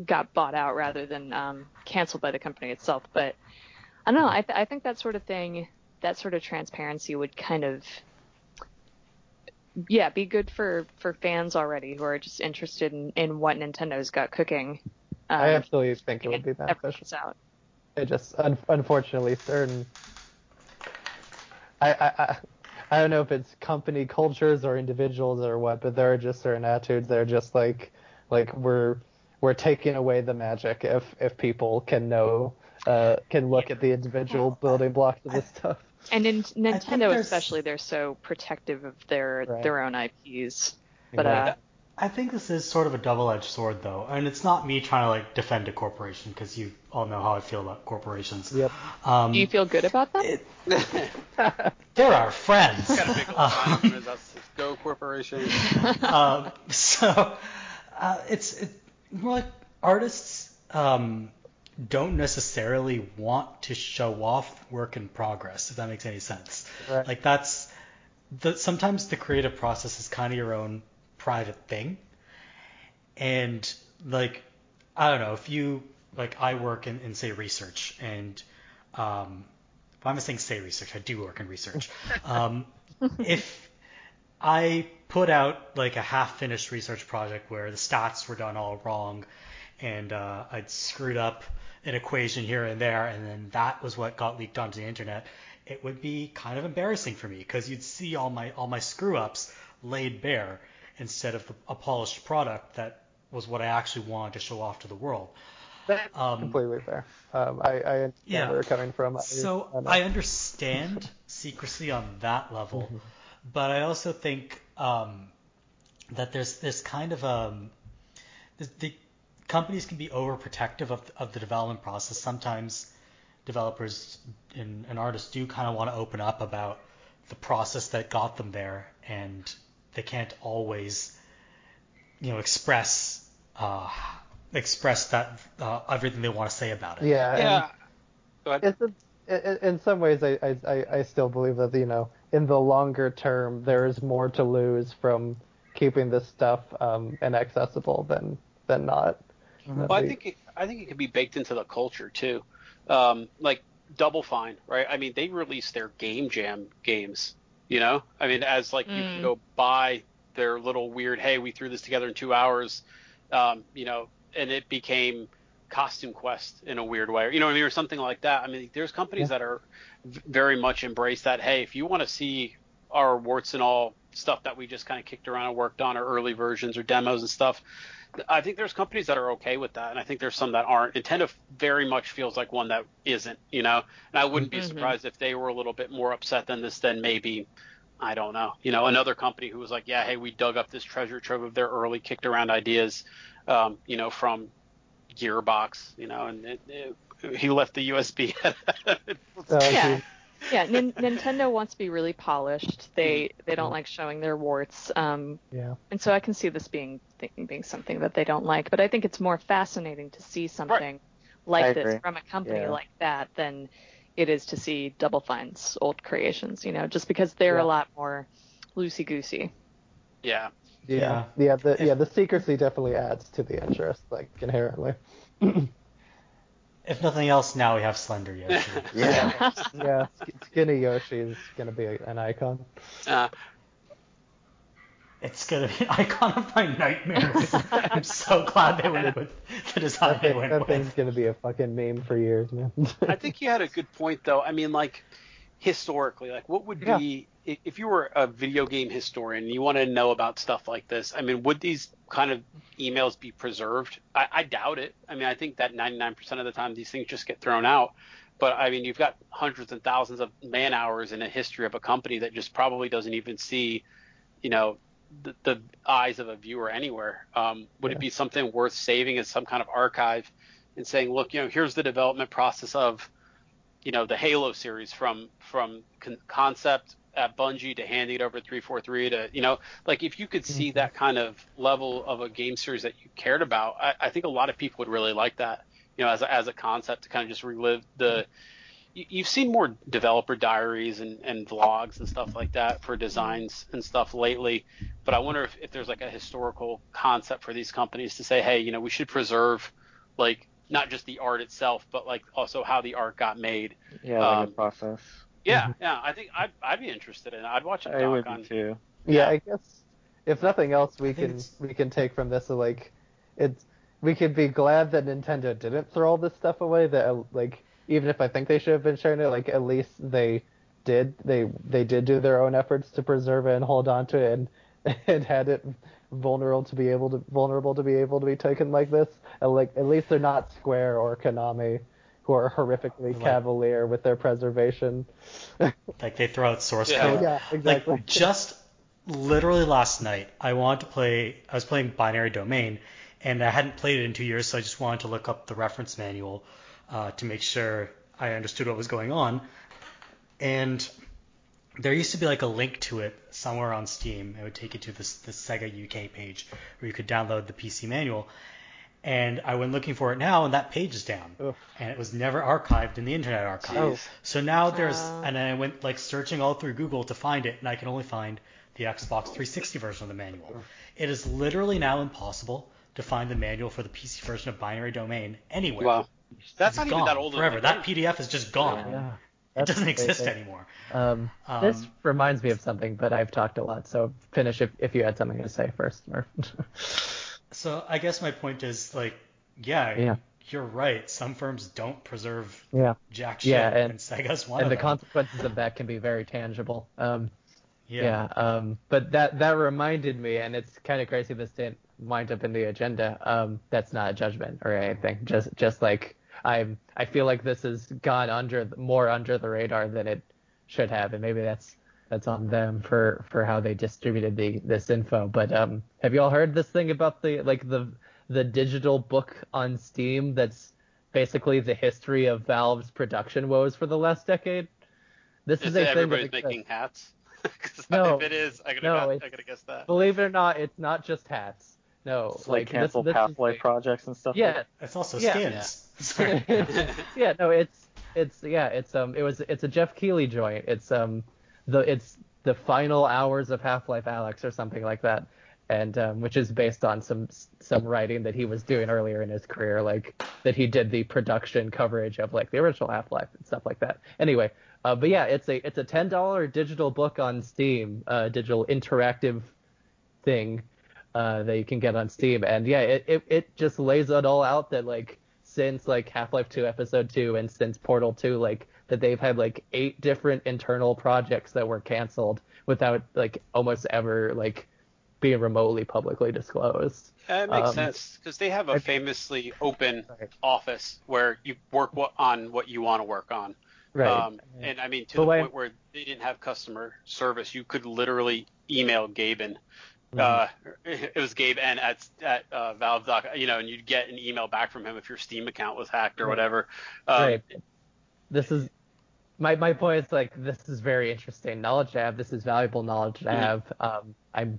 got bought out rather than um, canceled by the company itself. But I don't know. I, th- I think that sort of thing, that sort of transparency would kind of, yeah, be good for, for fans already who are just interested in, in what Nintendo's got cooking. Um, I actually think it would be beneficial. Out. It just, un- unfortunately, certain. I, I, I I don't know if it's company cultures or individuals or what, but there are just certain attitudes that are just like, like we're we're taking away the magic if if people can know, uh, can look at the individual building blocks of this stuff. And in Nintendo especially, they're so protective of their Right. their own I Ps. But Exactly. uh, I think this is sort of a double-edged sword, though, and it's not me trying to like defend a corporation because you all know how I feel about corporations. Yep. Um, do you feel good about them? it, they're our friends. Got a big old sign from his us Go Corporation. um, so uh, it's it, more like artists um, don't necessarily want to show off work in progress, if that makes any sense. Right. Like that's the sometimes the creative process is kind of your own private thing, and like I don't know if you like I work in, in say research, and um, if I'm saying say research, I do work in research. Um, if I put out like a half-finished research project where the stats were done all wrong, and uh, I'd screwed up an equation here and there, and then that was what got leaked onto the internet, it would be kind of embarrassing for me because you'd see all my all my screw-ups laid bare instead of a polished product that was what I actually wanted to show off to the world. That's Um, completely fair. Um, I, I understand yeah. where you're coming from. I, So I, know. I understand secrecy on that level, but I also think um, that there's this kind of um, the, the companies can be overprotective of of the development process. Sometimes developers and, and artists do kind of want to open up about the process that got them there, and they can't always, you know, express uh, express that uh, everything they want to say about it. Yeah. Yeah. Go ahead. It's a, in, in some ways, I, I, I still believe that, you know, in the longer term, there is more to lose from keeping this stuff um, inaccessible than than not. Well, I think it, I think it could be baked into the culture too. Um, like Double Fine, right? I mean, they released their Game Jam games, you know? I mean, as like you can go buy their little weird, hey, we threw this together in two hours, um, you know, and it became Costume Quest in a weird way, you know what I mean, or something like that. I mean, there's companies Yeah. that are v- very much embrace that. Hey, if you want to see our warts and all stuff that we just kind of kicked around and worked on, or early versions or demos and stuff, I think there's companies that are okay with that, and I think there's some that aren't. Nintendo very much feels like one that isn't, you know. And I wouldn't be Mhm. surprised if they were a little bit more upset than this. Then maybe, I don't know, you know, another company who was like, yeah, hey, we dug up this treasure trove of their early kicked around ideas, um, you know, from Gearbox, you know, and it, it, he left the U S B. Uh, Yeah. he- Yeah, Nin- Nintendo wants to be really polished. They they don't Mhm. like showing their warts. Um, yeah. and so I can see this being th- being something that they don't like. But I think it's more fascinating to see something like I this agree. from a company Yeah. like that than it is to see Double Fine's old creations. You know, just because they're Yeah. a lot more loosey goosey. Yeah. Yeah. Yeah. Yeah. The If- yeah the secrecy definitely adds to the interest, like inherently. If nothing else, now we have Slender Yoshi. Yeah. Yeah. Sk- Skinny Yoshi is gonna be a, an icon. Uh, It's gonna be an icon of my nightmares. I'm so glad they went with the design That, they thing, went that with. thing's gonna be a fucking meme for years, man. I think you had a good point, though. I mean, like, historically, like, what would Yeah. be, i- if you were a video game historian and you want to know about stuff like this, I mean, would these kind of emails be preserved? I, I doubt it. I mean, I think that ninety-nine percent of the time these things just get thrown out. But, I mean, you've got hundreds and thousands of man hours in a history of a company that just probably doesn't even see, you know, the, the eyes of a viewer anywhere. Um, would Yeah. it be something worth saving as some kind of archive and saying, look, you know, here's the development process of, you know, the Halo series from from con- concept at Bungie to handing it over to three forty-three to, you know, like if you could see Mhm. that kind of level of a game series that you cared about, I, I think a lot of people would really like that, you know, as a, as a concept to kind of just relive the. You, you've seen more developer diaries and, and vlogs and stuff like that for designs and stuff lately, but I wonder if, if there's like a historical concept for these companies to say, hey, you know, we should preserve like not just the art itself, but like also how the art got made. Yeah, like Um, a process. yeah, yeah. I think I'd I'd be interested in it. I'd watch a I doc would on. be too. Yeah, Yeah. I guess if nothing else, we I think can it's- we can take from this like it's we could be glad that Nintendo didn't throw all this stuff away. That uh, like even if I think they should have been showing it, like at least they did they they did do their own efforts to preserve it and hold on to it and and had it vulnerable to be able to vulnerable to be able to be taken like this. And like at least they're not Square or Konami, who are horrifically Like- cavalier with their preservation. Like they throw out source Yeah. code. Yeah, exactly. Like just literally last night, I wanted to play. I was playing Binary Domain, and I hadn't played it in two years, so I just wanted to look up the reference manual uh, to make sure I understood what was going on. And there used to be like a link to it somewhere on Steam. It would take you to this this Sega U K page where you could download the P C manual. And I went looking for it now, and that page is down. Oof. And it was never archived in the Internet Archive. Oh. So now there's, Wow. and I went like searching all through Google to find it, and I can only find the Xbox three sixty version of the manual. It is literally now impossible to find the manual for the P C version of Binary Domain anywhere. Wow. That's It's not gone even that old. of a forever. game. That P D F is just gone. Yeah. It That's doesn't exist amazing. anymore. Um, Um, this reminds me of something, but I've talked a lot, so finish if, if you had something to say first, Murph. So I guess my point is like, yeah, Yeah. you're right. Some firms don't preserve yeah, jack shit, Yeah, and, and- Sega's one and of the them. consequences of that can be very tangible. Um, yeah. yeah. Um, but that that reminded me, and it's kind of crazy this didn't wind up in the agenda. Um, that's not a judgment or anything. Just just like I'm, I feel like this has gone under more under the radar than it should have, and maybe that's that's on them for for how they distributed the this info. But um, have you all heard this thing about the like the the digital book on Steam that's basically the history of Valve's production woes for the last decade? This Is is it a thing that everybody's exists. making hats? 'Cause No. if it is, I gotta, No, got, I it's- gotta guess that. Believe it or not, it's not just hats. No, It's like, this- canceled this is Half-Life a- projects and stuff. Yeah, It's also Yeah. skins. Sorry. yeah, no, it's it's yeah, it's um, it was it's a Jeff Keighley joint. It's um, the it's the final hours of Half-Life Alyx or something like that, and um, which is based on some some writing that he was doing earlier in his career, like that he did the production coverage of like the original Half-Life and stuff like that. Anyway, uh, but yeah, it's a it's a ten dollar digital book on Steam, uh, digital interactive thing uh, that you can get on Steam, and yeah, it, it it just lays it all out that like since like Half-Life two Episode two and since Portal two, like that they've had like eight different internal projects that were canceled without like almost ever like being remotely publicly disclosed. That makes Um, sense because they have a I- famously open Right. office where you work what, on what you want to work on. Right. Um, and I mean, to But the like- point where they didn't have customer service, you could literally email Gaben. Mm-hmm. Uh, it was Gabe and at at uh, Valve doc, you know, and you'd get an email back from him if your Steam account was hacked or Right. whatever. Um, Right. This is my my point is like this is very interesting knowledge to have. This is valuable knowledge to Mhm. have. Um, I'm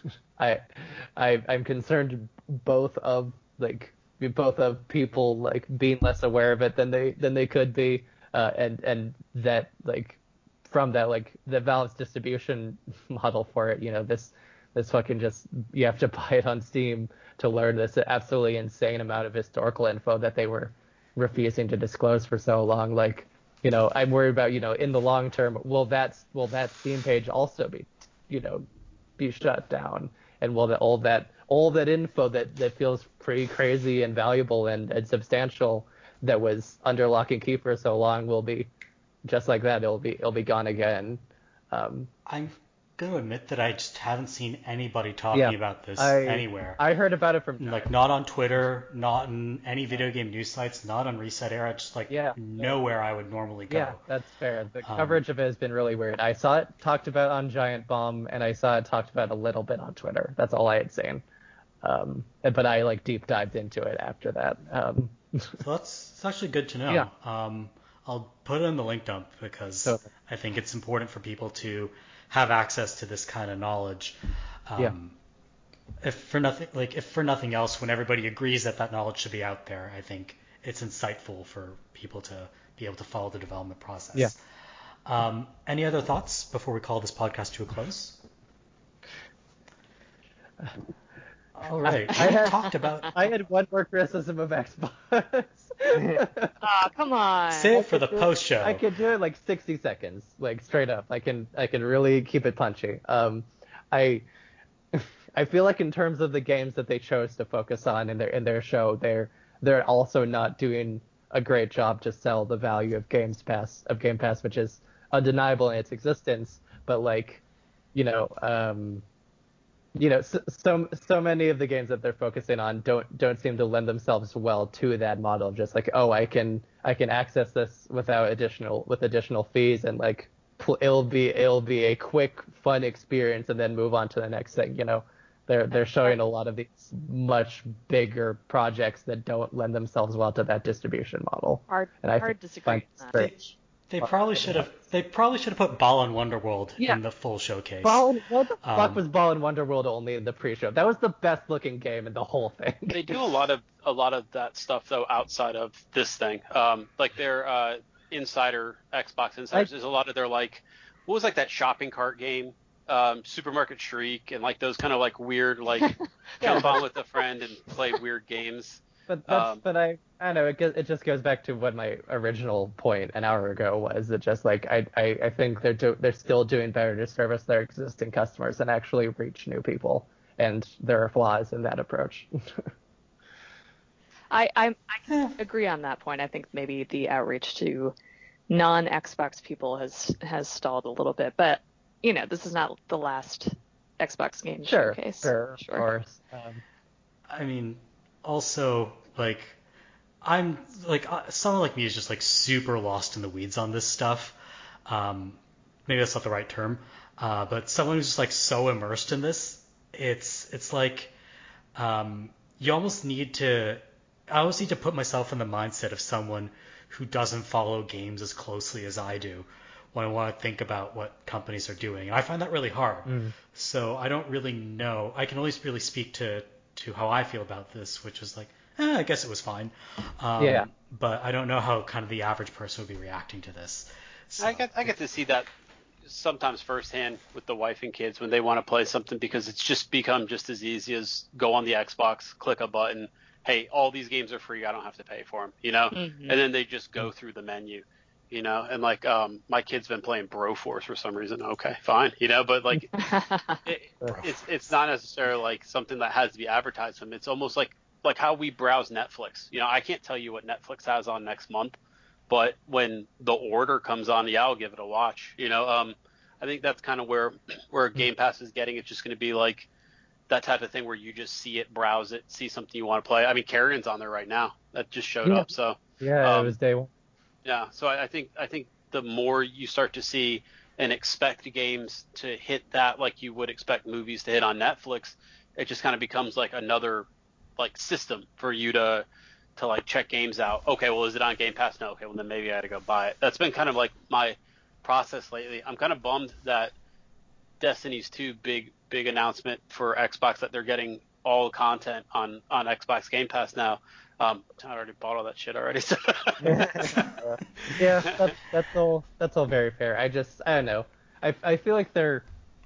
I I I'm concerned both of like both of people like being less aware of it than they than they could be, uh, and and that like from that like the Valve's distribution model for it. You know this this fucking just you have to buy it on Steam to learn this absolutely insane amount of historical info that they were refusing to disclose for so long. Like, you know, I'm worried about, you know, in the long term, will that will that Steam page also be, you know, be shut down? And will that all that all that info that, that feels pretty crazy and valuable and, and substantial that was under lock and key for so long will be just like that? It'll be it'll be gone again. Um, I'm going to admit that I just haven't seen anybody talking Yeah, about this I anywhere. I heard about it from Like not on Twitter, not in any video game news sites, not on Reset Era, just like Yeah. nowhere I would normally go. Yeah, that's fair. The Um, coverage of it has been really weird. I saw it talked about on Giant Bomb, and I saw it talked about a little bit on Twitter. That's all I had seen. Um, but I like deep dived into it after that. Um, So that's, that's actually good to know. Yeah. Um, I'll put it in the link dump because Totally. I think it's important for people to have access to this kind of knowledge. Um, Yeah. If for nothing, like if for nothing else, when everybody agrees that that knowledge should be out there, I think it's insightful for people to be able to follow the development process. Yeah. Um, any other thoughts before we call this podcast to a close? All right. I We had- talked about. I had one more criticism of Xbox. Ah, come on. Save it for the could do it- post show. I could do it like sixty seconds, like straight up. I can I can really keep it punchy. Um, I I feel like in terms of the games that they chose to focus on in their in their show, they're they're also not doing a great job to sell the value of Games Pass of Game Pass, which is undeniable in its existence. But like, you know, um, you know, so, so so many of the games that they're focusing on don't don't seem to lend themselves well to that model of just like, oh, I can I can access this without additional with additional fees, and like pl- it'll be it'll be a quick fun experience and then move on to the next thing. You know, they're they're showing a lot of these much bigger projects that don't lend themselves well to that distribution model. Hard, And I hard find disagree on it's that. very- They, they probably should have. They probably should have put Ball and Wonderworld Yeah. in the full showcase. Ball and, what the fuck Um, was Ball and Wonderworld only in the pre-show? That was the best looking game in the whole thing. They do a lot of a lot of that stuff though outside of this thing. Um, like their uh, insider Xbox insiders, I- there's a lot of their like what was like that shopping cart game, um, Supermarket Shriek, and like those kind of like weird like jump on with a friend and play weird games. But that's, Um, but I I don't know, it go- it just goes back to what my original point an hour ago was. That just like I I, I think they're do, they're still doing better to service their existing customers and actually reach new people. And there are flaws in that approach. I, I I can agree on that point. I think maybe the outreach to non-Xbox people has has stalled a little bit, but you know, this is not the last Xbox game Sure, showcase. sure, of course. Um, I mean, also like I'm like uh, someone like me is just like super lost in the weeds on this stuff. Um, maybe that's not the right term, uh, but someone who's just like so immersed in this, it's it's like um, you almost need to. I always need to put myself in the mindset of someone who doesn't follow games as closely as I do when I want to think about what companies are doing, and I find that really hard. Mm. So I don't really know. I can only really speak to to how I feel about this, which is like, eh, I guess it was fine. Um, Yeah. But I don't know how kind of the average person would be reacting to this. So, I get I get to see that sometimes firsthand with the wife and kids when they want to play something because it's just become just as easy as go on the Xbox, click a button. Hey, all these games are free. I don't have to pay for them, you know? Mhm. And then they just go through the menu, you know? And like, um, my kid's been playing Broforce for some reason. Okay, fine, you know? But like, it, it's it's not necessarily like something that has to be advertised to them. It's almost like like how we browse Netflix. You know, I can't tell you what Netflix has on next month, but when the order comes on, yeah, I'll give it a watch. You know, um, I think that's kind of where where Game Pass is getting. It's just going to be like that type of thing where you just see it, browse it, see something you want to play. I mean, Carrion's on there right now. That just showed Yeah. up. So yeah, Um, it was day one. yeah, so I, I think I think the more you start to see and expect games to hit that like you would expect movies to hit on Netflix, it just kind of becomes like another like system for you to to like check games out. Okay, well, is it on Game Pass? No. Okay, well then maybe I got to go buy it. That's been kind of like my process lately. I'm kind of bummed that Destiny's two big big announcement for Xbox that they're getting all the content on on Xbox Game Pass now. Um, I already bought all that shit already. So. Yeah, that's that's all that's all very fair. I just I don't know. I, I feel like they're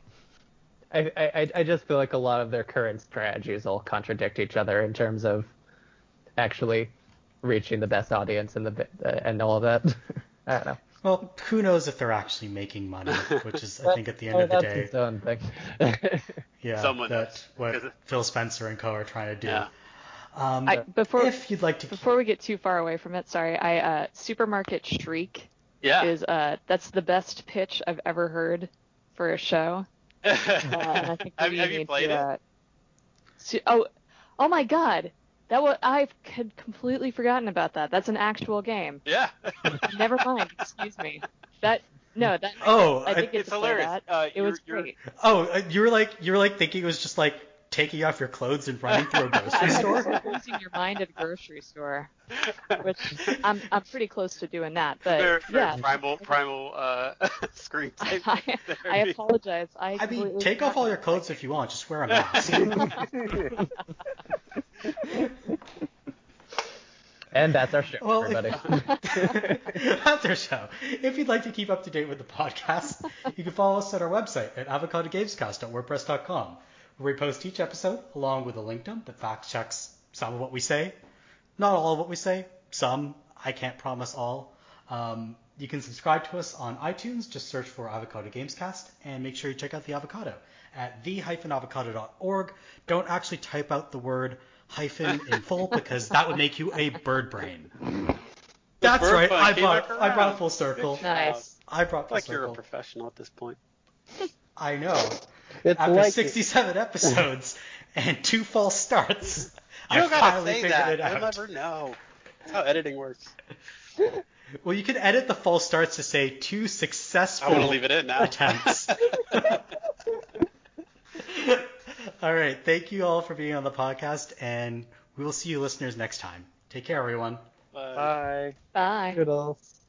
I, I I just feel like a lot of their current strategies all contradict each other in terms of actually reaching the best audience and the uh, and all of that. I don't know. well, who knows if they're actually making money, which is I think at the end Oh, of the that's day, its own thing. yeah, Someone that's does, what 'cause it- Phil Spencer and co are trying to do. Yeah. Um, I, before if you'd like to, before we get too far away from it, sorry, I uh, Supermarket Shriek Yeah. is uh that's the best pitch I've ever heard for a show. Uh, and I think have, we have you need played to, it? uh, su- oh, oh my God, that was I had completely forgotten about that. That's an actual game. Yeah. Never mind. Excuse me. That no, that Oh, I did I- get it's to play hilarious. that. Uh, it was you're, great. oh, uh, you were like you were like thinking it was just like taking off your clothes and running through a grocery I'm store. losing your mind at a grocery store, which I'm I'm pretty close to doing that. But Very, very yeah, primal, primal uh, screen type. I, I therapy. apologize. I, I mean, completely take off forgot all your about clothes if you want. Just wear a mask. And that's our show, Well, everybody. That's our show. If you'd like to keep up to date with the podcast, you can follow us at our website at avocado gamescast dot wordpress dot com. where we post each episode along with a link dump that fact checks some of what we say. Not all of what we say. Some. I can't promise all. Um, you can subscribe to us on iTunes. Just search for Avocado Gamescast, and make sure you check out the Avocado at the dash avocado dot org. Don't actually type out the word hyphen in full because that would make you a bird brain. That's bird right. fun I came brought back I brought around. full circle. Nice. I brought full Like you're a circle. professional at this point. I know. It's After like sixty-seven episodes and two false starts, You don't I gotta finally say figured that. it You'll out. never know. That's how editing works. Well, you can edit the false starts to say two I successful want to leave it in now. attempts. All right. Thank you all for being on the podcast, and we will see you listeners next time. Take care, everyone. Bye. Bye. Bye. Toodles.